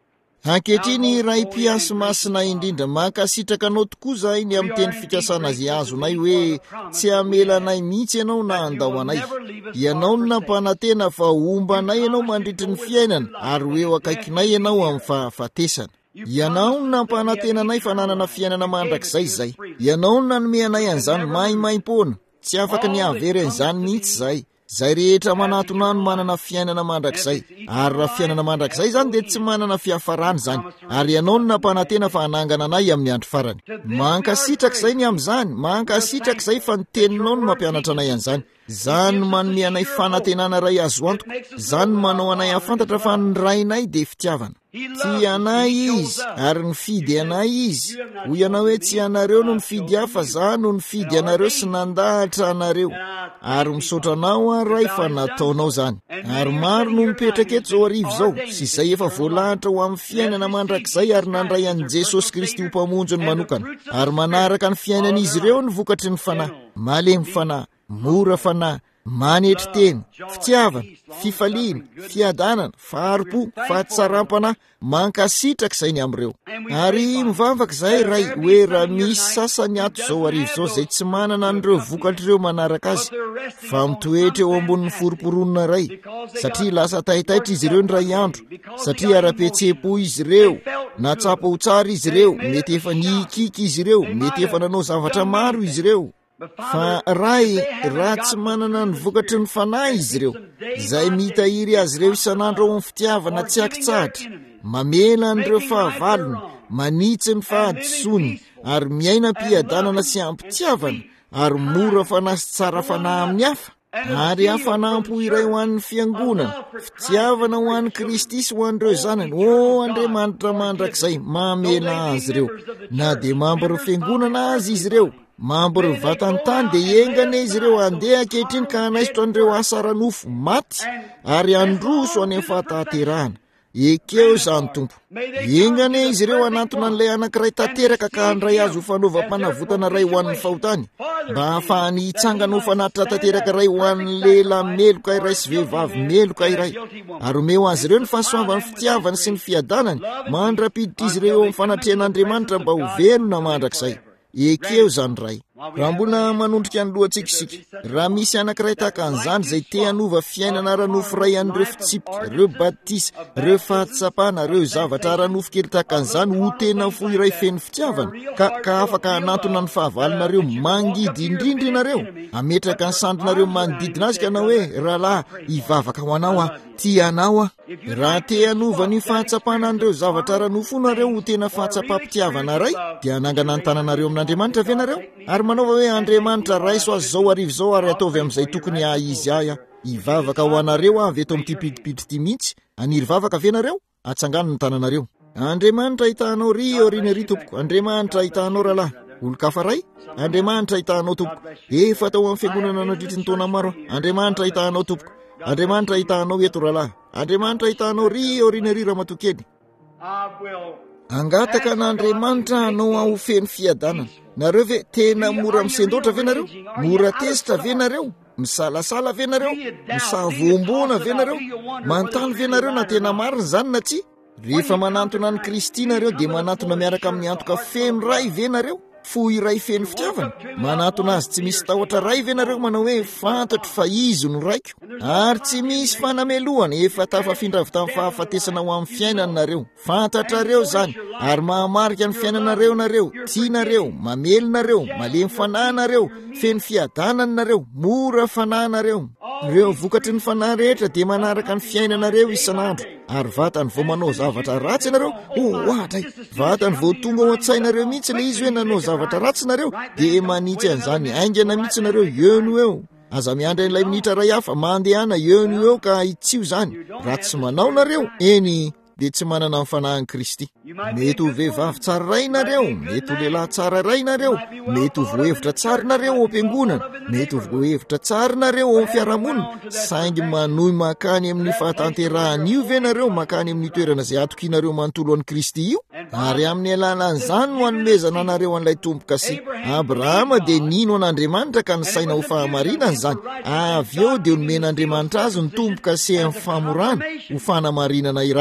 ankehitriny ray mpiasy masina indrindra mankasitraka anao tokoa zahay ny amin'ny teny fikasana azy azonay hoe tsy hamelanay mihitsy ianao na andao anay. Ianao no nampanantena fa ombanay ianao mandritry ny fiainana ary hoe eo akaikinay ianao amin'ny fahafatesana. Ianao no nampanantenanay fa nanana fiainana mandrakizay izay. Ianao no nanome anay an'izany maimaim-poana, tsy afaka ny avery an'izany mihitsy zahay. Zay rehetra manatona no manana fiainana mandrakizay, ary raha fiainana mandrakizay zany dia tsy manana fiafarany zany, ary ianao no nampanantena fa hanangana anay amin'ny andro farany. Mankasitraka izay ny amin'izany, mankasitraka izay fa ny teninao no mampianatra anay an'izany. Zany no manome anay fanantenana ray azo antoka, zany no manao anay afantatra fa ny rainay dia fitiavana. Tsy anay izy ary nifidy anay izy. Hoy ianao hoe tsy anareo no nifidy ahy fa za no nifidy anareo sy nandahatra anareo. Ary misaotra anao ray fa nataonao zany. Ary maro no mipetraka eto zao arivo zao sy izay efa voalahatra ho amin'ny fiainana mandrakizay ary nandray an'i Jesosy Kristy ho mpamonjy ny manokana. Ary manaraka ny fiainan'izy ireo ny vokatry ny fanahy, malemy fanahy, mora fanahy, manetry teny, fitiavana, fifaliana, fiadanana, faharipo, fahatsaram-panahy, mankasitraka izay ny am'ireo. Ary mivavaka izahay ray hoe raha misy sasany ato zao arivo zao zay tsy manana an'ireo vokatr'ireo manaraka azy, fa mitoetra eo ambonin'ny foroporonina ray, satria lasa tahitaitra izy ireo ny ray andro, satria ara-petsepo izy ireo, natsapa ho tsara izy ireo, mety efa nikiky izy ireo, mety efa nanao zavatra maro izy ireo. Fa raha tsy manana ny vokatry ny fanahy izy ireo, izay mitahiry azy ireo isan'andro ao amin'ny fitiavana tsy akitsahatra, mamela an'ireo fahavalony, manitsy ny fahadisoany, ary miaina mpiadanana sy ampitiavana, ary mora fanahy sy tsara fanahy amin'ny hafa, ary hafanampo iray ho an'ny fiangonana, fitiavana ho an'ny Kristy sy ho an'ireo zanany. Andriamanitra mandrakizay mamela azy ireo, na dia mambory fiangonana azy izy ireo, mambory vatany tany dia engana izy ireo andeha ankehitriny ka hanaisotra an'ireo asa ara-nofo maty ary androso any amin'ny fahataterahana. Ekeo izany Tompo, engana izy ireo anatona an'ilay anankiray tanteraka ka handray azy ho fanaovam-panavotana ray ho an'ny fahotany, mba hahafahany hitsangana ho fanatitra tanteraka ray ho an'ny lehilahy meloka iray sy vehivavy meloka iray, ary omeo azy ireo ny fahasoavany fitiavany sy ny fiadanany, mandrapiditra izy ireo amin'ny fanatrehan'Andriamanitra mba ho velona mandrakizay. Ekeo zany ray. Raha mbola manondrika ny lohantsika isika, raha misy anankiray tahaka an'izany izay te hanova fiainana ara-nofo ray an'ireo fitsipika, ireo batisa, ireo fahatsapana, ireo zavatra ara-nofo kely tahaka an'izany ho tena fo iray feno fitiavana, ka afaka hanatona ny fahavalonareo, mangidy indrindra ianareo, ametraka ny sandrinareo manodidina azy ka na hoe rahalahy hivavaka ho anao aho, tia anao aho. Raha te hanova ny fahatsapana an'ireo zavatra ara-nofo nareo ho tena fahatsapam-pitiavana ray, dia hanangana ny tananareo amin'Andriamanitra ve nareo? Ary manaova hoe Andriamanitra raiso azy zao arivo zao ary ataovy amin'izay tokony izy ahy hivavaka ho anareo avy eto amin'ity pitipity ity mihitsy, aniry vavaka ve nareo? Atsangano ny tananareo. Andriamanitra hitanao ry oriana ry tompoko, Andriamanitra hitanao rahalahy, olo-kafa ray, Andriamanitra hitanao tompoko, efa tao amin'ny fiangonana nandritry ny taona maro, Andriamanitra hitanao tompoko, Andriamanitra hitanao eto rahalahy, Andriamanitra hitanao ry oriana ry ramatokely. Angataka n'Andriamanitra hanao aho feno fiadanana. Nareo ve tena mora misendotra ve nareo? Mora tezitra ve nareo? Misalasala ve nareo? Misavombona ve nareo? Mantaly ve nareo na tena marina zany na tsy? Rehefa manantona ny Kristy nareo dia manantona miaraka amin'ny antoka feno ray ve nareo? Fo iray feno fitiavana, manatona azy tsy misy tahotra ray ve nareo manao hoe fantatro fa izy no raiko, ary tsy misy fanamelohana efa tafafindra avy tamin'ny fahafatesana ho amin'ny fiainana nareo. Fantatrareo zany ary mahamarika ny fiainanareo nareo, tianareo, mamelinareo, malemy fanahynareo, feno fiadananareo, mora fanahynareo. Ireo vokatry ny fanahy rehetra dia manaraka ny fiainanareo isan'andro, ary vatany vao manao zavatra ratsy nareo, ohatray, vatany vao tonga ao an-tsainareo mihitsy le izy hoe nanao zavatra ratsy nareo, dia manitsy an'izany aingana mihitsy nareo eo no eo. Aza miandry an'ilay minitra ray hafa mandehana eo no eo ka hitsio zany. Raha tsy manao nareo, eny dia tsy manana ny fanahiny Kristy. Mety ho vehivavy tsara ray nareo, mety ho lehilahy tsara ray nareo, mety ho voahevitra tsara nareo ao am-piangonana, mety ho voahevitra tsara nareo ao amin'ny fiarahamonina, saingy manohy makany amin'ny fahatanterahana io ve nareo makany amin'ny toerana izay atokinareo manontolo an'i Kristy io? Ary amin'ny alalan'izany no hanomezana anareo an'ilay tomboka sy Abrahama dia nino an'Andriamanitra ka nisaina ho fahamarinana izany. Avy eo dia nomen'Andriamanitra azy ny tomboka sy amin'ny famorana ho fanamarinana iray.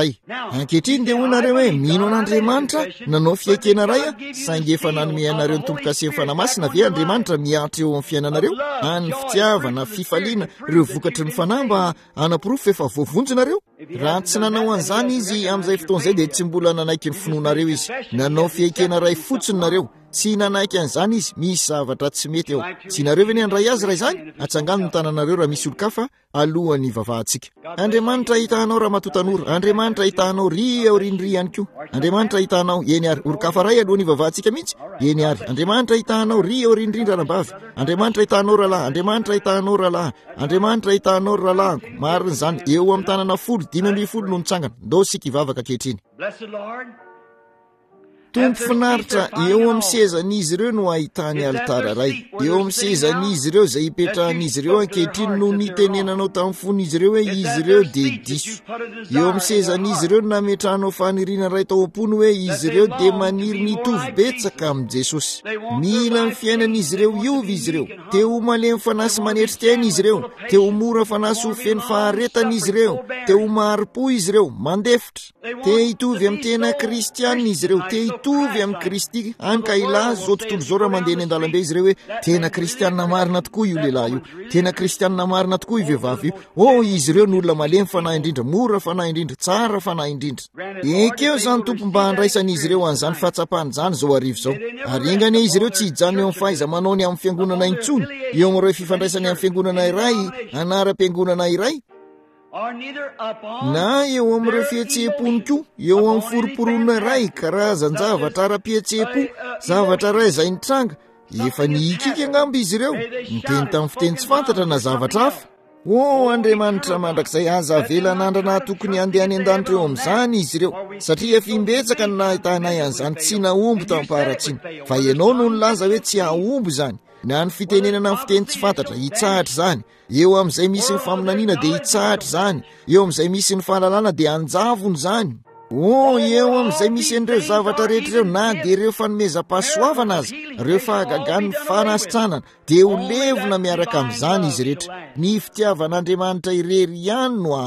ankehitriny dia hoinareo hoe mino an'Andriamanitra nanao fiaikena ray saingy efa nanome anareo ny tombo-kase fanamasina ve Andriamanitra miatra eo amin'ny fiainanareo any fitiavana fifaliana ireo vokatry ny fanahy mba anapirofo efa voavonjinareo raha tsy nanao an'izany izy amin'izay fotoan'izay dia tsy mbola nanaiky ny finoanareo izy nanao fiaikena ray fotsiny nareo tsy nanaiky an'izany izy misy zavatra tsy mety eo tsy nareo ve ny andray azy raha izany atsangano ny tananareo raha misy olo-kafa alohan'ny vavahantsika Andriamanitra hitanao raha matotanora Andriamanitra hitanao ry aorindry ihany koa Andriamanitra hitanao eny ary olo-kafa ray alohan'ny vavahantsika mihitsy eny ary Andriamanitra hitanao ry aorindrindra rambavy Andriamanitra hitanao rahalahy Andriamanitra hitanao rahalahy Andriamanitra hitanao rahalahango mariny izany eo amin'ny tanana 10 no nitsangana ndao sika hivavaka ankehitriny tompo finaritra eo amin'ny sezan'izy ireo no ahitany alitara ray eo amin'ny sezan'izy ireo izay hipetrahan'izy ireo ankehitriny no nitenenanao tamin'ny fon'izy ireo hoe izy ireo dia diso eo amin'ny sezan'izy ireo no nametranao faniriana ray tao am-pony hoe izy ireo dia maniry nitovy betsaka amin'i Jesosy mila ny fiainan'izy ireo iovy izy ireo teo malemy fanasy manetry teny izy ireo teo mora fanasy ho feno faharetana izy ireo teo maharo-po izy ireo mandefitra te hitovy amin'ny tena kristianina izy ireo te hitovy amin'ny Kristy anka ilazy zao tontolo zao raha mandeha eny an-dalambe izy ireo hoe tena kristianina marina tokoa io lehilahy io tena kristianina marina tokoa io vehivavy io izy ireo ny olona malemy fanahy indrindra mora fanahy indrindra tsara fanahy indrindra ekeo zany tompo mba handraisan'izy ireo an'izany fahatsapahany zany zao arivo zao aringany izy ireo tsy hijanona eo amin'ny fahaiza manao ny amin'ny fiangonana intsony eo amin'ireo fifandraisany amin'ny fiangonana iray anara-piangonana iray na eo amin'ireo fihetseham-pony koa eo amin'ny foroporonina iray karazan-javatra ara-pihetseham-po zavatra ray izay nitranga efa niikika angamba izy ireo niteny tamin'ny fiteny tsy fantatra na zavatra hafa Andriamanitra mandrakizay aza avelan'andrana tokony andehany an-danitra eo amin'izany izy ireo satria fimbetsaka ny nahitanay an'izany tsy naomby tamin'ny mpaharatsiana fa ianao no nilaza hoe tsy haomby izany na ny fitenenana amin'ny fiteny tsy fantatra hitsahatra izany eo amin'izay misy ny faminaniana dia hitsahatra izany eo amin'izay misy ny fahalalana dia anjavony izany eo amin'izay misy an'ireo zavatra rehetra ireo na dia ireo fanomezam-pahasoavana azy ireo fahagagan'ny fanasitranana dia ho levona miaraka amin'izany izy rehetra ny fitiavan'Andriamanitra irery ihany no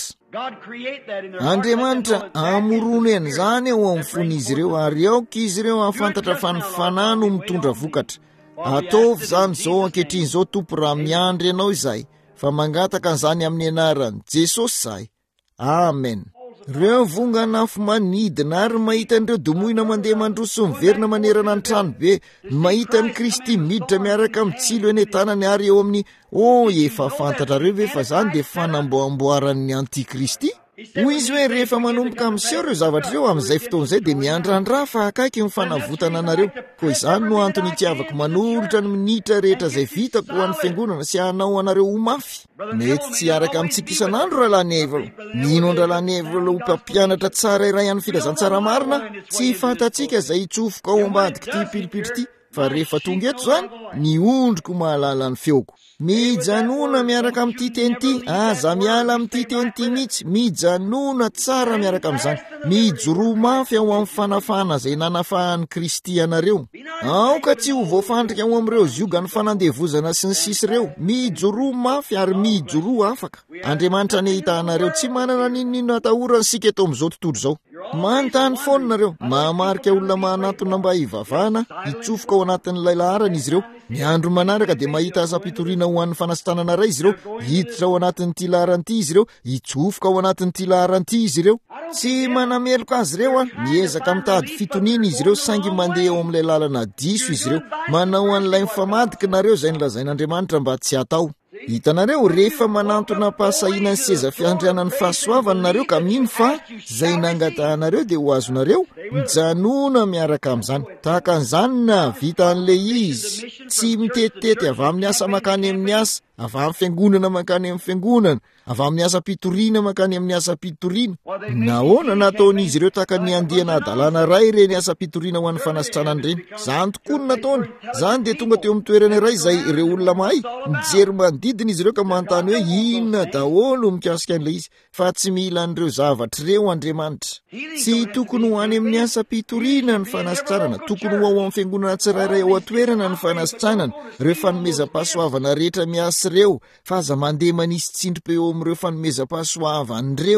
aharitra Andriamanitra amorony an'izany eo amin'ny fon'izy ireo ary aoka izy ireo ahafantatra fa ny fanahy no mitondra vokatra ataovy izany zao ankehitriny izao tompo raha miandry ianao izahay fa mangataka an'izany amin'ny anaran'i Jesosy izahay amen ireo vongana afo manidina ary mahita an'ireo domoina mandeha mandroso miverina manerana ny tranobe mahita ny Kristy miditra miaraka mitsilo eny tanany ary eo amin'ny efa fantatrareo ve fa izany dia fanamboamboaran'ny antikristy hoy izy hoe rehefa manomboka amin'seho ireo zavatra ireo amin'izay fotoan'izay dia miandrandraha fa akaiky ny fanavotana anareo koa izany no antony itiavako manolotra ny minitra rehetra izay vitako ho an'ny fiangonana sy hanao anareo ho mafy mety tsy araka amintsika isan'andro rahalahy Evelo mino andralany Evelo ho mpampianatra tsara iray amin'ny filazantsara marina tsy fantatsika izay hitsofoka ao ambadika ity pilipily ity fa rehefa tonga eto izany ny ondriko mahalala ny feoko mijanona miaraka amin'ity teny ity aza miala amin'ity teny ity mihitsy mijanona tsara miaraka amin'izany mijoroa mafy ao amin'ny fanafana izay nanafahan'ny Kristy anareo aoka tsy ho voafandrika ao amin'ireo zioga ny fanandevozana sy ny sisy ireo mijoroa mafy ary mijoroa afaka Andriamanitra ny hitanareo tsy manana ninona atahorana sika eto amin'izao tontolo izao manontany foana nareo mahamarika olona manatona mba hivavahana hitsofoka ao anatin'ilay laharana izy ireo miandro manaraka dia mahita asa-pitoriana ho an'ny fanasitanana ray izy ireo hiditra ao anatin'ity laharan'ity izy ireo hitsofoka ao anatin'ity laharan'ity izy ireo tsy manameloka azy ireo miezaka mitady fitoniana izy ireo saingy mandeha eo amin'ilay lalana diso izy ireo manao an'ilay mifamadika nareo izay nilazain'Andriamanitra mba tsy hatao hitanareo rehefa manantona mpahasahiana ny seza fiandrianan'ny fahasoavana nareo ka mino fa izay nangatahanareo dia ho azonareo mijanona miaraka amin'izany tahaka an'izany na vita an'ilay izy tsy mitetitety avy amin'ny asa makany amin'ny asa avy amin'ny fiangonana makany amin'ny fiangonana avy amin'ny asa-pitoriana makany amin'ny asa-pitoriana nahoana nataon'izy ireo tahaka ny andihana adalana ray ireny asa-pitoriana ho an'ny fanasitranany ireny izany tokoa no nataony izany dia tonga teo amin'ny toerana iray izay ireo olona mahay mijery manodidina izy ireo ka manontany hoe inona daholo mikasika an'ilay izy fa tsy mila an'ireo zavatra ireo Andriamanitra tsy tokony ho any amin'ny asa-pitoriana ny fanasitranana tokony ho ao amin'ny fiangonana tsirairay ao atoerana ny fanasitranana ireo fanomezam-pahasoavana rehetra miasa ireo fa aza mandeha manisy tsindry-peo amin'ireo fanomezam-pahasoavana ireo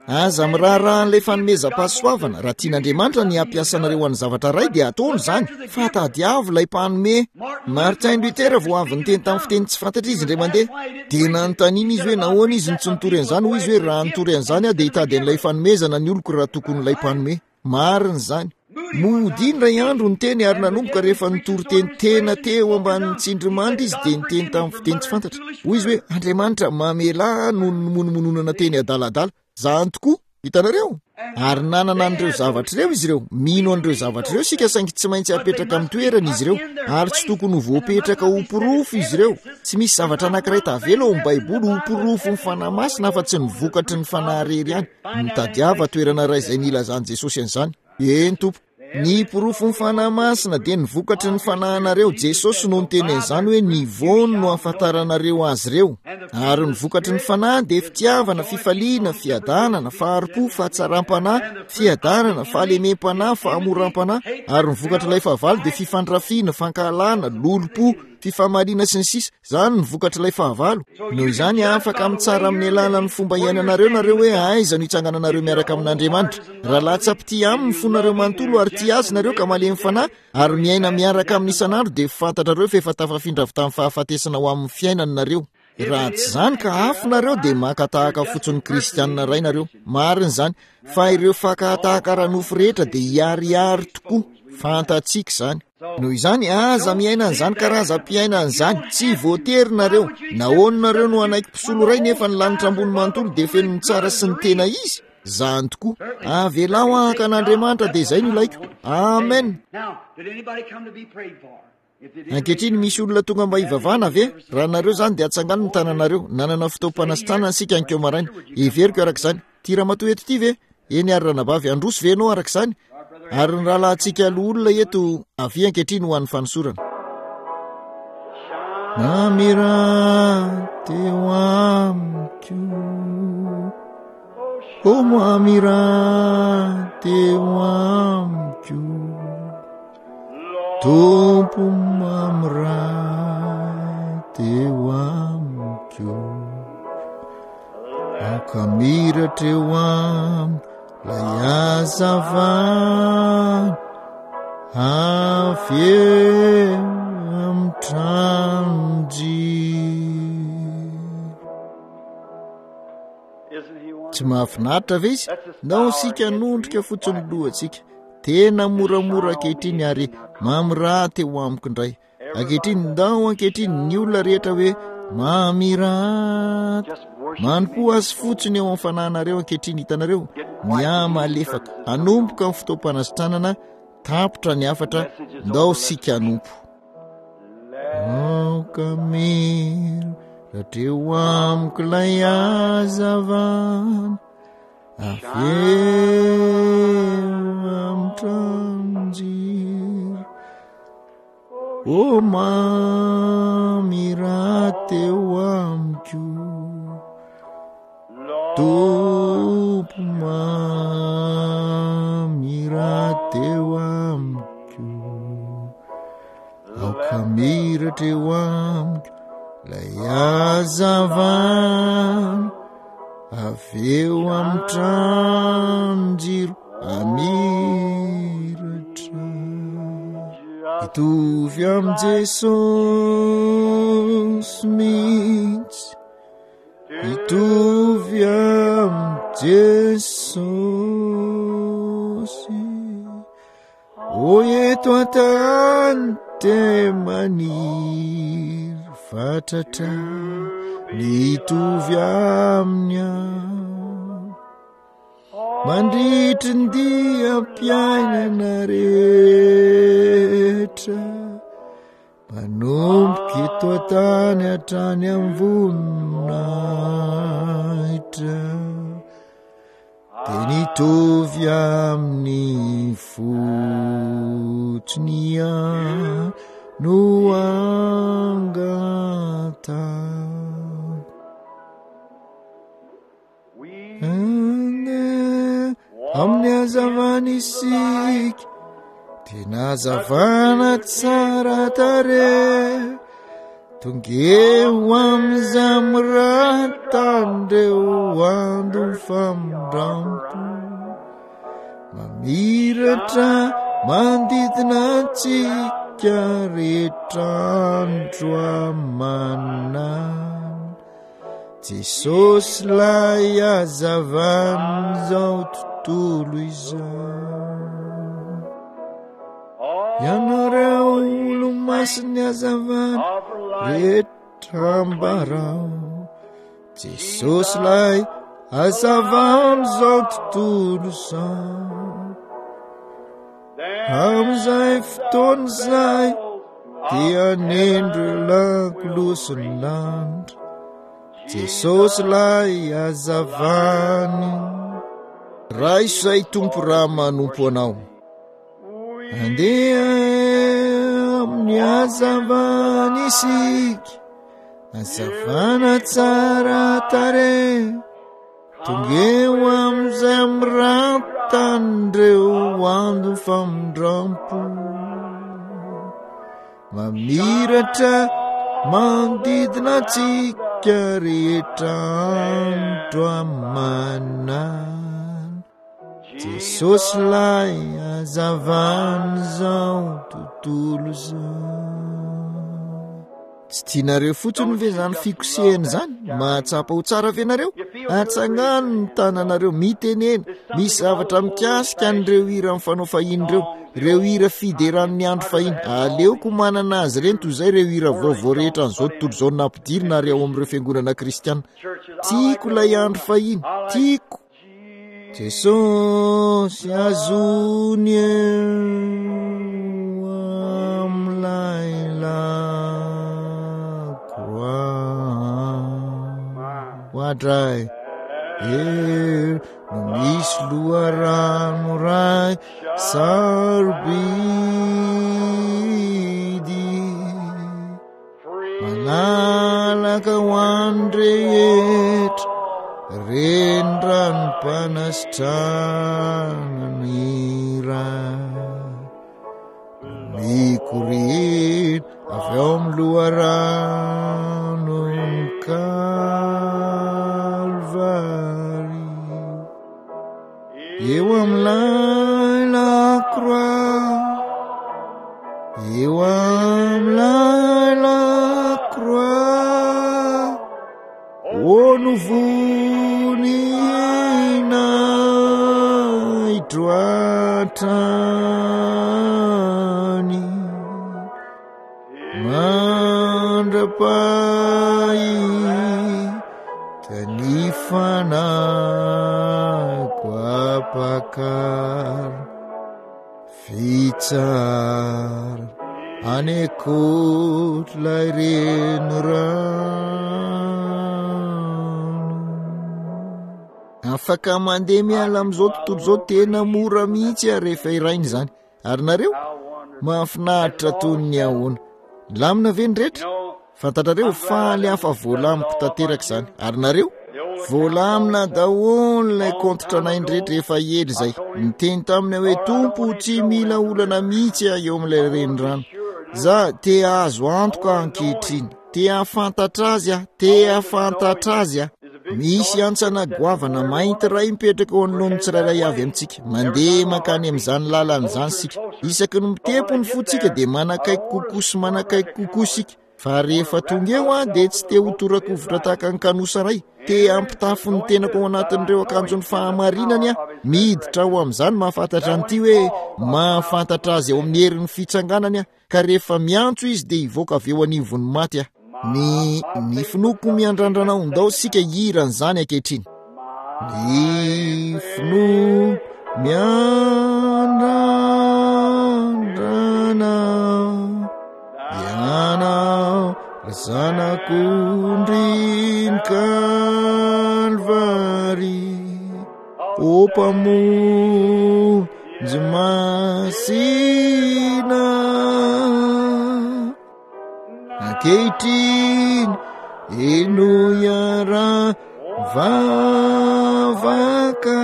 aza miraharahan'ilay fanomezam-pahasoavana raha tian'Andriamanitra ny ampiasanareo ho an'ny zavatra ray dia ataony izany fa tadiavo ilay mpanome. Martin Luther vao avy niteny tamin'ny fiteny tsy fantatra izy indray mandeha dia nanontaniana izy hoe nahoana izy ny tsy nitory an'izany hoy izy hoe raha nitory an'izany aho dia hitady an'ilay fanomezana ny oloko raha tokony ilay mpanome. Marina izany. Moody indray andro ny teny ary nanomboka rehefa nitory teny tena teo ambanin'ny tsindrimandry izy dia niteny tamin'ny fiteny tsy fantatra. Hoy izy hoe Andriamanitra mamela noho ny monomononana teny adaladala. Zany tokoa, hitanareo. Ary nanana an'ireo zavatra ireo izy ireo. Mino an'ireo zavatra ireo sika saingy tsy maintsy apetraka amin'ny toerana izy ireo ary tsy tokony ho voapetraka ho porofo izy ireo. Tsy misy zavatra anankiray tavela ao amin'ny Baiboly ho porofo ny fanahy masina fa tsy ny vokatry ny fanahy irery ihany. Mitadiava toerana iray izay nilazany Jesosy an'izany. Eny tompo. Ny porofo ny fanahy masina dia ny vokatry ny fanahinareo. Jesosy no niteny an'izany hoe ny voany no ahafantaranareo azy ireo. Ary ny vokatry ny fanahy dia fitiavana, fifaliana, fiadanana, faharipo, fahatsaram-panahy, fiadanana, fahalemem-panahy, fahamoram-panahy. Ary ny vokatry ilay fahavalo dia fifandrafiana, fankahalana, lolo-po, fifamaliana sy ny sisa. Zany ny vokatry ilay fahavalo. Noho izany afaka mitsara amin'ny alalany fomba iainanareo nareo hoe aiza no hitsangananareo miaraka amin'Andriamanitra. Raha latsa-pity aminy ny fonareo manontolo ary tia azy nareo ka malemy fanahy ary miaina miaraka amin'ny isan'andro dia fantatrareo fa efa tafafindra avy tamin'ny fahafatesana ho amin'ny fiainanareo. Raha tsy zany ka afinareo dia makatahaka fotsiny kristianina ray nareo. Marina izany fa ireo fakatahaka ranofo rehetra dia hiariary tokoa. Fantatsika izany. Noho izany aza miaina an'izany karazam-piaina an'izany. Tsy voatery nareo. Nahoana nareo no anaiky mpisolo ray nefa ny lanitra ambony manontolo dia feno ny tsara sy ny tena izy. Zany tokoa. Avelao ahaka an'Andriamanitra dia izay no ilaiko. Amen. Ankehitriny misy olona tonga mba hivavahana ve? Raha nareo zany dia atsangano ny tananareo. Nanana fotoam-panasitranana sika ankeo maraina. Everiko araka izany. Tira matoa eto ity ve? Eny ary ranabavy androso ve ianao araka izany? Ary ny rahalahintsika aloha olona eto avy ankehitriny ho an'ny fanosorana. Mamira teo amiko, o mamira teo amiko, Tompo mamira teo amiko, akamira teo amiko lay azavana avy amin'ny tranonjy. Tsy mahafinaritra ve izy? Nao sika nondrika fotsiny lohantsika. Tena moramora ankehitriny ary mamira teo amiko indray. Ankehitriny ndao ankehitriny ny olona rehetra hoe mamirata. Manompo azy fotsiny eo amin'ny fanahinareo ankehitriny hitanareo. Miamalefaka anomboka ny fotoam-panasitranana tapotra ny afatra ndao sika anompo. Akamira ratreo amiko lay azavana avy amin'ny tranonjy, o mamira teo amiko, Tompo mamira teo amiko, akamira teo amiko lay azavana avy eo amin'ny tranonjiro amiratra. Hitovy amin'ny Jesosy mihitsy, hitovy amin'ny Jesosy, o eto an-tany te maniry fatratra nitovy aminy aho, mandritry ny diam-piainana rehetra, manomboka eto an-tany hatrany amin'ny voninahitra, dia nitovy amin'ny fotsiny aho no angata. Amin'ny hazavana isika dia nazavana tsara tarehy, tongeo am'izamratandreo ando famindrampo mamiratra mandidina antsika rehetrandro amanana Jesosy lay azavany zao tontolo izao ianareo olo masiny azavany rehetra mbarao Jesosy lay azavany zao tontolo izao am'izay fotoana zay dia nendro lakolosiny landra Jesosy lay azavany raha izay tompo raha manompo anao andeha amin'ny azavany isika azavana tsara tare tongeo am'izay am'ratandreo ando famindrampo mamiratra mandidina antsika rehetra andro amanana Jesosy lay azavany zao tontolo zao tsy tianareo fotsiny ve zany fikosehana zany mahatsapa ho tsara ve nareo atsagnano ny tananareo mitenena misy zavatra mikasika an'ireo hira amin'ny fanao fahiny ireo hira fideran'ny andro fahiny aleoko manana azy reny toy izay ireo hira vaovao rehetra an'izao tontolo izao nampidirina ary ao amin'ireo fiangonana kristiana tiako ilay andro fahiny tiako Jesosy azony am'ilay lakroa hoadray no misy loharano ray sarobidy manalaka ho andrehetra rendrano mpanasitrana nira mikorina avy ao amin'ny loharano ny Kalvary eo amin'ilay lakroa eo amin'ilay lakroa onovonina idroatany mandrapai tany fanako apakara fitsara anekotolay renirano afaka mandeha miala amin'izao tontolo izao tena mora mihitsy rehefa irainy zany ary nareo mahafinaritra toy ny ahoana lamina ve ny rehetra fantatrareo faly hafa voalamiko tanteraka izany ary nareo voalamina daholo ilay kontotranainy rehetra rehefa ely izay niteny taminy hoe tompo tsy mila olana mihitsy eo amin'ilay renirano za te azo antoka ankehitriny te afantatra azy misy antsana goavana mainty ray mipetraka eo anoloany tsirairay avy amintsika mandeha makany amin'izany lalan'izany sika isaky no mitempo ny fotsika dia manakaiky kokoa sika fa rehefa tonga eo dia tsy te ho torakovitra tahaka ny kanosaray te ampitafo ny tenako ao anatin'ireo akanjony fahamarinany miditra ho amin'izany mahafantatra an'ity hoe mahafantatra azy eo amin'ny herin'ny fitsanganany ka rehefa miantso izy dia hivoaka avy eo anivon'ny maty ny finoko miandrandrana ondao sika hiran'izany ankehitriny ny finoko miandrandrana ianao zanak'ondriny Kalvary o mpamonjy masina ankehitriny eno iara vavaka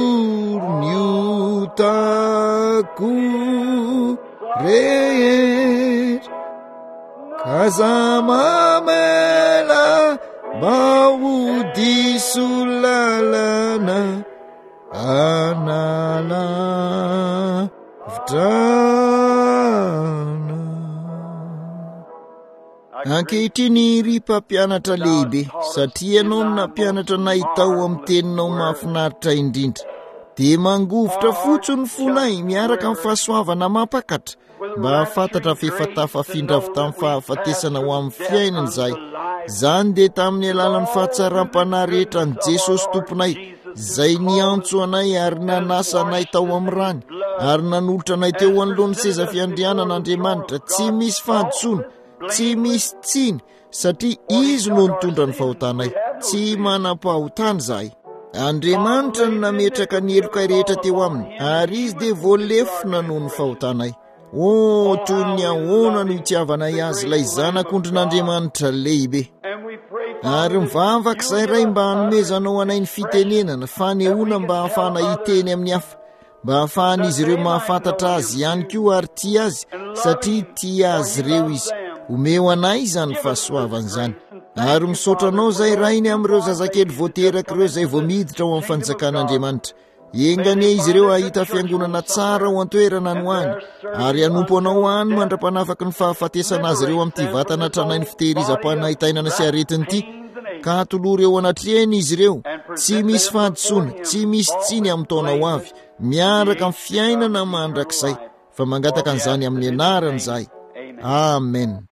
esorony otako rehetra aza mamela mba ho diso lalana anala vitrana. Ankehitriny ry mpampianatra lehibe, satria ianao na mpianatra nahitao amin'ny teninao mahafinaritra indrindra, dia mangovotra fotsiny fonay miaraka amin'ny fahasoavana mampakatra mba hafantatra fefa tafafindra avy tamin'ny fahafatesana ho amin'ny fiainana izahay. Izany dia tamin'ny alalan'ny fahatsaram-panahy rehetra ny Jesosy tomponay, izay niantso anay ary nanasa anay tao amin'ny rany, ary nanolotra anay teo anoloan'ny seza fiandrianan'Andriamanitra. Tsy misy fahantsoana, tsy misy tsiny, satria izy no nitondra ny fahotanay. Tsy manam-pahotana izahay. Andriamanitra no nametraka ny elokay rehetra teo aminy, ary izy dia voalefona noho ny fahotanay. Toy ny ahoana no itiavanay azy ilay zanak'ondrin'Andriamanitra lehibe. Ary mivavaka izay ray mba hanomezanao anay ny fitenenana, fanehoana mba hahafahana hiteny amin'ny hafa, mba hahafahan'izy ireo mahafantatra azy ihany koa ary tia azy, satria tia azy ireo izy. Omeo anay izany fahasoavana izany. Ary misaotra anao izay rainy amin'ireo zazakely voateraka ireo izay voamiditra ao amin'ny fanjakan'Andriamanitra. Engane izy ireo ahita fiangonana tsara ho antoerana ny hoany, ary hanompo anao any mandra-panafaky ny fahafatesana azy ireo amin'ity vatana tranainy fitehirizam-panahitainana sy aretiny ity, ka hatoloha ireo anatrehany izy ireo, tsy misy fahadisoana, tsy misy tsiny amin'ny taona ho avy, miaraka amin'ny fiainana mandrakizay. Fa mangataka an'izany amin'ny anarany izahay. Amen.